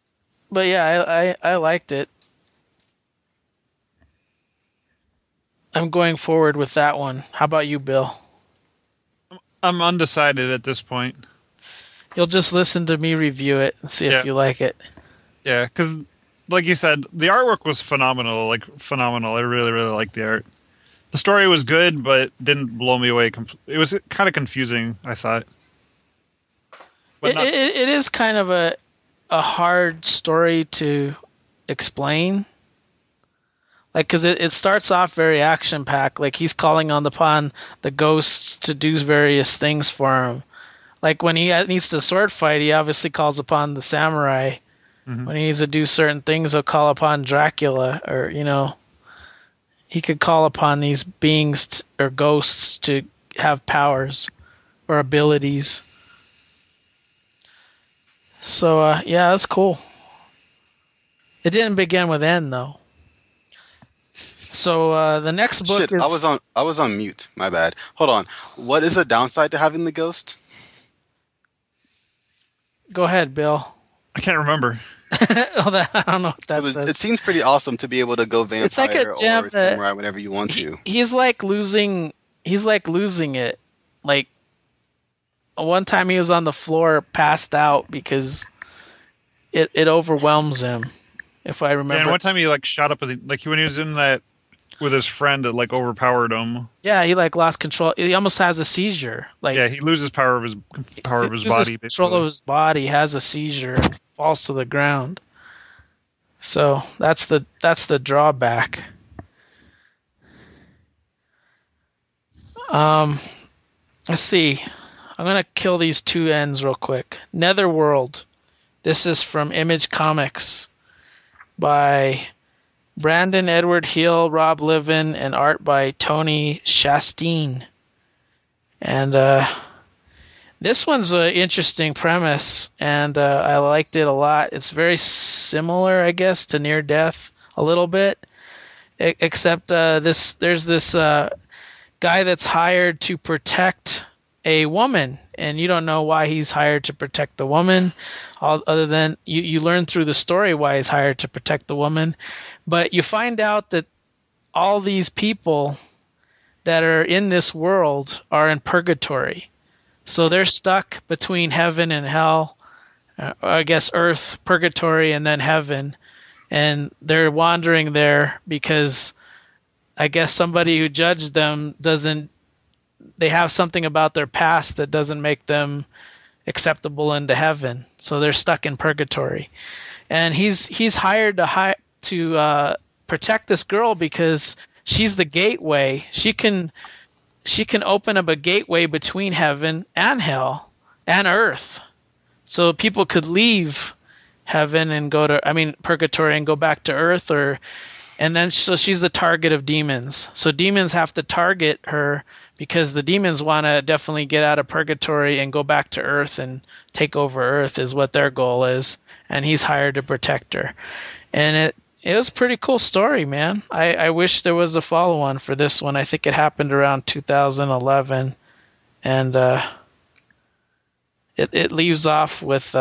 But yeah, I liked it. I'm going forward with that one. How about you, Bill? I'm undecided at this point. You'll just listen to me review it and see if you like it. Yeah, because like you said, the artwork was phenomenal. Like phenomenal. I really, really liked the art. The story was good, but didn't blow me away. It was kind of confusing, I thought. But It is kind of a hard story to explain. Like, because it starts off very action-packed. Like, he's calling upon the ghosts to do various things for him. Like, when he needs to sword fight, he obviously calls upon the samurai. Mm-hmm. When he needs to do certain things, he'll call upon Dracula. Or, he could call upon these beings or ghosts to have powers or abilities. So, yeah, that's cool. It didn't begin with N, though. So the next book is... I was on mute. My bad. Hold on. What is the downside to having the ghost? Go ahead, Bill. I can't remember. I don't know what that says. It seems pretty awesome to be able to go vampire, it's like a gem or samurai whenever you want to. He's like losing it. Like, one time he was on the floor, passed out because it overwhelms him. If I remember. Yeah, and one time he shot up with when he was in that with his friend, it overpowered him. Yeah, he lost control. He almost has a seizure. He loses power of his body. Control of his body, has a seizure, and falls to the ground. So that's the drawback. Let's see. I'm gonna kill these two ends real quick. Netherworld. This is from Image Comics by Brandon Edward Hill, Rob Livin, and art by Tony Chastain. And this one's an interesting premise, and I liked it a lot. It's very similar, I guess, to Near Death a little bit, except there's this guy that's hired to protect a woman, and you don't know why he's hired to protect the woman, other than you learn through the story why he's hired to protect the woman. But you find out that all these people that are in this world are in purgatory. So they're stuck between heaven and hell, I guess earth, purgatory, and then heaven. And they're wandering there because I guess somebody who judged them they have something about their past that doesn't make them acceptable into heaven. So they're stuck in purgatory. And he's hired to protect this girl because she's the gateway. She can open up a gateway between heaven and hell and earth. So people could leave heaven and purgatory and go back to earth, so she's the target of demons. So demons have to target her because the demons want to definitely get out of purgatory and go back to earth and take over earth is what their goal is. And he's hired to protect her. And it was a pretty cool story, man. I wish there was a follow-on for this one. I think it happened around 2011. And it leaves off with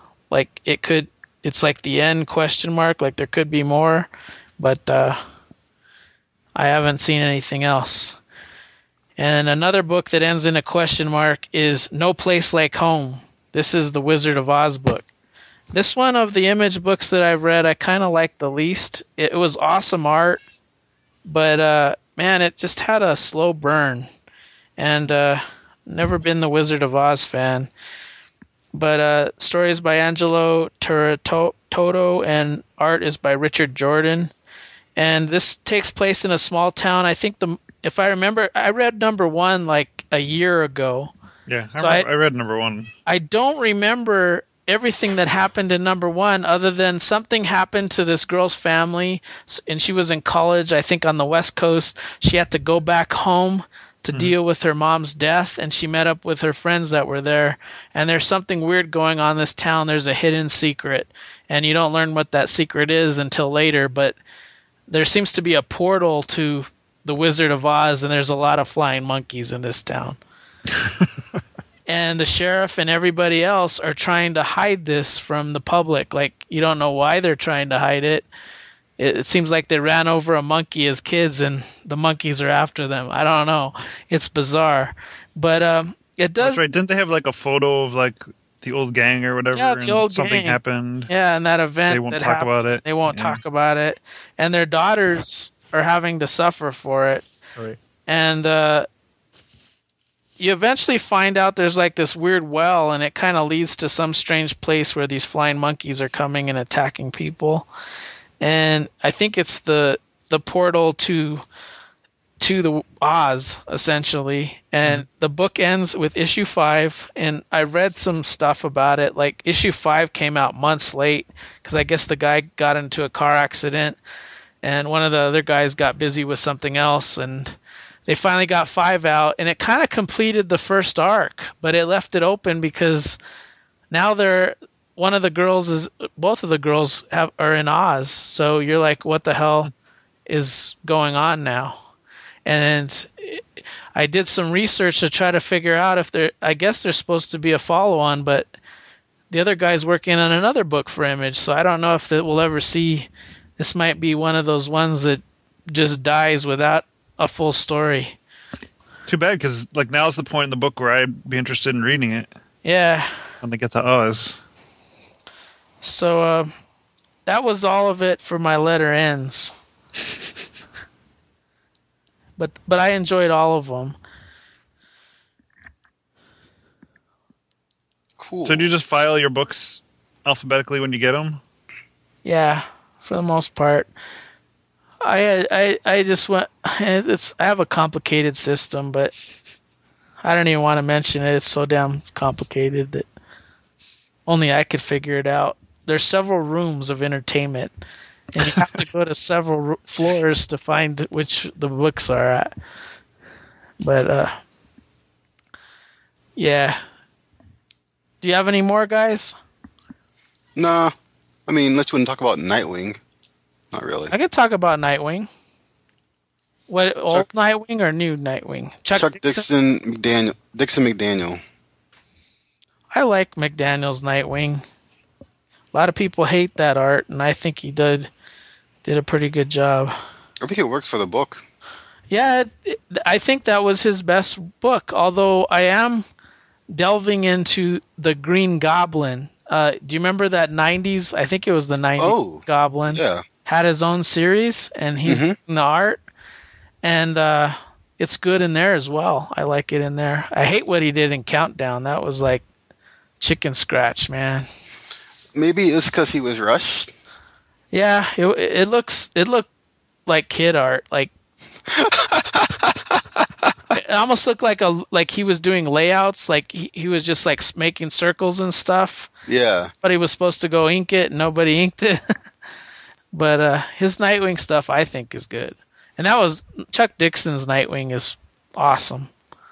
it's like the end question mark, like there could be more, but I haven't seen anything else. And another book that ends in a question mark is No Place Like Home. This is the Wizard of Oz book. This one of the Image books that I've read, I kind of liked the least. It was awesome art, but man, it just had a slow burn. And never been the Wizard of Oz fan. But story is by Angelo Turatoto, and art is by Richard Jordan. And this takes place in a small town. I think if I remember, I read number 1 like a year ago. Yeah, so I read number 1. I don't remember everything that happened in number 1 other than something happened to this girl's family, and she was in college, I think on the West Coast. She had to go back home to deal with her mom's death, and she met up with her friends that were there, and there's something weird going on in this town. There's a hidden secret, and you don't learn what that secret is until later, but there seems to be a portal to the Wizard of Oz, and there's a lot of flying monkeys in this town. And the sheriff and everybody else are trying to hide this from the public. Like, you don't know why they're trying to hide it. it seems like they ran over a monkey as kids, and the monkeys are after them. I don't know. It's bizarre, but it That's does. right. Didn't they have like a photo of like the old gang or whatever? Yeah, the and old something gang. happened. Yeah, and that event They won't that talk happened, about it. they won't Yeah. talk about it, and their daughters are having to suffer for it. Right. And you eventually find out there's like this weird well, and it kind of leads to some strange place where these flying monkeys are coming and attacking people. And I think it's the portal to the Oz, essentially. And the book ends with issue 5, and I read some stuff about it. Like, issue 5 came out months late because I guess the guy got into a car accident, and one of the other guys got busy with something else, and they finally got 5 out, and it kind of completed the first arc, but it left it open because now both of the girls are in Oz. So you're like, what the hell is going on now? And I did some research to try to figure out if I guess there's supposed to be a follow-on, but the other guy's working on another book for Image, so I don't know if we'll ever see. This might be one of those ones that just dies without a full story. Too bad, because like now's the point in the book where I'd be interested in reading it Yeah. when they get to Oz. So that was all of it for my letter ends. But I enjoyed all of them. Cool. So do you just file your books alphabetically when you get them? Yeah, for the most part. I just went. I have a complicated system, but I don't even want to mention it. It's so damn complicated that only I could figure it out. There's several rooms of entertainment, and you have to go to several floors to find which the books are at. But yeah. Do you have any more, guys? Nah. I mean, unless you want to talk about Nightwing. Not really. I could talk about Nightwing. What, old Nightwing or new Nightwing? Chuck Dixon McDaniel. I like McDaniel's Nightwing. A lot of people hate that art, and I think he did a pretty good job. I think it works for the book. Yeah, I think that was his best book, although I am delving into the Green Goblin. Do you remember that 90s? I think it was the 90s Goblin. Yeah. Had his own series, and he's in the art. And it's good in there as well. I like it in there. I hate what he did in Countdown. That was like chicken scratch, man. Maybe it's because he was rushed. Yeah, it looked like kid art. Like it almost looked like he was doing layouts. Like he was just like making circles and stuff. Yeah. But he was supposed to go ink it, and nobody inked it. But his Nightwing stuff, I think, is good. And that was Chuck Dixon's Nightwing is awesome.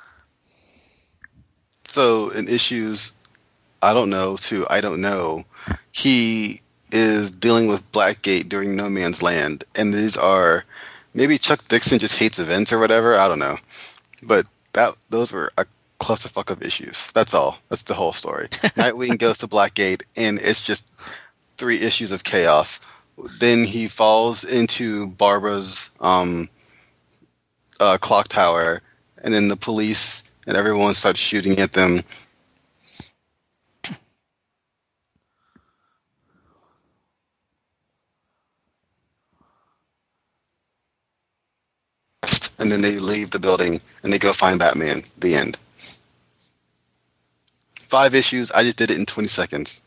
So in issues, I don't know, he is dealing with Blackgate during No Man's Land, and these are maybe Chuck Dixon just hates events or whatever. I don't know, but those were a clusterfuck of issues. That's all. That's the whole story. Nightwing goes to Blackgate, and it's just 3 issues of chaos. Then he falls into Barbara's clock tower, and then the police and everyone starts shooting at them. And then they leave the building and they go find Batman. The end. 5 issues. I just did it in 20 seconds.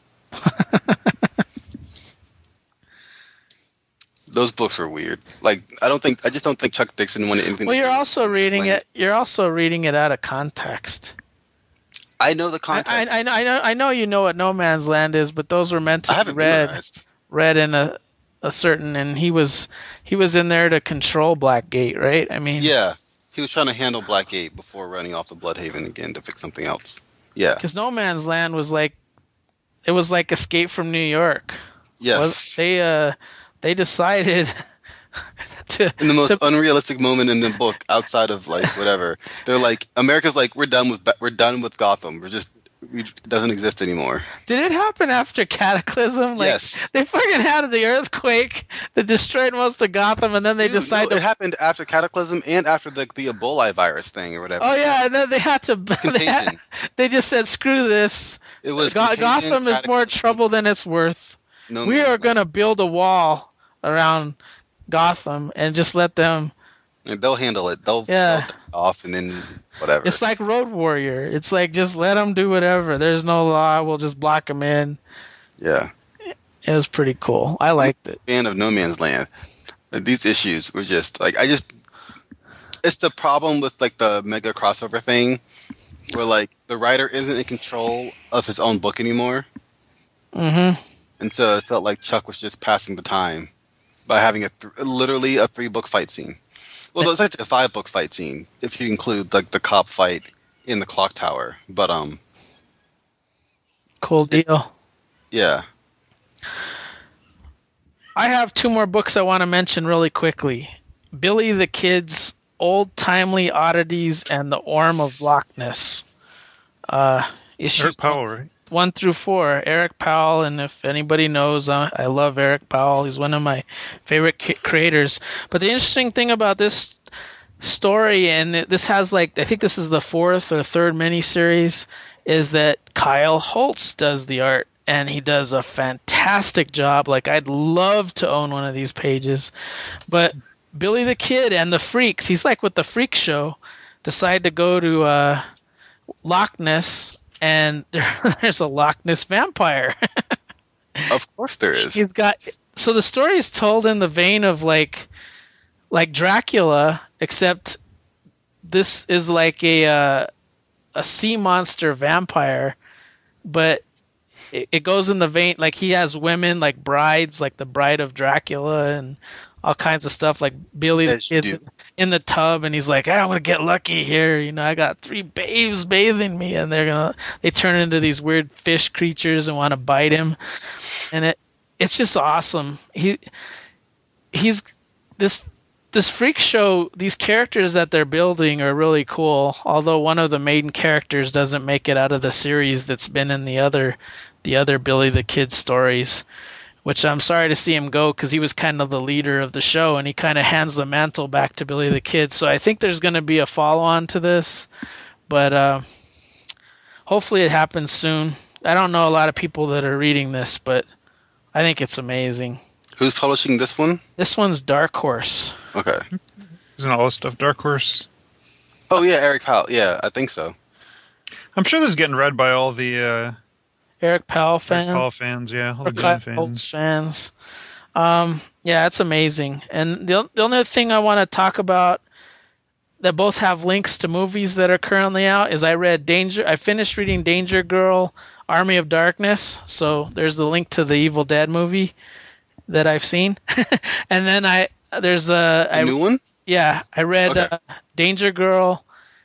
Those books were weird. Like I just don't think Chuck Dixon wanted anything. Well, to you're do also with reading Land. it. You're also reading it out of context. I know the context. I know you know what No Man's Land is, but those were meant I to be haven't memorized. read in a certain, and he was in there to control Blackgate, right? I mean, Yeah, he was trying to handle Blackgate before running off to Bloodhaven again to fix something else. Yeah, because No Man's Land was like Escape from New York. yes. They decided to In the most unrealistic moment in the book, outside of like whatever, they're like, America's like, we're done with Gotham. It doesn't exist anymore. Did it happen after Cataclysm? Like, Yes. they fucking had the earthquake that destroyed most of Gotham, and then they decided It to. happened after Cataclysm and after the Ebola virus thing or whatever. Oh yeah, and then they had to. Contagion. They just said, "Screw this." It was Gotham is more trouble than it's worth. No We man's are land. going to build a wall around Gotham and just let them. And they'll handle it. They'll Yeah. die off and then whatever. It's like Road Warrior. It's like just let them do whatever. There's no law. We'll just block them in. Yeah. It was pretty cool. I liked it. Fan of No Man's Land. These issues were just like it's the problem with like the mega crossover thing where like the writer isn't in control of his own book anymore. Mm-hmm. And so it felt like Chuck was just passing the time by having literally a 3-book fight scene. Well, it's like a 5-book fight scene if you include like the cop fight in the clock tower. But Cool deal. yeah. I have 2 more books I want to mention really quickly. Billy the Kid's Old Timely Oddities and the Orm of Loch Ness. Issues Eric Powell, right? 1 through 4. Eric Powell, and if anybody knows, I love Eric Powell. He's one of my favorite creators. But the interesting thing about this story, and this has like, I think this is the 4th or 3rd miniseries, is that Kyle Holtz does the art. And he does a fantastic job. Like, I'd love to own one of these pages. But Billy the Kid and the Freaks, he's like with the Freak Show, decide to go to Loch Ness, and there's a Loch Ness vampire. Of course there is. So the story is told in the vein of like Dracula, except this is like a sea monster vampire, but it goes in the vein, like he has women like brides, like the Bride of Dracula and all kinds of stuff. Like Billy the Kid's in the tub, and he's like, I'm gonna get lucky here. You know, I got 3 babes bathing me, and they turn into these weird fish creatures and want to bite him, and it's just awesome. He's this Freak Show. These characters that they're building are really cool. Although one of the main characters doesn't make it out of the series that's been in the other Billy the Kid stories, which I'm sorry to see him go because he was kind of the leader of the show, and he kind of hands the mantle back to Billy the Kid. So I think there's going to be a follow-on to this, but hopefully it happens soon. I don't know a lot of people that are reading this, but I think it's amazing. Who's publishing this one? This one's Dark Horse. Okay. Isn't all this stuff Dark Horse? Oh yeah, Eric Powell. Yeah, I think so. I'm sure this is getting read by all the Eric Powell fans. Eric Powell fans, yeah, all the Kyle Gunn Holtz fans. Yeah, it's amazing. And the only thing I want to talk about that both have links to movies that are currently out is I finished reading Danger Girl, Army of Darkness. So there's the link to the Evil Dead movie that I've seen. And then there's a new one? Yeah, I read Danger Girl,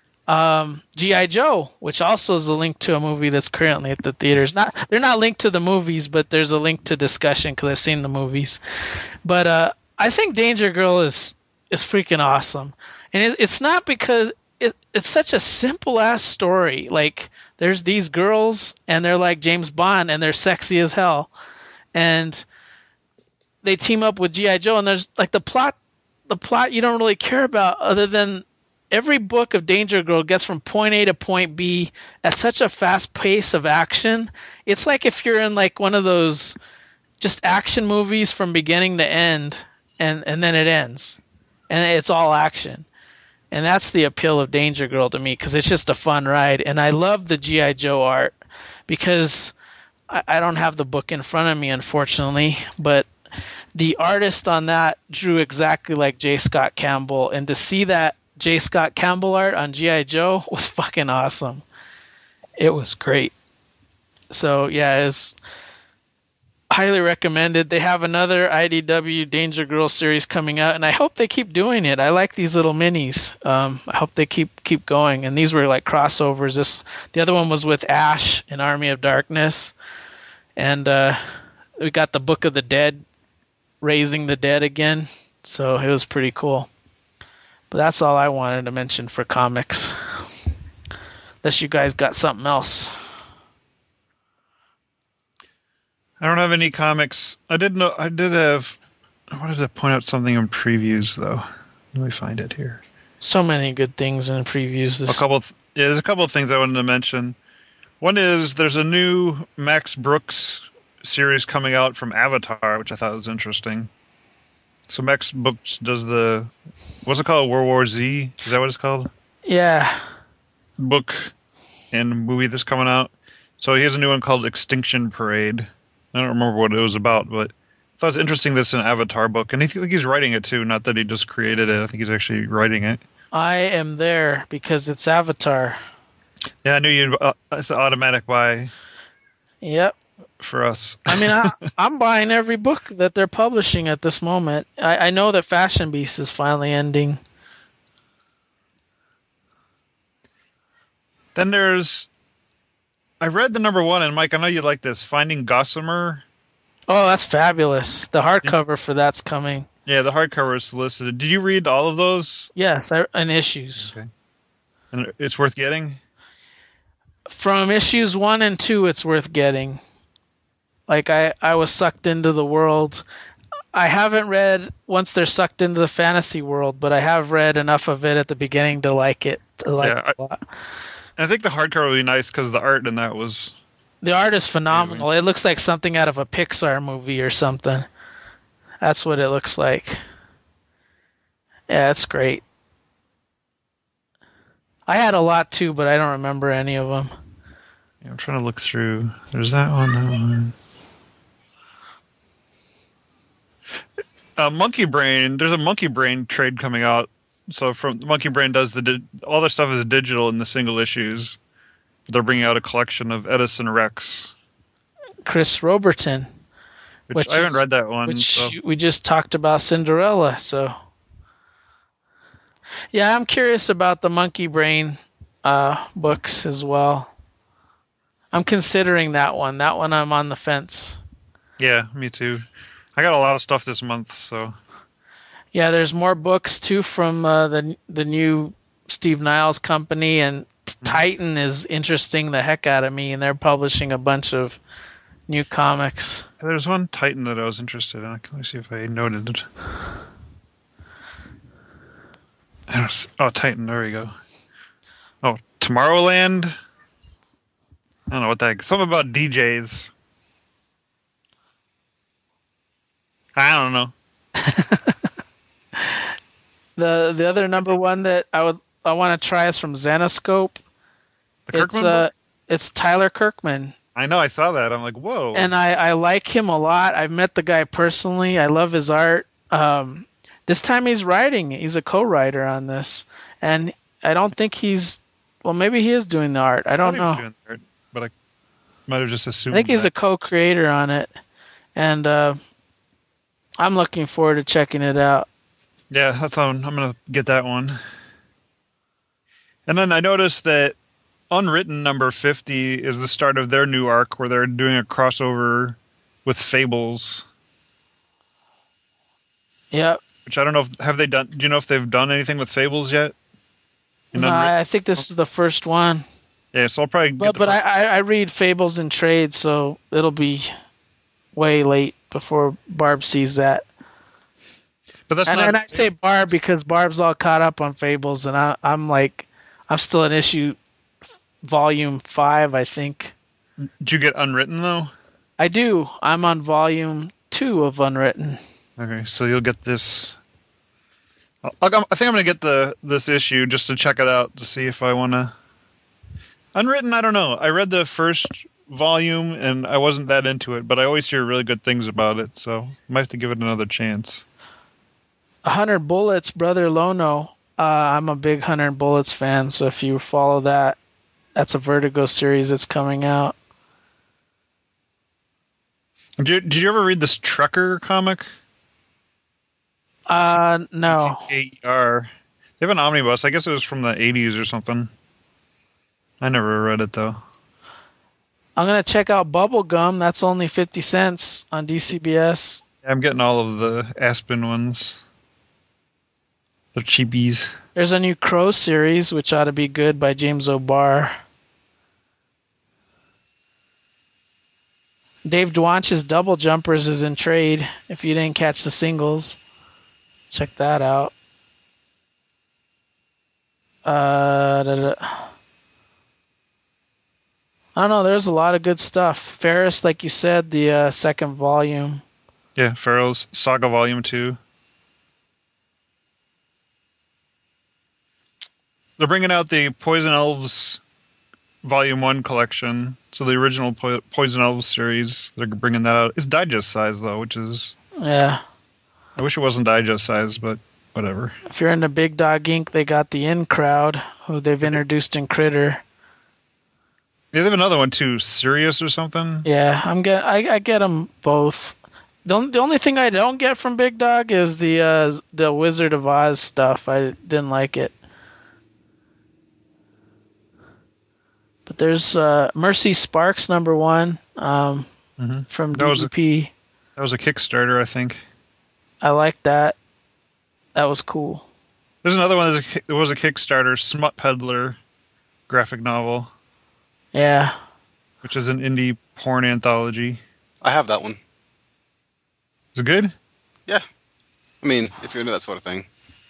G.I. Joe, which also is a link to a movie that's currently at the theaters. They're not linked to the movies, but there's a link to discussion because I've seen the movies. But I think Danger Girl is freaking awesome, and it's not because it's such a simple ass story. Like, there's these girls, and they're like James Bond, and they're sexy as hell, and they team up with G.I. Joe, and there's like the plot you don't really care about, other than every book of Danger Girl gets from point A to point B at such a fast pace of action. It's like if you're in like one of those just action movies from beginning to end, and then it ends, and it's all action. And that's the appeal of Danger Girl to me, because it's just a fun ride. And I love the G.I. Joe art, because I don't have the book in front of me, unfortunately, but the artist on that drew exactly like J. Scott Campbell, and to see that J. Scott Campbell art on G.I. Joe was fucking awesome. It was great. So yeah, it's highly recommended. They have another IDW Danger Girl series coming out, and I hope they keep doing it. I like these little minis. I hope they keep going. And these were like crossovers. The other one was with Ash in Army of Darkness, and we got the Book of the Dead, raising the dead again. So it was pretty cool. But that's all I wanted to mention for comics. Unless you guys got something else. I don't have any comics. I did know. I did have. I wanted to point out something in previews though. Let me find it here. So many good things in previews. There's a couple of things I wanted to mention. One is there's a new Max Brooks series coming out from Avatar, which I thought was interesting. So Max Brooks does what's it called? World War Z? Is that what it's called? Yeah. Book and movie that's coming out. So he has a new one called Extinction Parade. I don't remember what it was about, but I thought it was interesting that it's an Avatar book. And I think he's writing it too, not that he just created it. I think he's actually writing it. I am there because it's Avatar. Yeah, I knew you'd. It's an automatic buy Yep. for us. I mean, I'm buying every book that they're publishing at this moment. I know that Fashion Beast is finally ending. Then I read the number one, and Mike, I know you like this, Finding Gossamer. Oh, that's fabulous. The hardcover for that's coming. Yeah, the hardcover is solicited. Did you read all of those? Yes, in issues. Okay. And it's worth getting? From issues 1 and 2, it's worth getting. Like, I was sucked into the world. I haven't read once they're sucked into the fantasy world, but I have read enough of it at the beginning to like it. It a lot. I think the hardcover would be nice because the art in that was... The art is phenomenal. It looks like something out of a Pixar movie or something. That's what it looks like. Yeah, it's great. I had a lot too, but I don't remember any of them. Yeah, I'm trying to look through. There's that one. Monkey Brain. There's a Monkey Brain trade coming out. So from Monkey Brain does all their stuff is digital in the single issues. They're bringing out a collection of Edison Rex. Chris Robertson. Which I haven't read that one. We just talked about Cinderella, so... Yeah, I'm curious about the Monkey Brain books as well. I'm considering that one. That one I'm on the fence. Yeah, me too. I got a lot of stuff this month, so... Yeah, there's more books too from the new Steve Niles company, and Titan is interesting the heck out of me, and they're publishing a bunch of new comics. There's one Titan that I was interested in. Let me see if I noted it. Oh, Titan, there we go. Oh, Tomorrowland? I don't know what that... Something about DJs. I don't know. The other number one that I want to try is from Zenoscope. The Kirkman book? It's Tyler Kirkman. I know, I saw that. I'm like, whoa. And I like him a lot. I've met the guy personally. I love his art. This time he's writing. He's a co-writer on this. And I don't think he's... Well, maybe he is doing the art. I don't know. He was doing the art, but I might have just assumed I think he's a co-creator on it. And I'm looking forward to checking it out. Yeah, that's on. I'm going to get that one. And then I noticed that Unwritten number 50 is the start of their new arc where they're doing a crossover with Fables. Yep. Which I don't know if have they done. Do you know if they've done anything with Fables yet? No, I think this is the first one. Yeah, so I'll probably. But I read Fables in trade, so it'll be way late before Barb sees that. But that's and I say Barb because Barb's all caught up on Fables, and I'm still in issue volume 5, I think. Did you get Unwritten though? I do. I'm on volume 2 of Unwritten. Okay, so you'll get this. I think I'm going to get this issue just to check it out to see if I want to. Unwritten, I don't know. I read the first volume and I wasn't that into it, but I always hear really good things about it, so I might have to give it another chance. 100 Bullets, Brother Lono. I'm a big 100 Bullets fan, so if you follow that, that's a Vertigo series that's coming out. Did you ever read this Trucker comic? No. AER. They have an omnibus. I guess it was from the 80s or something. I never read it, though. I'm going to check out Bubblegum. That's only 50 cents on DCBS. Yeah, I'm getting all of the Aspen ones. They're cheapies. There's a new Crow series, which ought to be good, by James O'Barr. Dave Dwanch's Double Jumpers is in trade. If you didn't catch the singles, check that out. I don't know. There's a lot of good stuff. Ferris, like you said, the second volume. Yeah, Pharaoh's Saga Volume 2. They're bringing out the Poison Elves Volume 1 collection. So the original Poison Elves series, they're bringing that out. It's digest size, though, which is... Yeah. I wish it wasn't digest size, but whatever. If you're into Big Dog Inc., they got the In Crowd, who they've introduced in Critter. Yeah, they have another one, too. Sirius or something? Yeah, I get them both. The only thing I don't get from Big Dog is the Wizard of Oz stuff. I didn't like it. But there's Mercy Sparks #1 from DDP. That was a Kickstarter, I think. I like that. That was cool. There's another one. There was a Kickstarter, Smut Peddler graphic novel. Yeah. Which is an indie porn anthology. I have that one. Is it good? Yeah. I mean, if you're into that sort of thing.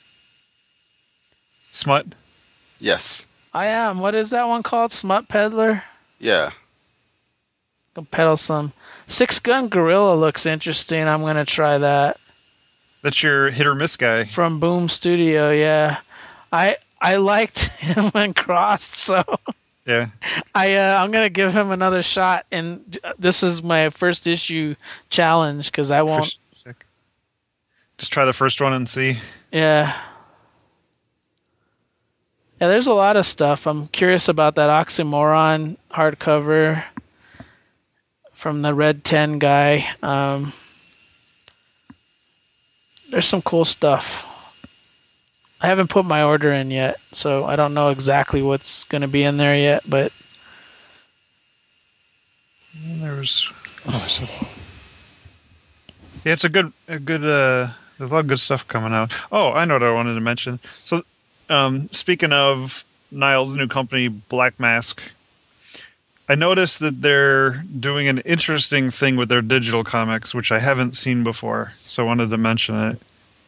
Smut? Yes. I am. What is that one called? Smut Peddler? Yeah. Go peddle some. Six Gun Gorilla looks interesting. I'm going to try that. That's your hit or miss guy. From Boom Studio, yeah. I liked him when crossed, so yeah. I'm going to give him another shot. And this is my first issue challenge because I won't. Just try the first one and see. Yeah. Yeah, there's a lot of stuff. I'm curious about that Oxymoron hardcover from the Red 10 guy. There's some cool stuff. I haven't put my order in yet, so I don't know exactly what's going to be in there yet, but... There's... Yeah, it's a good... there's a lot of good stuff coming out. Oh, I know what I wanted to mention. So... speaking of Niall's new company, Black Mask, I noticed that they're doing an interesting thing with their digital comics, which I haven't seen before, so I wanted to mention it.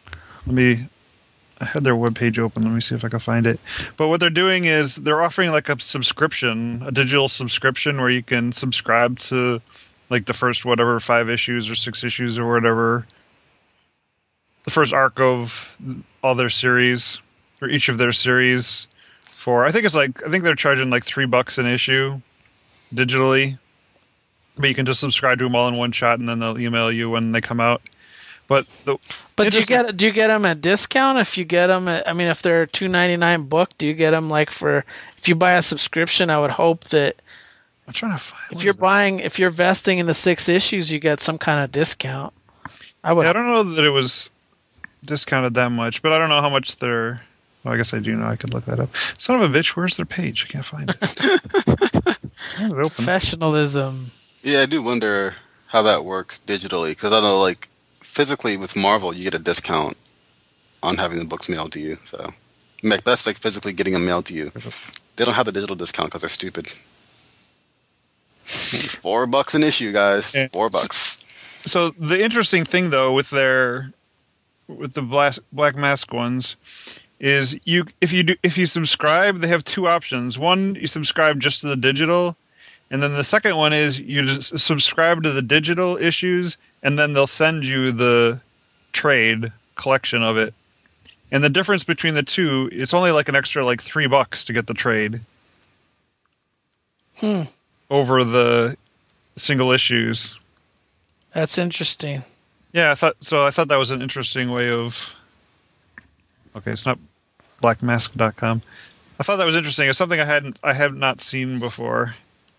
I had their webpage open. Let me see if I can find it. But what they're doing is they're offering like a subscription, a digital subscription where you can subscribe to like the first 5 issues or 6 issues or whatever, the first arc of all their series, or each of their series, for I think they're charging like $3 an issue digitally, but you can just subscribe to them all in one shot, and then they'll email you when they come out. But do you get them at discount if you get them? If they're $2.99 book, do you get them like for if you buy a subscription? I would hope that I'm trying to find if you're vesting in the 6 issues, you get some kind of discount. I don't know that it was discounted that much, but I don't know how much they're. Well, I guess I do know. I could look that up. Son of a bitch, where's their page? I can't find it. Professionalism. Yeah, I do wonder how that works digitally, because I know, like, physically with Marvel, you get a discount on having the books mailed to you. So that's like physically getting them mailed to you. They don't have the digital discount because they're stupid. $4 an issue, guys. Yeah. $4. So the interesting thing, though, with the Black Mask ones, is if you subscribe, they have 2 options. One, you subscribe just to the digital, and then the second one is you just subscribe to the digital issues, and then they'll send you the trade collection of it. And the difference between the two, it's only like an extra like $3 to get the trade. Over the single issues. That's interesting. Yeah, I thought that was an interesting way of. Okay, it's not blackmask.com. I thought that was interesting. It's something I have not seen before.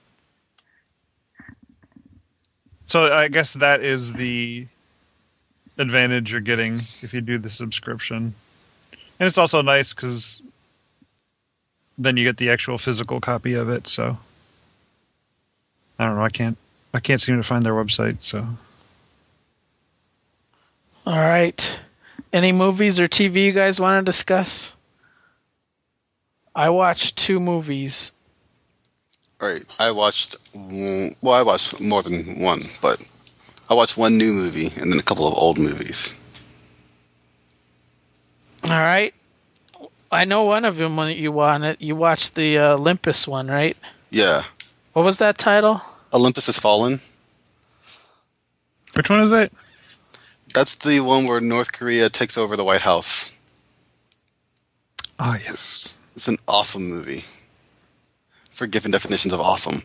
So I guess that is the advantage you're getting if you do the subscription. And it's also nice because then you get the actual physical copy of it. So I don't know. I can't seem to find their website. So all right. Any movies or TV you guys want to discuss? I watched 2 movies. Right. I watched. Well, I watched more than one, but I watched one new movie and then a couple of old movies. All right. I know one of them when you want it. You watched the Olympus one, right? Yeah. What was that title? Olympus Has Fallen. Which one is that? That's the one where North Korea takes over the White House. Ah, yes. It's an awesome movie. For given definitions of awesome.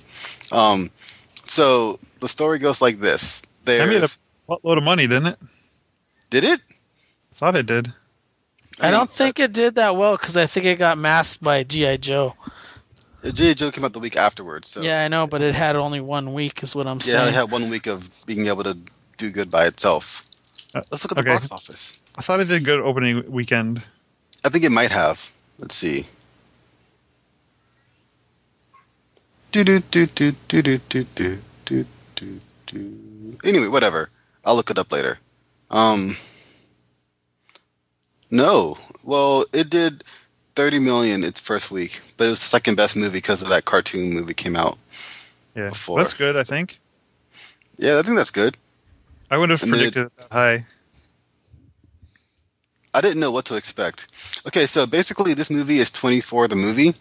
So the story goes like this. That made a load of money, didn't it? Did it? Thought it did. I don't think it did that well because I think it got masked by G.I. Joe. G.I. Joe came out the week afterwards. So. Yeah, I know, but it had only 1 week is what I'm Yeah, saying. it had 1 week of being able to do good by itself. Let's look at the box office. I thought it did good opening weekend. I think it might have. Let's see. Anyway, whatever. I'll look it up later. No. Well, it did 30 million its first week, but it was the second best movie because of that cartoon movie came out. Yeah, before. That's good. I think. Yeah, I think that's good. I would have predicted it that high. I didn't know what to expect. Okay, so basically, this movie is 24 the movie.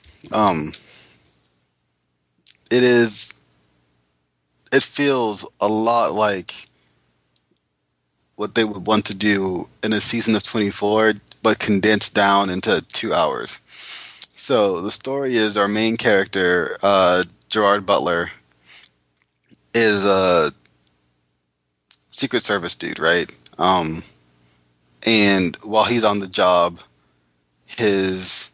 It feels a lot like what they would want to do in a season of 24, but condensed down into 2 hours. So the story is our main character, Gerard Butler, is a Secret Service dude, right? And while he's on the job, there's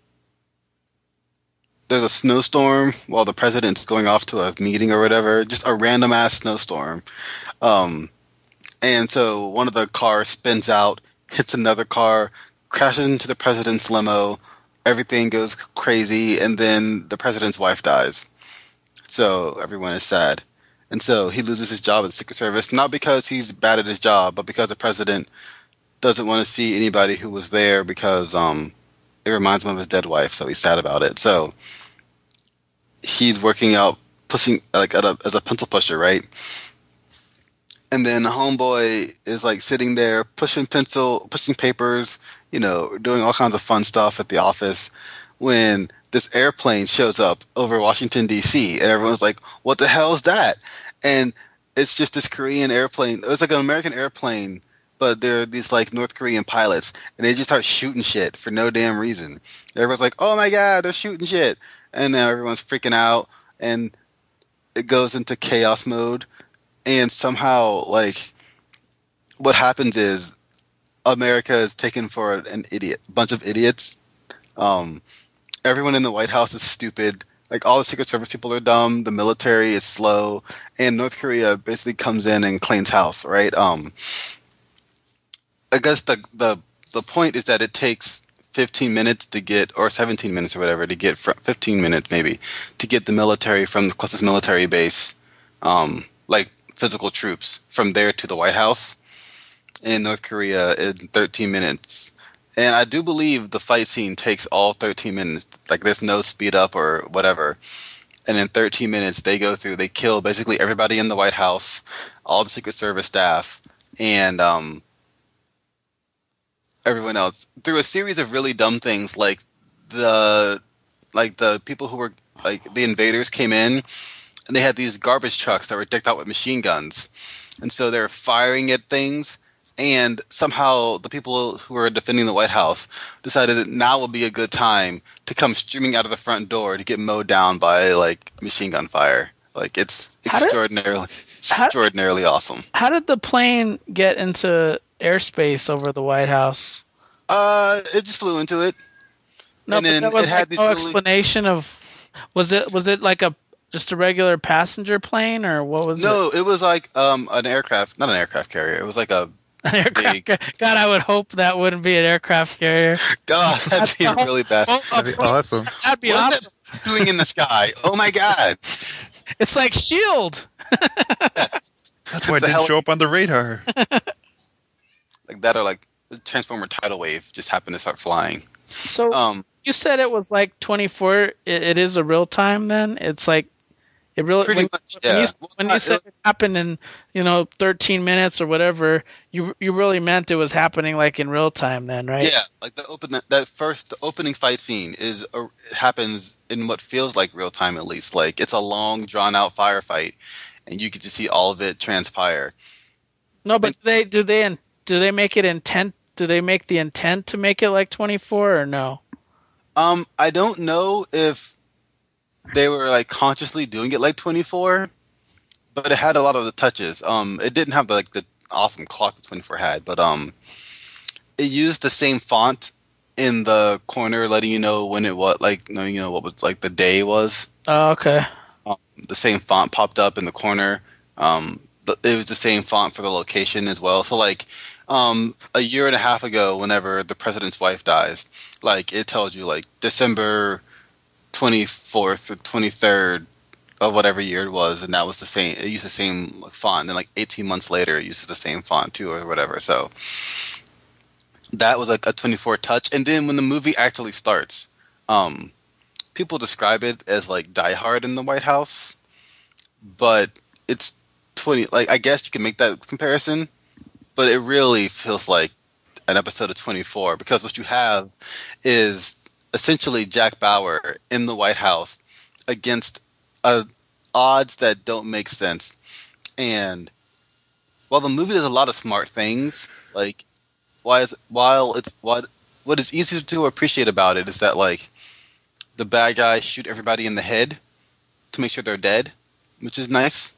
a snowstorm while the president's going off to a meeting or whatever, just a random ass snowstorm. And so one of the cars spins out, hits another car, crashes into the president's limo, everything goes crazy, and then the president's wife dies. So everyone is sad. And so he loses his job at the Secret Service, not because he's bad at his job, but because the president doesn't want to see anybody who was there because it reminds him of his dead wife, so he's sad about it. So he's working out, pushing as a pencil pusher, right? And then homeboy is like sitting there pushing papers, doing all kinds of fun stuff at the office when this airplane shows up over Washington, D.C. and everyone's like, what the hell is that? And it's just this Korean airplane. It's like an American airplane, but they're these like North Korean pilots, and they just start shooting shit for no damn reason. Everyone's like, oh my God, they're shooting shit. And now everyone's freaking out, and it goes into chaos mode. And somehow, like, what happens is America is taken for a bunch of idiots. Everyone in the White House is stupid. Like, all the Secret Service people are dumb. The military is slow. And North Korea basically comes in and claims house, right? I guess the point is that it takes 15 minutes to get, or 17 minutes or whatever, to get 15 minutes maybe, to get the military from the closest military base, like physical troops, from there to the White House in North Korea in 13 minutes. And I do believe the fight scene takes all 13 minutes. Like, there's no speed up or whatever. And in 13 minutes, they kill basically everybody in the White House, all the Secret Service staff, and everyone else through a series of really dumb things. Like the people who were like the invaders came in, and they had these garbage trucks that were decked out with machine guns, and so they're firing at things. And somehow the people who were defending the White House decided that now would be a good time to come streaming out of the front door to get mowed down by like machine gun fire. Like, it's extraordinarily awesome. How did the plane get into airspace over the White House? It just flew into it. No, and but then there was it had like no explanation of. Was it like just a regular passenger plane, or what was it? No, it was like an aircraft, not an aircraft carrier. It was like an aircraft. God, I would hope that wouldn't be an aircraft carrier. God, that'd be really bad. That'd be awesome. That'd be awesome. What doing in the sky? Oh my God! It's like S.H.I.E.L.D. Yes. That's why it didn't show up on the radar. Like that, or like the Transformer tidal wave just happened to start flying. So You said it was like 24. It is a real time. Then it's like it really Pretty much, when you yeah. Well, when you said it happened in 13 minutes or whatever. You really meant it was happening like in real time. Then right? yeah, like the opening fight scene happens in what feels like real time at least. Like it's a long, drawn out firefight, and you get to see all of it transpire. No, but do they make it intent? Do they make the intent to make it like 24 or no? I don't know if they were like consciously doing it like 24, but it had a lot of the touches. It didn't have the awesome clock that 24 had, but it used the same font in the corner, letting you know when it was like what was like the day was. Oh, okay. The same font popped up in the corner. It was the same font for the location as well. So like a year and a half ago, whenever the president's wife dies, like it tells you like December 24th or 23rd of whatever year it was, and that was the same. It used the same like, font, and then like 18 months later, it uses the same font too, or whatever. So that was like a 24 touch. And then when the movie actually starts, people describe it as like Die Hard in the White House, but it's 20. Like I guess you can make that comparison, but it really feels like an episode of 24 because what you have is essentially Jack Bauer in the White House against odds that don't make sense. And while the movie does a lot of smart things, like what is easy to appreciate about it is that like the bad guys shoot everybody in the head to make sure they're dead, which is nice.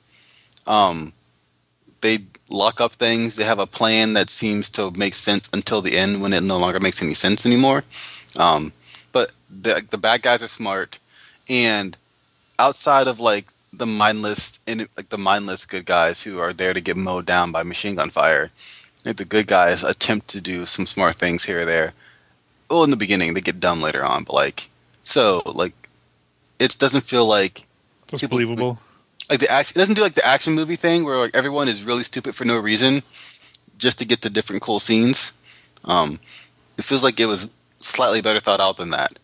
They lock up things. They have a plan that seems to make sense until the end when it no longer makes any sense anymore. But the bad guys are smart, and outside of like the mindless good guys who are there to get mowed down by machine gun fire, I think the good guys attempt to do some smart things here or there. Well, in the beginning, they get dumb later on, but like it doesn't feel like That's believable. Like the action, it doesn't do like the action movie thing where like everyone is really stupid for no reason, just to get to different cool scenes. It feels like it was slightly better thought out than that.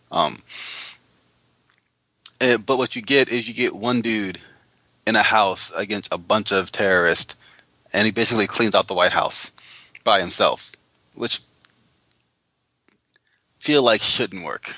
But what you get is you get one dude in a house against a bunch of terrorists, and he basically cleans out the White House by himself, which feel like shouldn't work.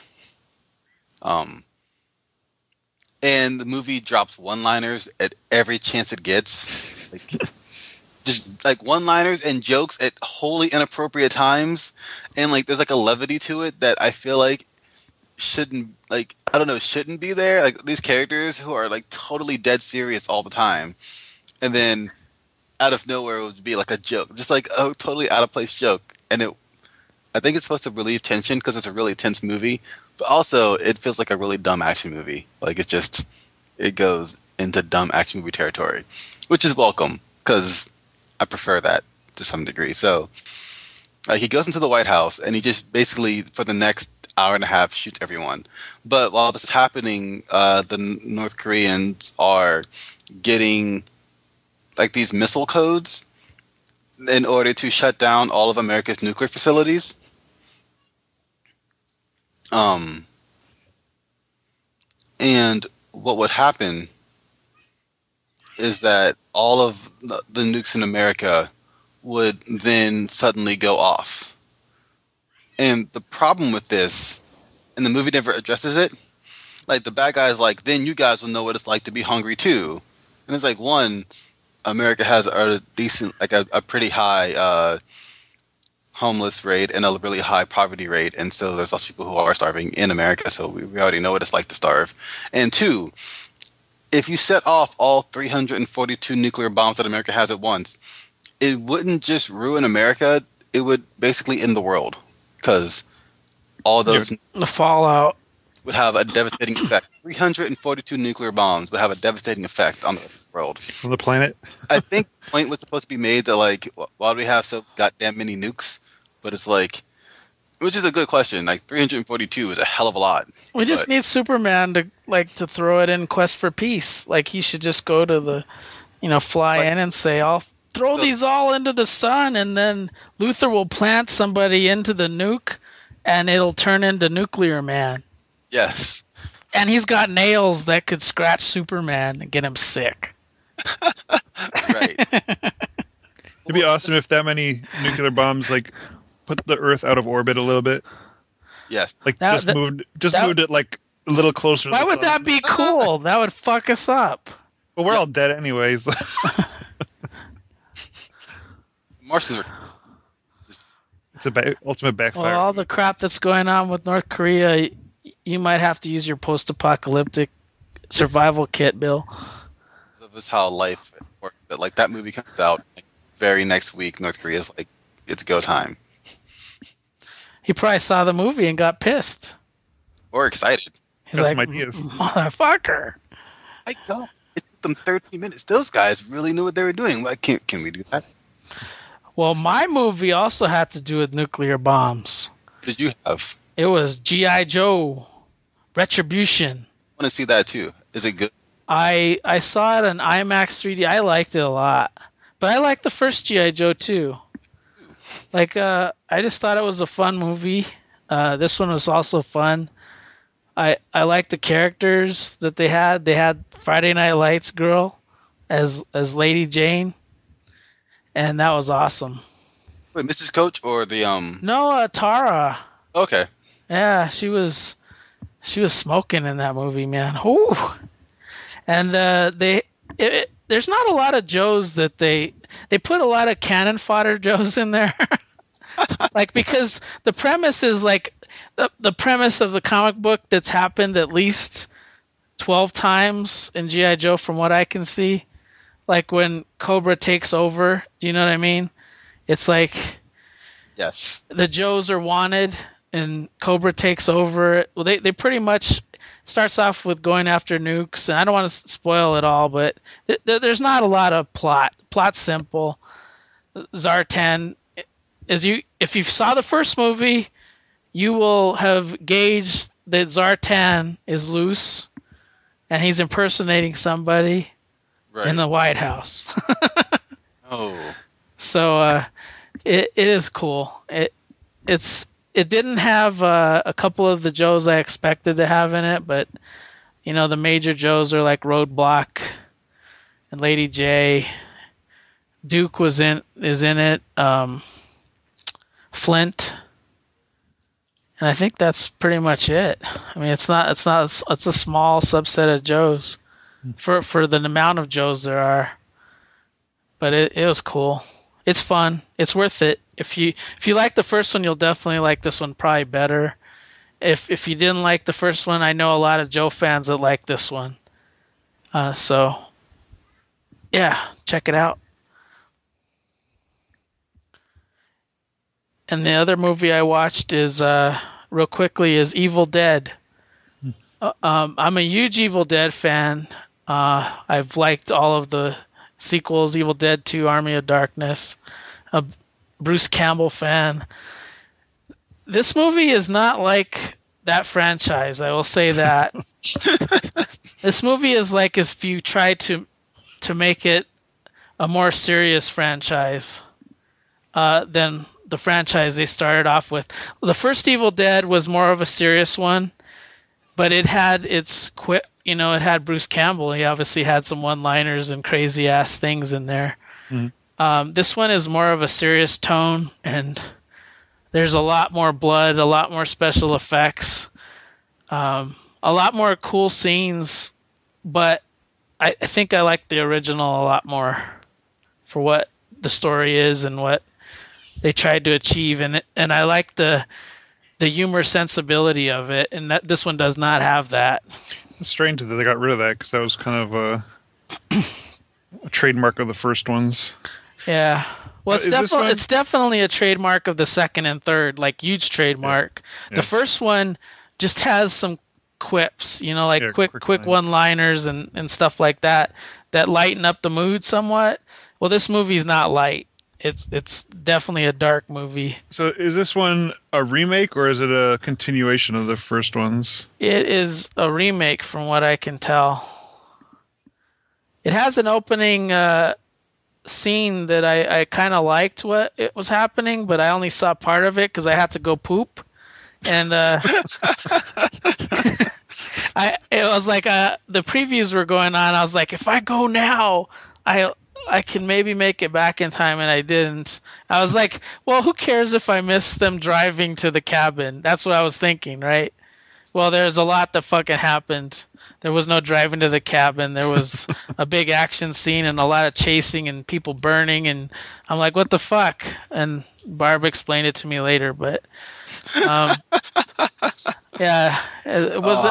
And the movie drops one-liners at every chance it gets. Like, just like one-liners and jokes at wholly inappropriate times. And like there's like a levity to it that I feel like shouldn't be there. Like these characters who are like totally dead serious all the time. And then out of nowhere it would be like a joke. Just like a totally out of place joke. And I think it's supposed to relieve tension because it's a really tense movie. But also, it feels like a really dumb action movie. Like it goes into dumb action movie territory, which is welcome because I prefer that to some degree. So, he goes into the White House and he just basically for the next hour and a half shoots everyone. But while this is happening, the North Koreans are getting like these missile codes in order to shut down all of America's nuclear facilities. And what would happen is that all of the nukes in America would then suddenly go off. And the problem with this, and the movie never addresses it, like the bad guy is like, then you guys will know what it's like to be hungry too. And it's like, one, America has a decent, like a pretty high homeless rate and a really high poverty rate, and so there's lots of people who are starving in America, so we already know what it's like to starve. And two, if you set off all 342 nuclear bombs that America has at once, it wouldn't just ruin America, it would basically end the world, because all those the fallout would have a devastating effect. 342 nuclear bombs would have a devastating effect on the world. On the planet? I think the point was supposed to be made that, like, why do we have so goddamn many nukes? But it's like, which is a good question. Like, 342 is a hell of a lot. We just need Superman to throw it in Quest for Peace. Like, he should just go to the, fly in and say, I'll throw these all into the sun, and then Luthor will plant somebody into the nuke, and it'll turn into Nuclear Man. Yes. And he's got nails that could scratch Superman and get him sick. Right. It'd be awesome if that many nuclear bombs like put the Earth out of orbit a little bit. Yes. Like moved it like a little closer. Why to the would sun. that be cool? That would fuck us up. Well, we're all dead anyways. Martians are. It's ultimate backfire. Well, all the crap that's going on with North Korea, you might have to use your post-apocalyptic survival kit, Bill. This is how life works. But like that movie comes out like, very next week. North Korea's like, it's go time. He probably saw the movie and got pissed. Or excited. He's Got like, some ideas. motherfucker. I don't. It took them 13 minutes. Those guys really knew what they were doing. Like, can we do that? Well, my movie also had to do with nuclear bombs. What did you have? It was G.I. Joe Retribution. I want to see that too. Is it good? I saw it in IMAX 3D. I liked it a lot. But I liked the first G.I. Joe too. Like, I just thought it was a fun movie. This one was also fun. I liked the characters that they had. They had Friday Night Lights girl as Lady Jane. And that was awesome. Wait, Mrs. Coach or the No, Tara. Okay. Yeah, she was smoking in that movie, man. Ooh. And there's not a lot of Joes that they put a lot of cannon fodder Joes in there. Like, because the premise is like the premise of the comic book that's happened at least 12 times in G.I. Joe from what I can see. Like when Cobra takes over, do you know what I mean? It's like Yes. the Joes are wanted and Cobra takes over. Well, they pretty much starts off with going after nukes, and I don't want to spoil it all, but there's not a lot of plot. Plot's simple. Zartan, if you saw the first movie, you will have gauged that Zartan is loose, and he's impersonating somebody Right. in the White House. Oh. So it is cool. It didn't have a couple of the Joes I expected to have in it, but you know the major Joes are like Roadblock and Lady J. Duke is in it. Flint, and I think that's pretty much it. I mean, it's a small subset of Joes for the amount of Joes there are, but it was cool. It's fun. It's worth it. If you like the first one, you'll definitely like this one probably better. If you didn't like the first one, I know a lot of Joe fans that like this one. So yeah, check it out. And the other movie I watched is real quickly is Evil Dead. I'm a huge Evil Dead fan. I've liked all of the sequels, Evil Dead 2, Army of Darkness. A Bruce Campbell fan. This movie is not like that franchise, I will say that. This movie is like if you tried to make it a more serious franchise than the franchise they started off with. The first Evil Dead was more of a serious one, but it had its it had Bruce Campbell. He obviously had some one-liners and crazy ass things in there. Mm-hmm. This one is more of a serious tone, and there's a lot more blood, a lot more special effects, a lot more cool scenes, but I think I like the original a lot more for what the story is and what they tried to achieve, and I like the humor sensibility of it, and that this one does not have that. It's strange that they got rid of that because that was kind of a trademark of the first ones. Yeah. Well, it's definitely a trademark of the second and third, like huge trademark. Yeah. The first one just has some quips, quick one-liners and stuff like that lighten up the mood somewhat. Well, this movie's not light. It's definitely a dark movie. So is this one a remake or is it a continuation of the first ones? It is a remake from what I can tell. It has an opening scene that I kind of liked what it was happening, but I only saw part of it because I had to go poop. and it was like the previews were going on. I was like, if I go now, I can maybe make it back in time, and I didn't. I was like, well, who cares if I miss them driving to the cabin? That's what I was thinking, right? Well, there's a lot that fucking happened. There was no driving to the cabin. There was a big action scene and a lot of chasing and people burning, and I'm like, what the fuck? And Barb explained it to me later, but yeah, it was.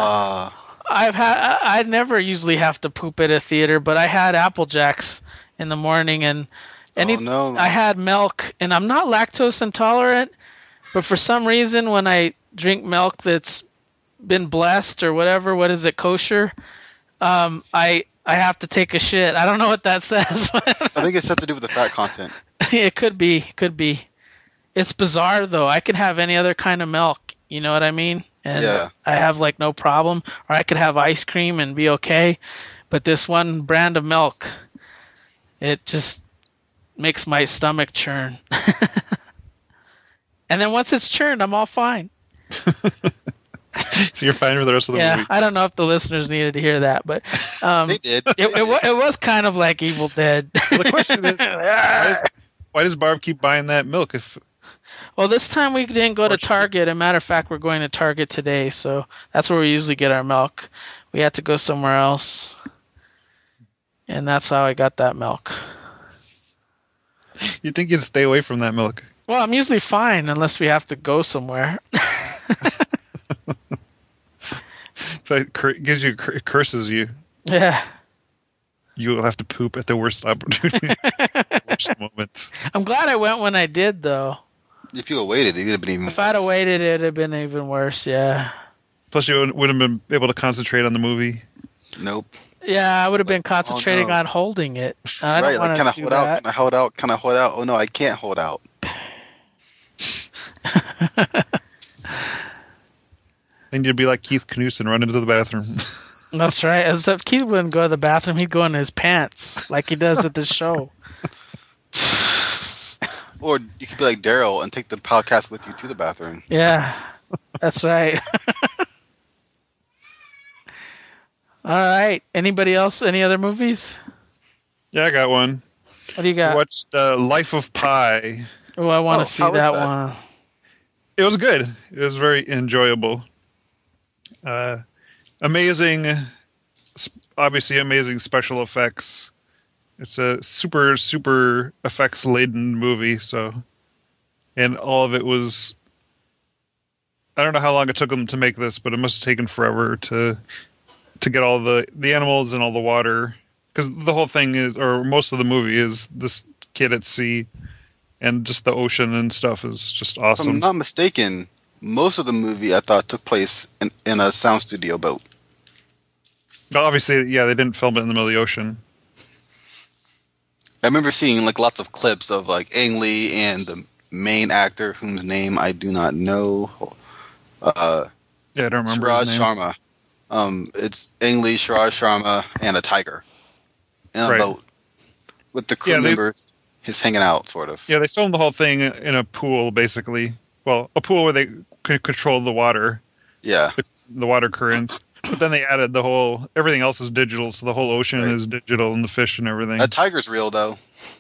I never usually have to poop at a theater, but I had Apple Jacks in the morning, and I had milk, and I'm not lactose intolerant, but for some reason when I drink milk that's been blessed or whatever, what is it, kosher? I have to take a shit. I don't know what that says. I think it's has to do with the fat content. It could be. It's bizarre though. I could have any other kind of milk. You know what I mean? And yeah. I have like no problem. Or I could have ice cream and be okay. But this one brand of milk, it just makes my stomach churn. And then once it's churned, I'm all fine. So you're fine for the rest of the movie? Yeah, I don't know if the listeners needed to hear that, but they did. It was kind of like Evil Dead. Well, the question is, why does Barb keep buying that milk? Well, this time we didn't go to Target. As a matter of fact, we're going to Target today, so that's where we usually get our milk. We had to go somewhere else, and that's how I got that milk. You'd think you'd stay away from that milk. Well, I'm usually fine unless we have to go somewhere. So it curses you. Yeah. You'll have to poop at the worst opportunity. Worst moment. I'm glad I went when I did, though. If you had waited, it would have been even worse. If I'd have waited, it would have been even worse, yeah. Plus, you wouldn't have been able to concentrate on the movie. Nope. Yeah, I would have been concentrating on holding it. I don't want to do that. Can I hold out? Can I hold out? Oh, no, I can't hold out. Then you'd be like Keith Knudsen, run into the bathroom. That's right. Except Keith wouldn't go to the bathroom. He'd go in his pants like he does at the show. Or you could be like Daryl and take the podcast with you to the bathroom. Yeah, that's right. All right. Anybody else? Any other movies? Yeah, I got one. What do you got? I watched Life of Pi. Oh, I want to see that one. It was good. It was very enjoyable. Obviously amazing special effects. It's a super, super effects-laden movie, and all of it was... I don't know how long it took them to make this, but it must have taken forever to get all the animals and all the water. Because the whole thing is, or most of the movie is this kid at sea, and just the ocean and stuff is just awesome. If I'm not mistaken, most of the movie I thought took place in a sound studio boat. Obviously, yeah, they didn't film it in the middle of the ocean. I remember seeing like lots of clips of like Ang Lee and the main actor whose name I do not know. Yeah, I don't remember Siraj his name. Sharma. It's Ang Lee, Siraj Sharma, and a tiger in a boat with the crew members. He's hanging out, sort of. Yeah, they filmed the whole thing in a pool, basically. Well, a pool where they could control the water. Yeah. The water currents. But then they added everything else is digital, so the whole ocean is digital and the fish and everything. That tiger's real, though.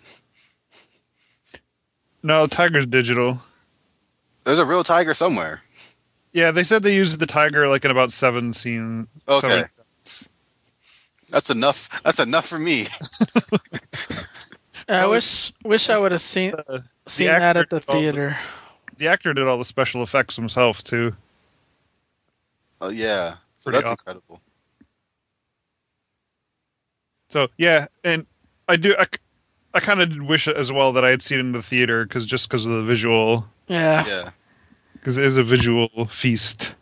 No, the tiger's digital. There's a real tiger somewhere. Yeah, they said they used the tiger like in about 7 scenes. Okay. That's enough. That's enough for me. I wish I would have seen that at the theater. The actor did all the special effects himself, too. Oh, yeah. So Pretty that's awesome. incredible. So, yeah, and I kind of wish as well that I had seen it in the theater, because of the visual. Yeah. Yeah. Because it is a visual feast.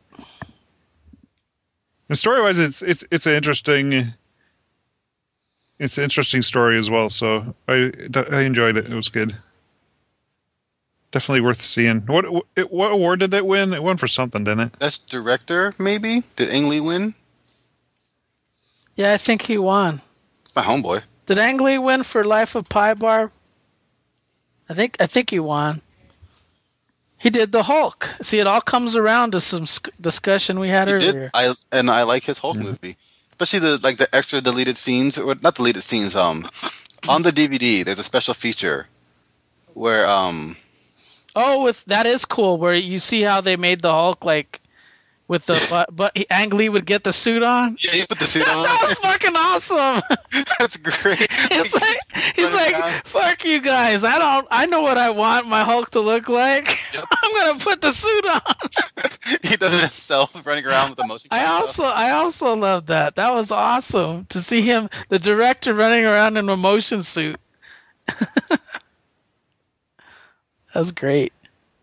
And story-wise, it's an interesting... It's an interesting story as well, so I enjoyed it. It was good. Definitely worth seeing. What award did it win? It won for something, didn't it? Best director, maybe? Did Ang Lee win? Yeah, I think he won. It's my homeboy. Did Ang Lee win for Life of Pi, Barb? I think he won. He did the Hulk. See, it all comes around to some discussion we had He did. earlier. I like his Hulk Mhm. movie, especially the extra deleted scenes, or not deleted scenes. On the DVD, there's a special feature where Oh, with that is cool. Where you see how they made the Hulk like with the but Ang Lee would get the suit on. yeah, he put the suit on. That was fucking awesome. That's great. He's like, he's running like, around. fuck you guys. I know what I want my Hulk to look like. Yep. I'm gonna put the suit on. He does it himself, running around with the motion capture. I also love that. That was awesome to see him, the director, running around in a motion suit. That's great.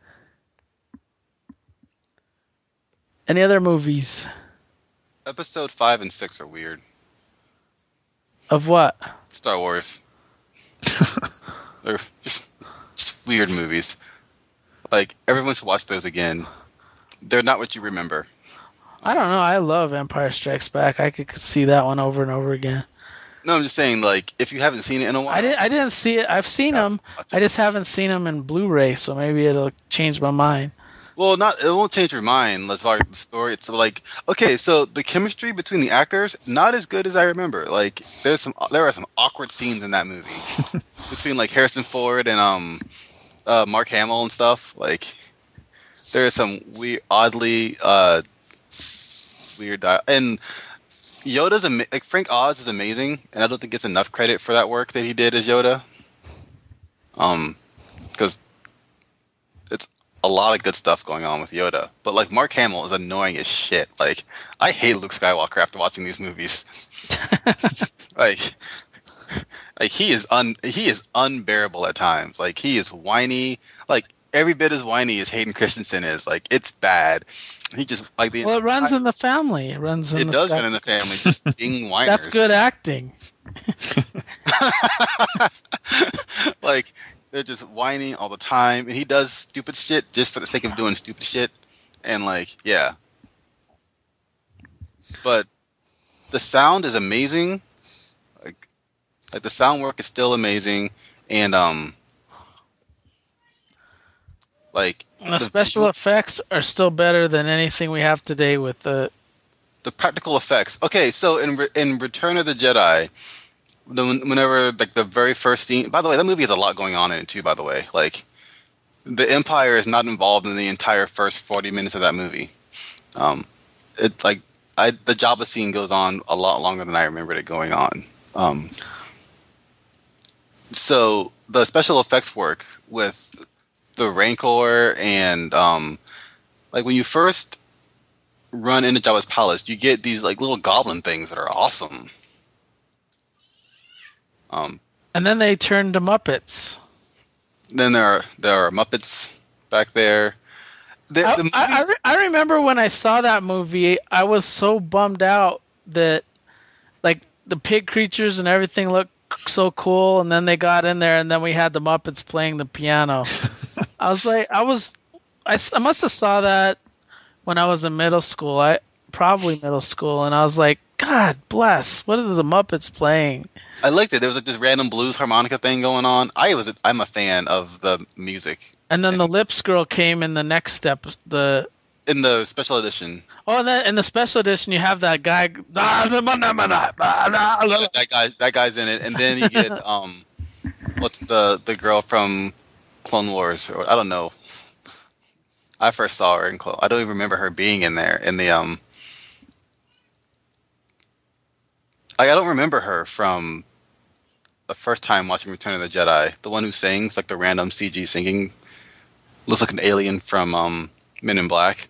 Any other movies Episode 5 and 6 are weird. of what? Star Wars. They're just weird movies. Like, everyone should watch those again. They're not what you remember. I don't know. I love Empire Strikes Back. I could see that one over and over again. No, I'm just saying, like, if you haven't seen it in a while, I didn't see it. I've seen them. watch I it. just haven't seen them in Blu-ray, so maybe it'll change my mind. Well, it won't change your mind as far as the story. It's like, okay, so the chemistry between the actors not as good as I remember. Like, there are some awkward scenes in that movie between like Harrison Ford and Mark Hamill and stuff. Like, there is some oddly weird and Yoda's like Frank Oz is amazing, and I don't think gets enough credit for that work that he did as Yoda. Because it's a lot of good stuff going on with Yoda, but like Mark Hamill is annoying as shit. Like, I hate Luke Skywalker after watching these movies. like, like he is unbearable at times. Like, he is whiny. Like, every bit as whiny as Hayden Christensen is. Like, it's bad. He just like the Well, it runs in the family. It runs in it the does Sky- run in the family. Just being whiners. That's good acting. Like, they're just whining all the time, and he does stupid shit just for the sake of doing stupid shit. And like, yeah. But the sound is amazing. Like the sound work is still amazing, and like And the special effects are still better than anything we have today with the. the practical effects. Okay, so in Return of the Jedi, whenever like the very first scene. By the way, that movie has a lot going on in it too. By the way, like the Empire is not involved in the entire first 40 minutes of that movie. It's like the Jabba scene goes on a lot longer than I remembered it going on. So the special effects work with the Rancor and like when you first run into Jabba's palace, you get these like little goblin things that are awesome. And then they turned to Muppets. Then there are Muppets back there. I remember when I saw that movie, I was so bummed out that like the pig creatures and everything looked so cool, and then they got in there, and then we had the Muppets playing the piano. I was like, I must have saw that when I was in middle school. Probably middle school, and I was like, God bless, what are the Muppets playing? I liked it. There was like this random blues harmonica thing going on. I'm a fan of the music. And then the Lips girl came in the next step. In the special edition. Oh, and then in the special edition, you have that guy. That guy's in it, and then you get what's the girl from Clone Wars? Or I don't know. I first saw her in Clone. I don't even remember her being in there in the I don't remember her from the first time watching Return of the Jedi. The one who sings, like the random CG singing, looks like an alien from Men in Black.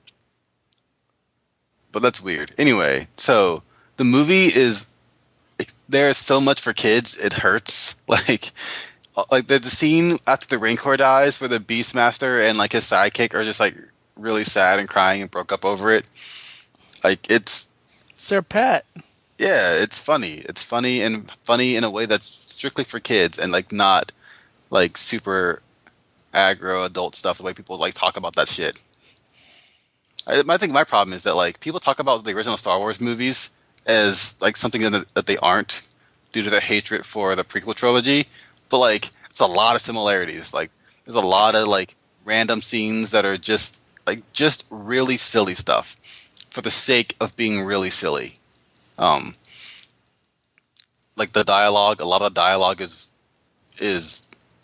But that's weird. Anyway, so the movie is there's so much for kids, it hurts. Like there's a scene after the Rancor dies where the Beastmaster and like his sidekick are just like really sad and crying and broke up over it. Like it's their pet. Yeah, it's funny. It's funny in a way that's strictly for kids and like not like super aggro adult stuff the way people like talk about that shit. I think my problem is that like people talk about the original Star Wars movies as like something that they aren't due to their hatred for the prequel trilogy, but like it's a lot of similarities. Like there's a lot of like random scenes that are just really silly stuff for the sake of being really silly. Um, like the dialogue, a lot of the dialogue is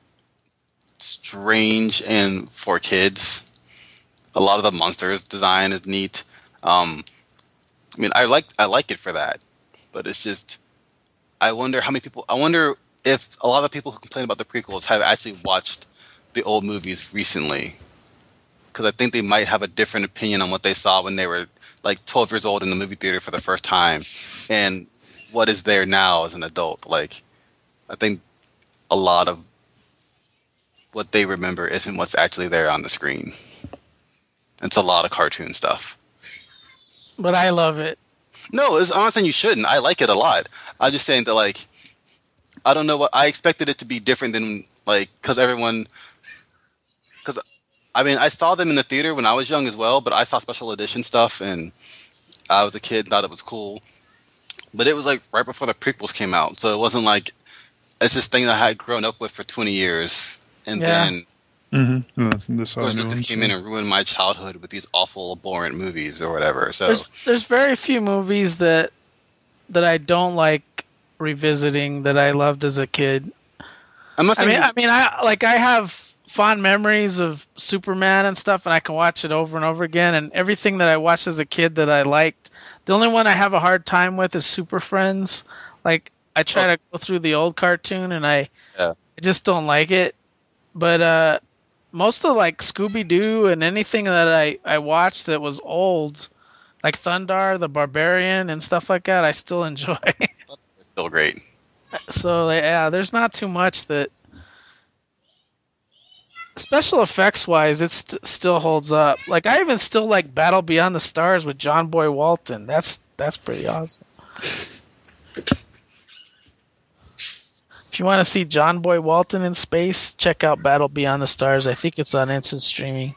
strange and for kids. A lot of the monsters design is neat. I mean, I like it for that, but it's just I wonder how many people. I wonder if a lot of people who complain about the prequels have actually watched the old movies recently, because I think they might have a different opinion on what they saw when they were like 12 years old in the movie theater for the first time, and what is there now as an adult. Like, I think a lot of what they remember isn't what's actually there on the screen. It's a lot of cartoon stuff. But I love it. No, I'm not saying you shouldn't. I like it a lot. I'm just saying that, like, I don't know what I expected it to be different than, like, because I mean, I saw them in the theater when I was young as well, but I saw special edition stuff, and I was a kid, thought it was cool. But it was like right before the prequels came out, so it wasn't like it's this thing that I had grown up with for 20 years, and then George Lucas came in and ruined my childhood with these awful, abhorrent movies or whatever. So there's very few movies that I don't like revisiting that I loved as a kid. I have fond memories of Superman and stuff, and I can watch it over and over again. And everything that I watched as a kid that I liked, the only one I have a hard time with is Super Friends. Like, I try to go through the old cartoon, and I just don't like it. But most of, like, Scooby-Doo and anything that I watched that was old, like Thundar, the Barbarian, and stuff like that, I still enjoy. Still great. So, yeah, there's not too much that... Special effects wise, it still holds up. Like, I even still like Battle Beyond the Stars with John Boy Walton. That's pretty awesome. If you want to see John Boy Walton in space, check out Battle Beyond the Stars. I think it's on instant streaming.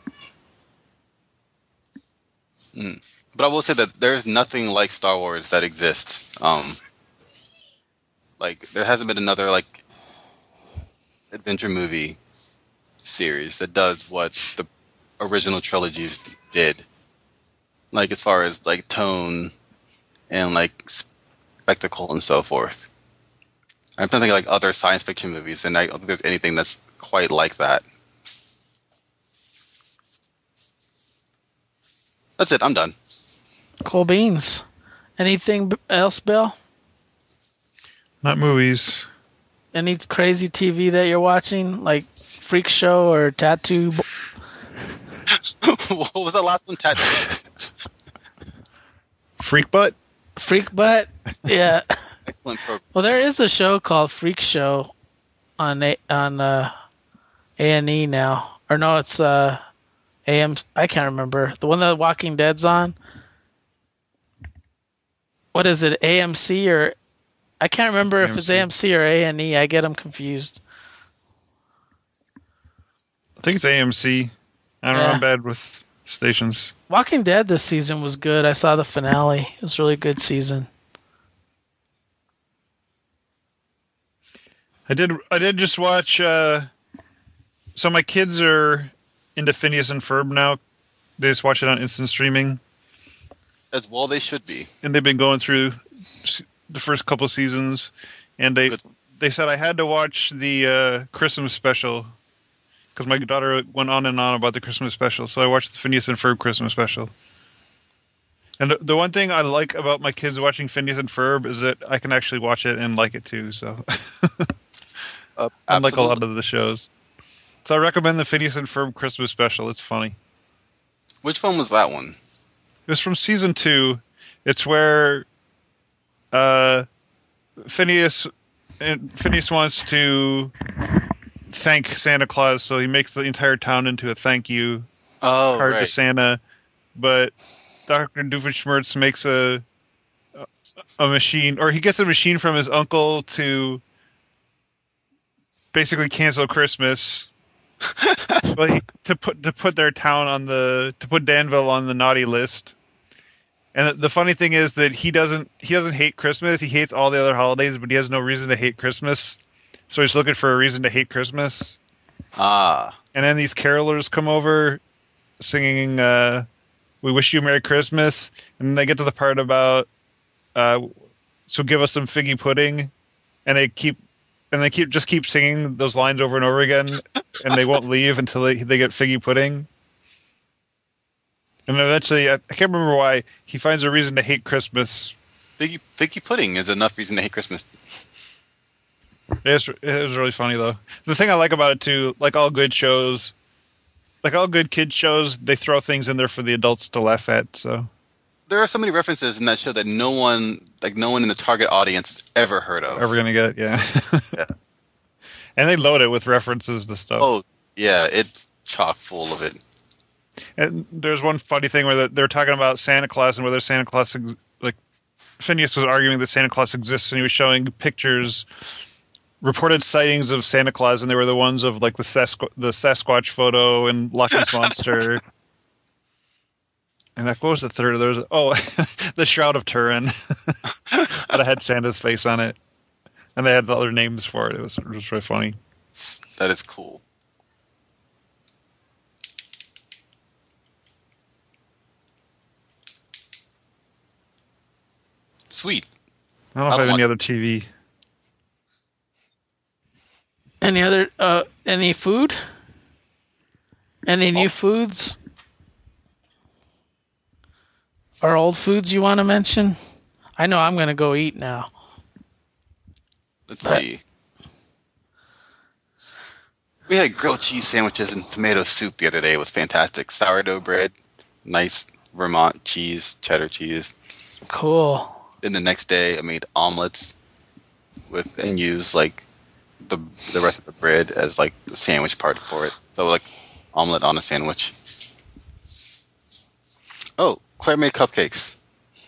But I will say that there's nothing like Star Wars that exists. Like, there hasn't been another, like, adventure movie series that does what the original trilogies did, like, as far as, like, tone and, like, spectacle and so forth. I'm thinking like other science fiction movies, and I don't think there's anything that's quite like that. That's it. I'm done. Cool beans. Anything else, Bill? Not movies. Any crazy TV that you're watching, like Freak Show or Tattoo? What was the last one? Tattoo. Freak Butt? Freak Butt? Yeah. Excellent program. Well, there is a show called Freak Show on A&E now. Or no, it's AM. I can't remember. The one that Walking Dead's on. What is it? AMC or... I can't remember if it's AMC or A&E. I get them confused. I think it's AMC. I don't know. I'm bad with stations. Walking Dead this season was good. I saw the finale. It was a really good season. I did just watch. So my kids are into Phineas and Ferb now. They just watch it on instant streaming. As well, they should be. And they've been going through the first couple seasons, and they said I had to watch the Christmas special because my daughter went on and on about the Christmas special. So I watched the Phineas and Ferb Christmas special. And the one thing I like about my kids watching Phineas and Ferb is that I can actually watch it and like it too. So. Unlike a lot of the shows. So I recommend the Phineas and Ferb Christmas special. It's funny. Which one was that one? It was from season 2. It's where Phineas wants to thank Santa Claus, so he makes the entire town into a thank you card to Santa. But Dr. Doofenshmirtz makes a machine, or he gets a machine from his uncle to basically cancel Christmas, but to put their town to put Danville on the naughty list. And the funny thing is that he doesn't hate Christmas. He hates all the other holidays, but he has no reason to hate Christmas. So he's looking for a reason to hate Christmas. Ah. and then these carolers come over singing "We Wish You a Merry Christmas," and they get to the part about so give us some figgy pudding, and they keep singing those lines over and over again, and they won't leave until they get figgy pudding. And eventually, I can't remember why, he finds a reason to hate Christmas. Figgy pudding is enough reason to hate Christmas. It was really funny, though. The thing I like about it, too, like all good shows, like all good kids shows, they throw things in there for the adults to laugh at, so. There are so many references in that show that no one in the target audience ever heard of. Ever gonna get, yeah. Yeah. And they load it with references to stuff. Oh, yeah, it's chock full of it. And there's one funny thing where they're talking about Santa Claus and whether Santa Claus, Phineas was arguing that Santa Claus exists, and he was showing pictures, reported sightings of Santa Claus, and they were the ones of like the Sasquatch photo and Loch Ness Monster. And what was the third? There was the Shroud of Turin that had Santa's face on it, and they had the other names for it. It was really funny. That is cool. Sweet. I don't know if I have any other TV. Any other any food? Any new foods? Or old foods you want to mention? I know I'm going to go eat now. Let's see. We had grilled cheese sandwiches and tomato soup the other day. It was fantastic. Sourdough bread, nice Vermont cheese, cheddar cheese. Cool. Then the next day I made omelets and used like the rest of the bread as like the sandwich part for it. So like omelet on a sandwich. Oh, Claire made cupcakes.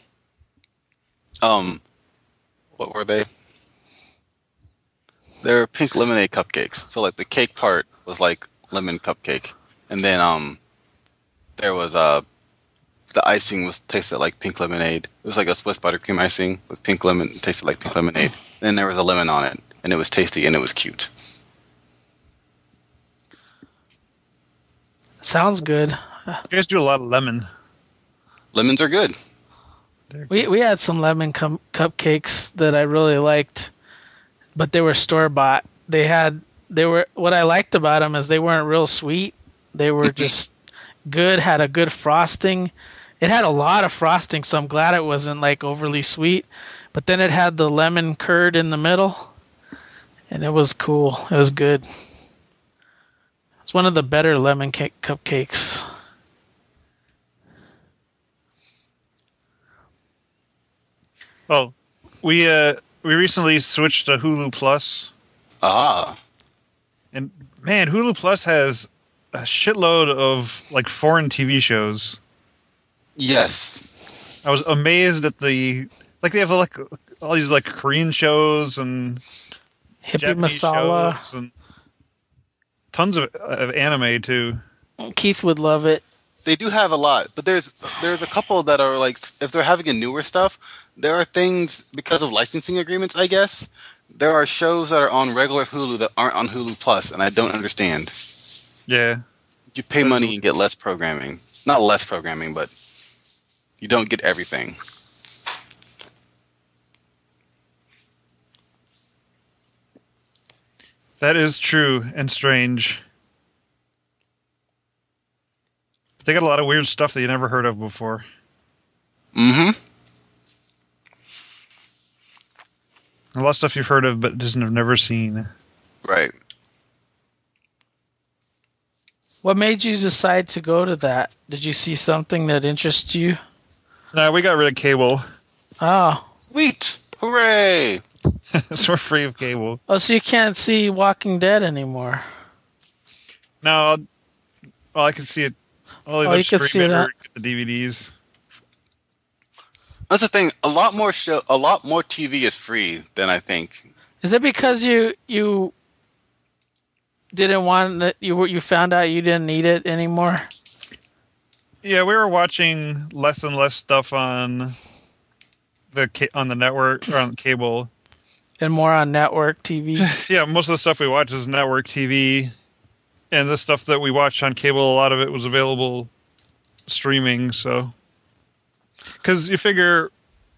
What were they? They're pink lemonade cupcakes. So like the cake part was like lemon cupcake, and then there was the icing tasted like pink lemonade. It was like a Swiss buttercream icing with pink lemon. It tasted like pink lemonade. And then there was a lemon on it, and it was tasty and it was cute. Sounds good. You guys do a lot of lemon. Lemons are good. We had some lemon cupcakes that I really liked, but they were store bought. What I liked about them is they weren't real sweet. They were just good. Had a good frosting. It had a lot of frosting, so I'm glad it wasn't like overly sweet. But then it had the lemon curd in the middle, and it was cool. It was good. It's one of the better lemon cupcakes. Oh, we recently switched to Hulu Plus. Ah. And man, Hulu Plus has a shitload of like foreign TV shows. Yes. I was amazed at they have like all these like Korean shows and Hippie Japanese Masala. shows and tons of anime too. Keith would love it. They do have a lot, but there's a couple that are like, if they're having a newer stuff, there are things because of licensing agreements, I guess. There are shows that are on regular Hulu that aren't on Hulu Plus, and I don't understand. Yeah. You pay money and get less programming. Not less programming, but you don't get everything. That is true and strange. But they got a lot of weird stuff that you never heard of before. Mm-hmm. A lot of stuff you've heard of but just have never seen. Right. What made you decide to go to that? Did you see something that interests you? No, we got rid of cable. Oh. Sweet! Hooray! So we're free of cable. Oh, so you can't see Walking Dead anymore. No, well, I can see it. I'll either you can see stream it it or get the DVDs. That's the thing. A lot more TV is free than I think. Is it because you didn't want that you found out you didn't need it anymore? Yeah, we were watching less and less stuff on the network or on cable, and more on network TV. Yeah, most of the stuff we watch is network TV, And the stuff that we watched on cable, a lot of it was available streaming. So, because you figure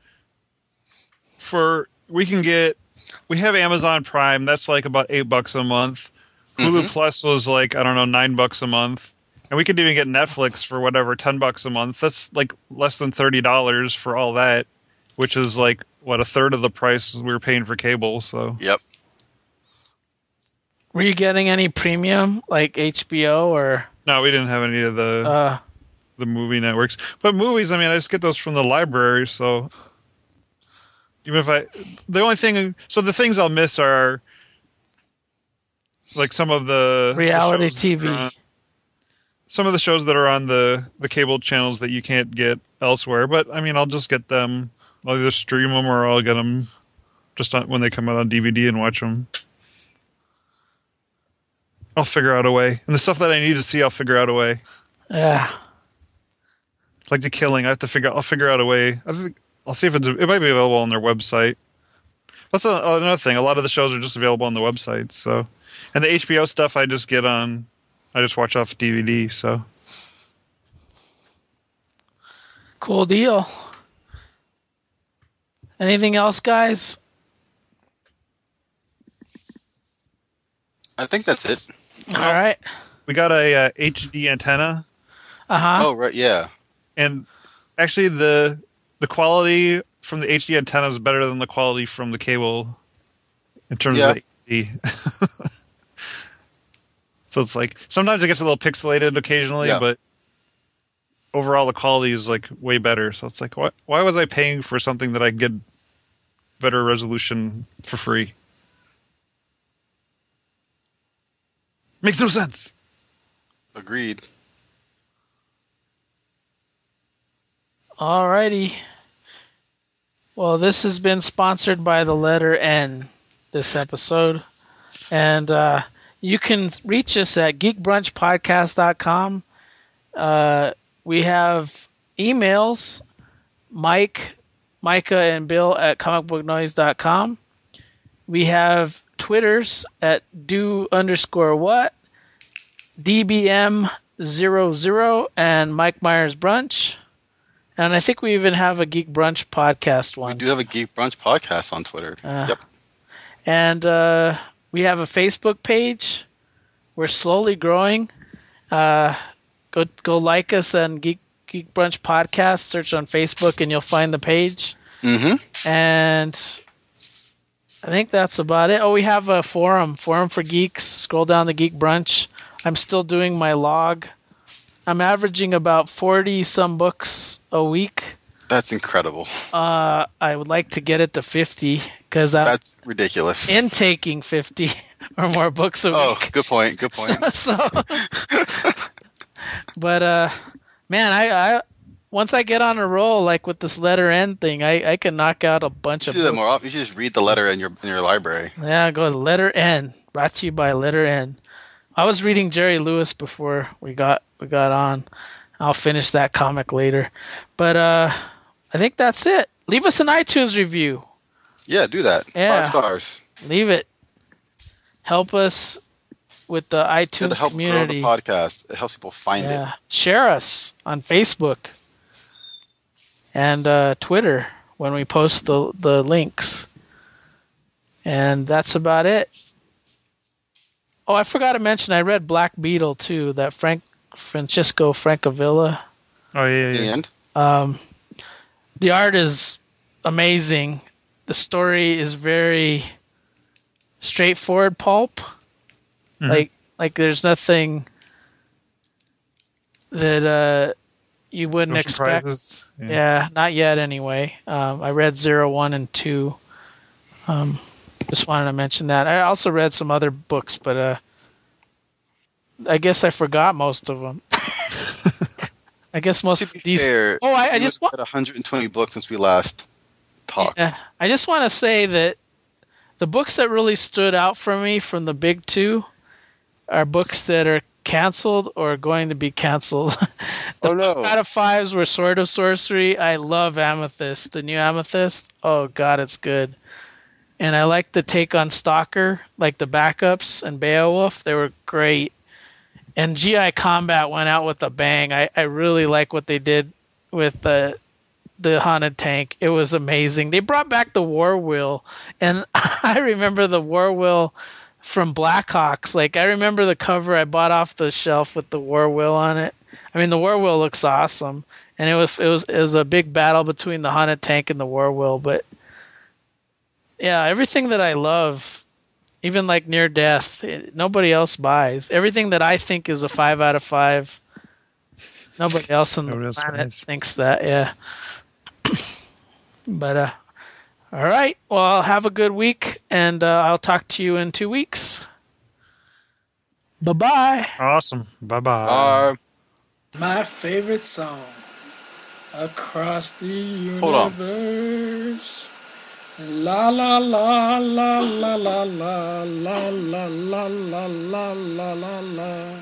we have Amazon Prime. That's like about $8 a month. Hulu Plus was like, I don't know, $9 a month. And we could even get Netflix for whatever, $10 a month. That's like less than $30 for all that, which is like, what, a third of the price we were paying for cable. So Yep. Were you getting any premium like HBO or? no, we didn't have any of the movie networks. But movies, I mean, I just get those from the library. So even if the things I'll miss are like some of the reality the shows TV. Some of the shows that are on the cable channels that you can't get elsewhere. But I mean, I'll just get them. I'll either stream them or I'll get them just when they come out on DVD and watch them. I'll figure out a way. And the stuff that I need to see, I'll figure out a way. Yeah. Like The Killing, I'll figure out a way. I'll see if it might be available on their website. That's another thing. A lot of the shows are just available on the website. So, and the HBO stuff I just watch off DVD. So Cool deal. Anything else, guys? I think that's it. All right. we got a HD antenna, Oh, right, yeah. and actually the quality from the HD antenna is better than the quality from the cable in terms of the HD. So it's like sometimes it gets a little pixelated occasionally, but overall the quality is like way better. So it's like, why was I paying for something that I get better resolution for free? Makes no sense. Agreed. All righty. Well, this has been sponsored by the letter N, this episode. And you can reach us at geekbrunchpodcast.com. We have emails, Micah and Bill at comicbooknoise.com. We have Twitters at do_what, DBM00, and Mike Myers Brunch. And I think we even have a Geek Brunch podcast one. We do have a Geek Brunch podcast on Twitter. Yep. And we have a Facebook page. We're slowly growing. Go like us on Geek Brunch Podcast. Search on Facebook and you'll find the page. Mm-hmm. And I think that's about it. Oh, we have a forum for geeks. Scroll down to Geek Brunch. I'm still doing my log. I'm averaging about 40 some books a week. That's incredible. I would like to get it to 50 because that's ridiculous. Intaking 50 or more books a week. Oh, good point. Good point. But man, I once I get on a roll, like with this letter N thing, I can knock out a bunch of books. Do that more often. You should just read the letter in your library. Yeah, go to letter N. Brought to you by letter N. I was reading Jerry Lewis before we got on. I'll finish that comic later. But I think that's it. Leave us an iTunes review. Yeah, do that. Yeah. 5 stars. Leave it. Help us with the iTunes to help community. Grow the podcast. It helps people find it. Share us on Facebook and Twitter when we post the links. And that's about it. Oh, I forgot to mention, I read Black Beetle too, that Francisco Francavilla. Oh, yeah. The end? The art is amazing. The story is very straightforward pulp. Mm-hmm. Like there's nothing that you wouldn't expect. Yeah, not yet anyway. I read 0, 1, and 2. Just wanted to mention that. I also read some other books, but I guess I forgot most of them. I guess most of these. Fair, I just want 120 books since we last talked. Yeah, I just want to say that the books that really stood out for me from the big two are books that are canceled or going to be canceled. The 5 out of 5s were Sword of Sorcery. I love Amethyst, the new Amethyst. Oh God, it's good. And I like the take on Stalker, like the backups and Beowulf. They were great. And GI Combat went out with a bang. I really like what they did with the haunted tank. It was amazing. They brought back the war wheel, and I remember the war wheel from Blackhawks. Like I remember the cover I bought off the shelf with the war wheel on it. I mean, the war wheel looks awesome, and it was a big battle between the haunted tank and the war wheel. But yeah, everything that I love, even like Near Death, nobody else buys. Everything that I think is a 5 out of 5, nobody else on Nobody the else planet buys. thinks that. Yeah. But all right. Well, have a good week, and I'll talk to you in 2 weeks. Bye bye. Awesome. Bye-bye. My favorite song, Across the Hold on. Universe. La la la la la la la la la la la la la la la.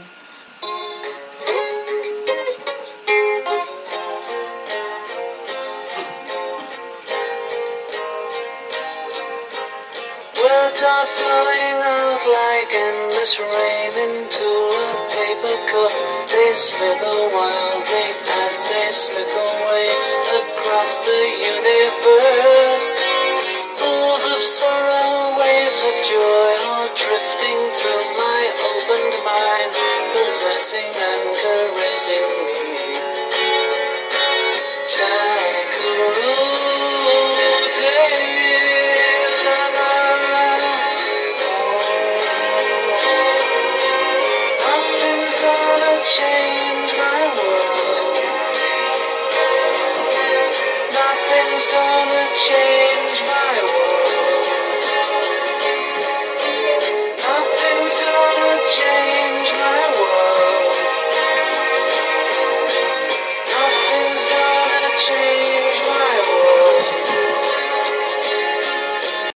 Words are flowing out like endless rain into a paper cup. They slither wildly as they slip away across the universe. Pools of sorrow, waves of joy are drifting through my opened mind, possessing and caressing me.